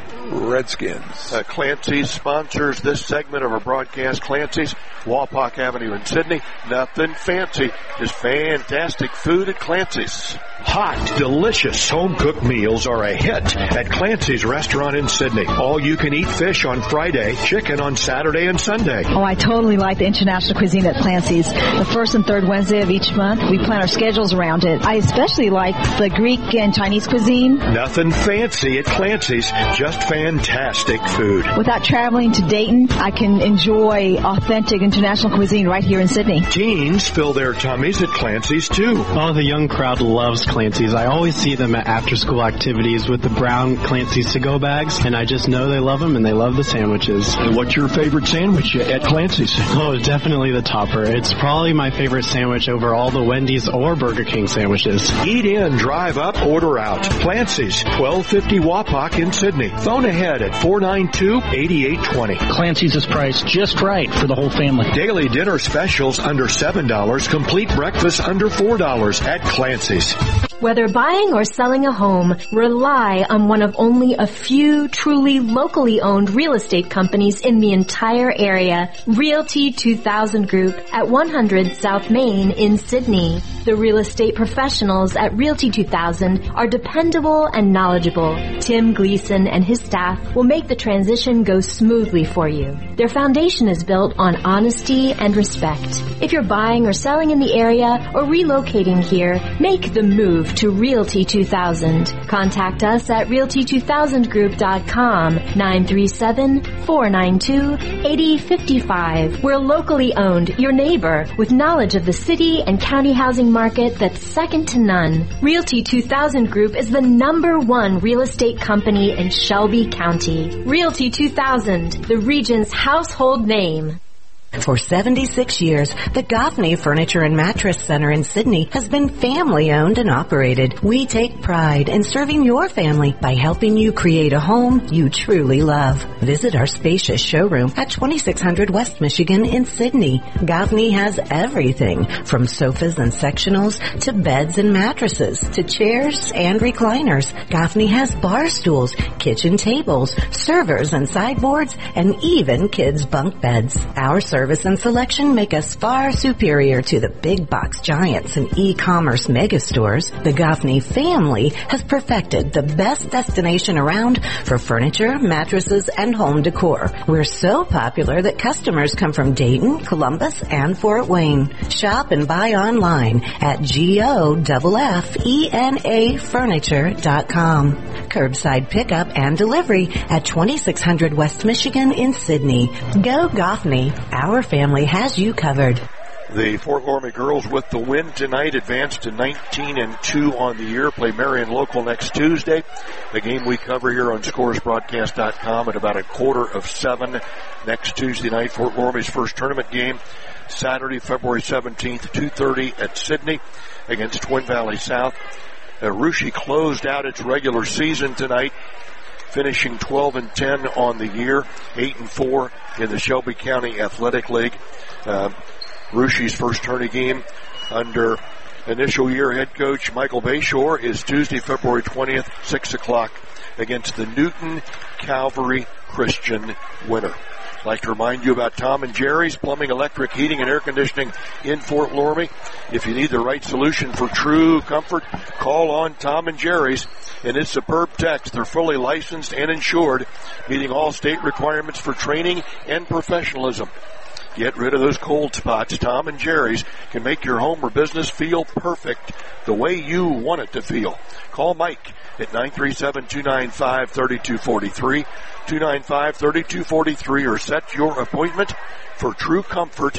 Redskins. Uh, Clancy's sponsors this segment of our broadcast. Clancy's, Wapak Avenue in Sydney. Nothing fancy, just fantastic food at Clancy's. Hot, delicious home-cooked meals are a hit at Clancy's restaurant in Sydney. All-you-can-eat fish on Friday, chicken on Saturday and Sunday. Oh, I totally like the international cuisine at Clancy's. The first and third Wednesday of each month, we plan our schedules around it. I especially like the Greek and Chinese cuisine. Nothing fancy at Clancy's, just fantastic food. Without traveling to Dayton, I can enjoy authentic international cuisine right here in Sydney. Teens fill their tummies at Clancy's, too. Oh, the young crowd loves Clancy's. I always see them at after-school activities with the brown Clancy's to-go bags, and I just know they love them and they love the sandwiches. And what's your favorite sandwich at Clancy's? Oh, definitely the topper. It's probably my favorite sandwich over all the Wendy's or Burger King sandwiches. Eat in, drive up, order out. Clancy's, twelve fifty Wapak in Sydney. Phone ahead at four nine two, eight eight two zero. Clancy's is priced just right for the whole family. Daily dinner specials under seven dollars. Complete breakfast under four dollars at Clancy's. Whether buying or selling a home, rely on one of only a few truly locally owned real estate companies in the entire area. Realty two thousand Group at one hundred South Main in Sydney. The real estate professionals at Realty two thousand are dependable and knowledgeable. Tim Gleason and his staff will make the transition go smoothly for you. Their foundation is built on honesty and respect. If you're buying or selling in the area or relocating here, make the move to Realty two thousand. Contact us at realty two thousand group dot com, nine three seven, four nine two, eight zero five five. We're locally owned, your neighbor, with knowledge of the city and county housing market that's second to none. Realty two thousand Group is the number one real estate company in Shelby County. Realty two thousand, the region's household name. For seventy-six years, the Goffney Furniture and Mattress Center in Sydney has been family-owned and operated. We take pride in serving your family by helping you create a home you truly love. Visit our spacious showroom at twenty-six hundred West Michigan in Sydney. Goffney has everything from sofas and sectionals to beds and mattresses to chairs and recliners. Goffney has bar stools, kitchen tables, servers and sideboards, and even kids' bunk beds. Our service Service and selection make us far superior to the big box giants and e-commerce mega stores. The Goffney family has perfected the best destination around for furniture, mattresses, and home decor. We're so popular that customers come from Dayton, Columbus, and Fort Wayne. Shop and buy online at G O F F E N A furniture dot com. Curbside pickup and delivery at twenty-six hundred West Michigan in Sydney. Go Goffney. Our family has you covered. The Fort Loramie girls with the win tonight advanced to nineteen and two on the year. Play Marion Local next Tuesday. The game we cover here on scores broadcast dot com at about a quarter of seven next Tuesday night. Fort Loramie's first tournament game Saturday, February seventeenth, two thirty at Sydney against Twin Valley South. Uh, Russia closed out its regular season tonight, finishing twelve and ten on the year, eight and four in the Shelby County Athletic League. Uh, Russia's first tourney game under initial year head coach Michael Bayshore is Tuesday, February twentieth, six o'clock against the Newton Calvary Christian Winter. I'd like to remind you about Tom and Jerry's Plumbing, Electric, Heating, and Air Conditioning in Fort Loramie. If you need the right solution for true comfort, call on Tom and Jerry's and its superb techs. They're fully licensed and insured, meeting all state requirements for training and professionalism. Get rid of those cold spots. Tom and Jerry's can make your home or business feel perfect the way you want it to feel. Call Mike at nine three seven, two nine five, three two four three, two nine five, three two four three, or set your appointment for true comfort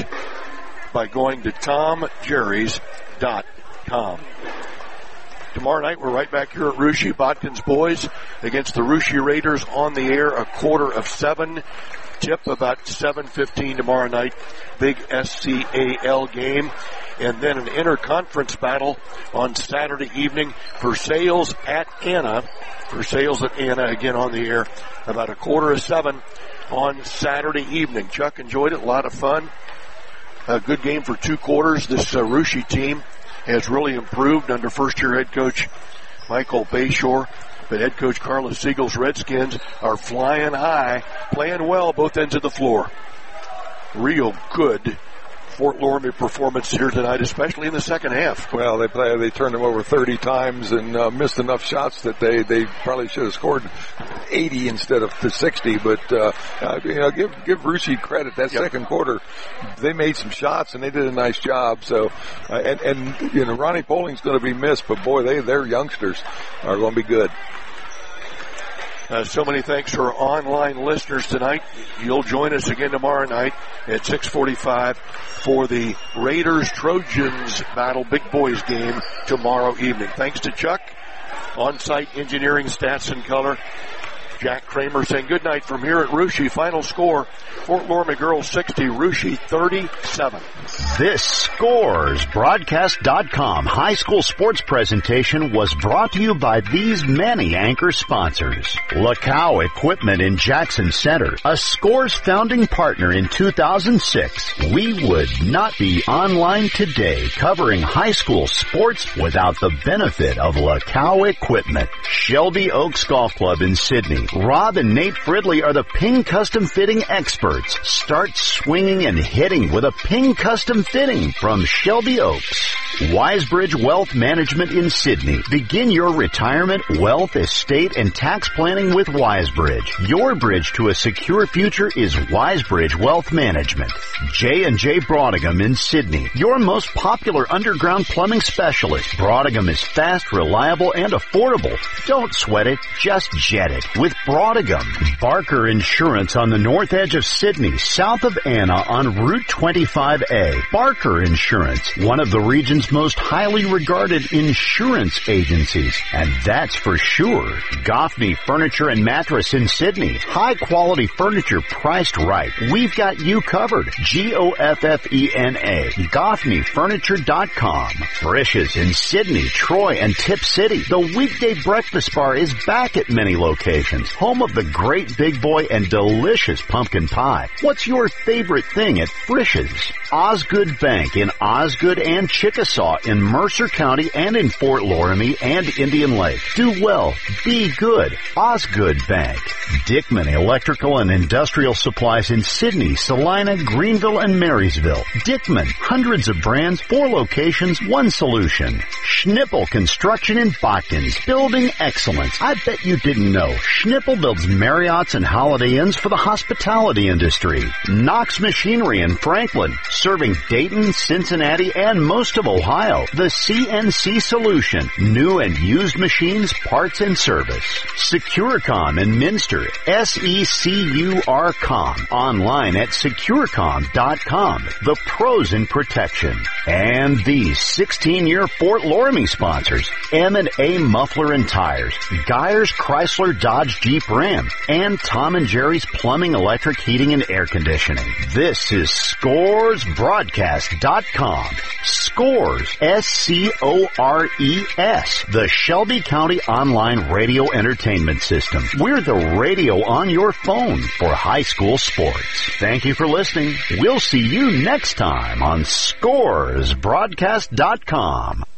by going to tom jerrys dot com. Tomorrow night, we're right back here at Russia. Bodkin's boys against the Russia Raiders on the air, a quarter of seven. Tip about seven fifteen tomorrow night. Big S C A L game. And then an interconference battle on Saturday evening for Sales at Anna. For Sales at Anna, again on the air, about a quarter of seven on Saturday evening. Chuck enjoyed it. A lot of fun. A good game for two quarters. This uh, Russia team has really improved under first-year head coach Michael Bayshore. But head coach Carlos Siegel's Redskins are flying high, playing well both ends of the floor. Real good Fort Loramie performance here tonight, especially in the second half. Well, they play, they turned them over thirty times and uh, missed enough shots that they, they probably should have scored eighty instead of the sixty. But uh, uh, you know, give give Russia credit. That yep. second quarter, they made some shots and they did a nice job. So, uh, and and you know, Ronnie Polling's going to be missed, but boy, they their youngsters are going to be good. Uh, so many thanks to our online listeners tonight. You'll join us again tomorrow night at six forty-five for the Raiders-Trojans Battle Big Boys game tomorrow evening. Thanks to Chuck, On-Site Engineering, Stats and Color. Jack Kramer saying good night from here at Russia. Final score, Fort Loramie girls sixty, Russia thirty-seven. This Scores Broadcast dot com high school sports presentation was brought to you by these many anchor sponsors. Lacow Equipment in Jackson Center, a Scores founding partner in two thousand six. We would not be online today covering high school sports without the benefit of Lacow Equipment. Shelby Oaks Golf Club in Sydney. Rob and Nate Fridley are the Ping Custom Fitting experts. Start swinging and hitting with a Ping Custom Fitting from Shelby Oaks. Wisebridge Wealth Management in Sydney. Begin your retirement, wealth, estate, and tax planning with Wisebridge. Your bridge to a secure future is Wisebridge Wealth Management. J and J Broadagum in Sydney. Your most popular underground plumbing specialist. Broadagum is fast, reliable, and affordable. Don't sweat it, just jet it with Broadagum. Barker Insurance on the north edge of Sydney, south of Anna on Route twenty-five A. Barker Insurance, one of the region's most highly regarded insurance agencies. And that's for sure. Goffney Furniture and Mattress in Sydney. High quality furniture priced right. We've got you covered. G O F F E N A. Goffney Furniture dot com. Frisch's in Sydney, Troy, and Tip City. The weekday breakfast bar is back at many locations. Home of the great big boy and delicious pumpkin pie. What's your favorite thing at Frisch's? Osgood Bank in Osgood and Chickasaw in Mercer County and in Fort Loramie and Indian Lake. Do well. Be good. Osgood Bank. Dickman Electrical and Industrial Supplies in Sydney, Salina, Greenville, and Marysville. Dickman. Hundreds of brands, four locations, one solution. Schnippel Construction in Botkins. Building excellence. I bet you didn't know. Schnippel builds Marriotts and Holiday Inns for the hospitality industry. Knox Machinery in Franklin, serving Dayton, Cincinnati, and most of Ohio. The C N C Solution, new and used machines, parts, and service. Securicom in Minster, S E C U R com, online at securicom dot com. The pros in protection. And these sixteen-year Fort Loramie sponsors, M and A Muffler and Tires, Geyers Chrysler Dodge Jeep Ram, and Tom and Jerry's Plumbing, Electric, Heating, and Air Conditioning. This is Scores Broadcast dot com. Scores, S C O R E S, the Shelby County Online Radio Entertainment System. We're the radio on your phone for high school sports. Thank you for listening. We'll see you next time on Scores Broadcast dot com.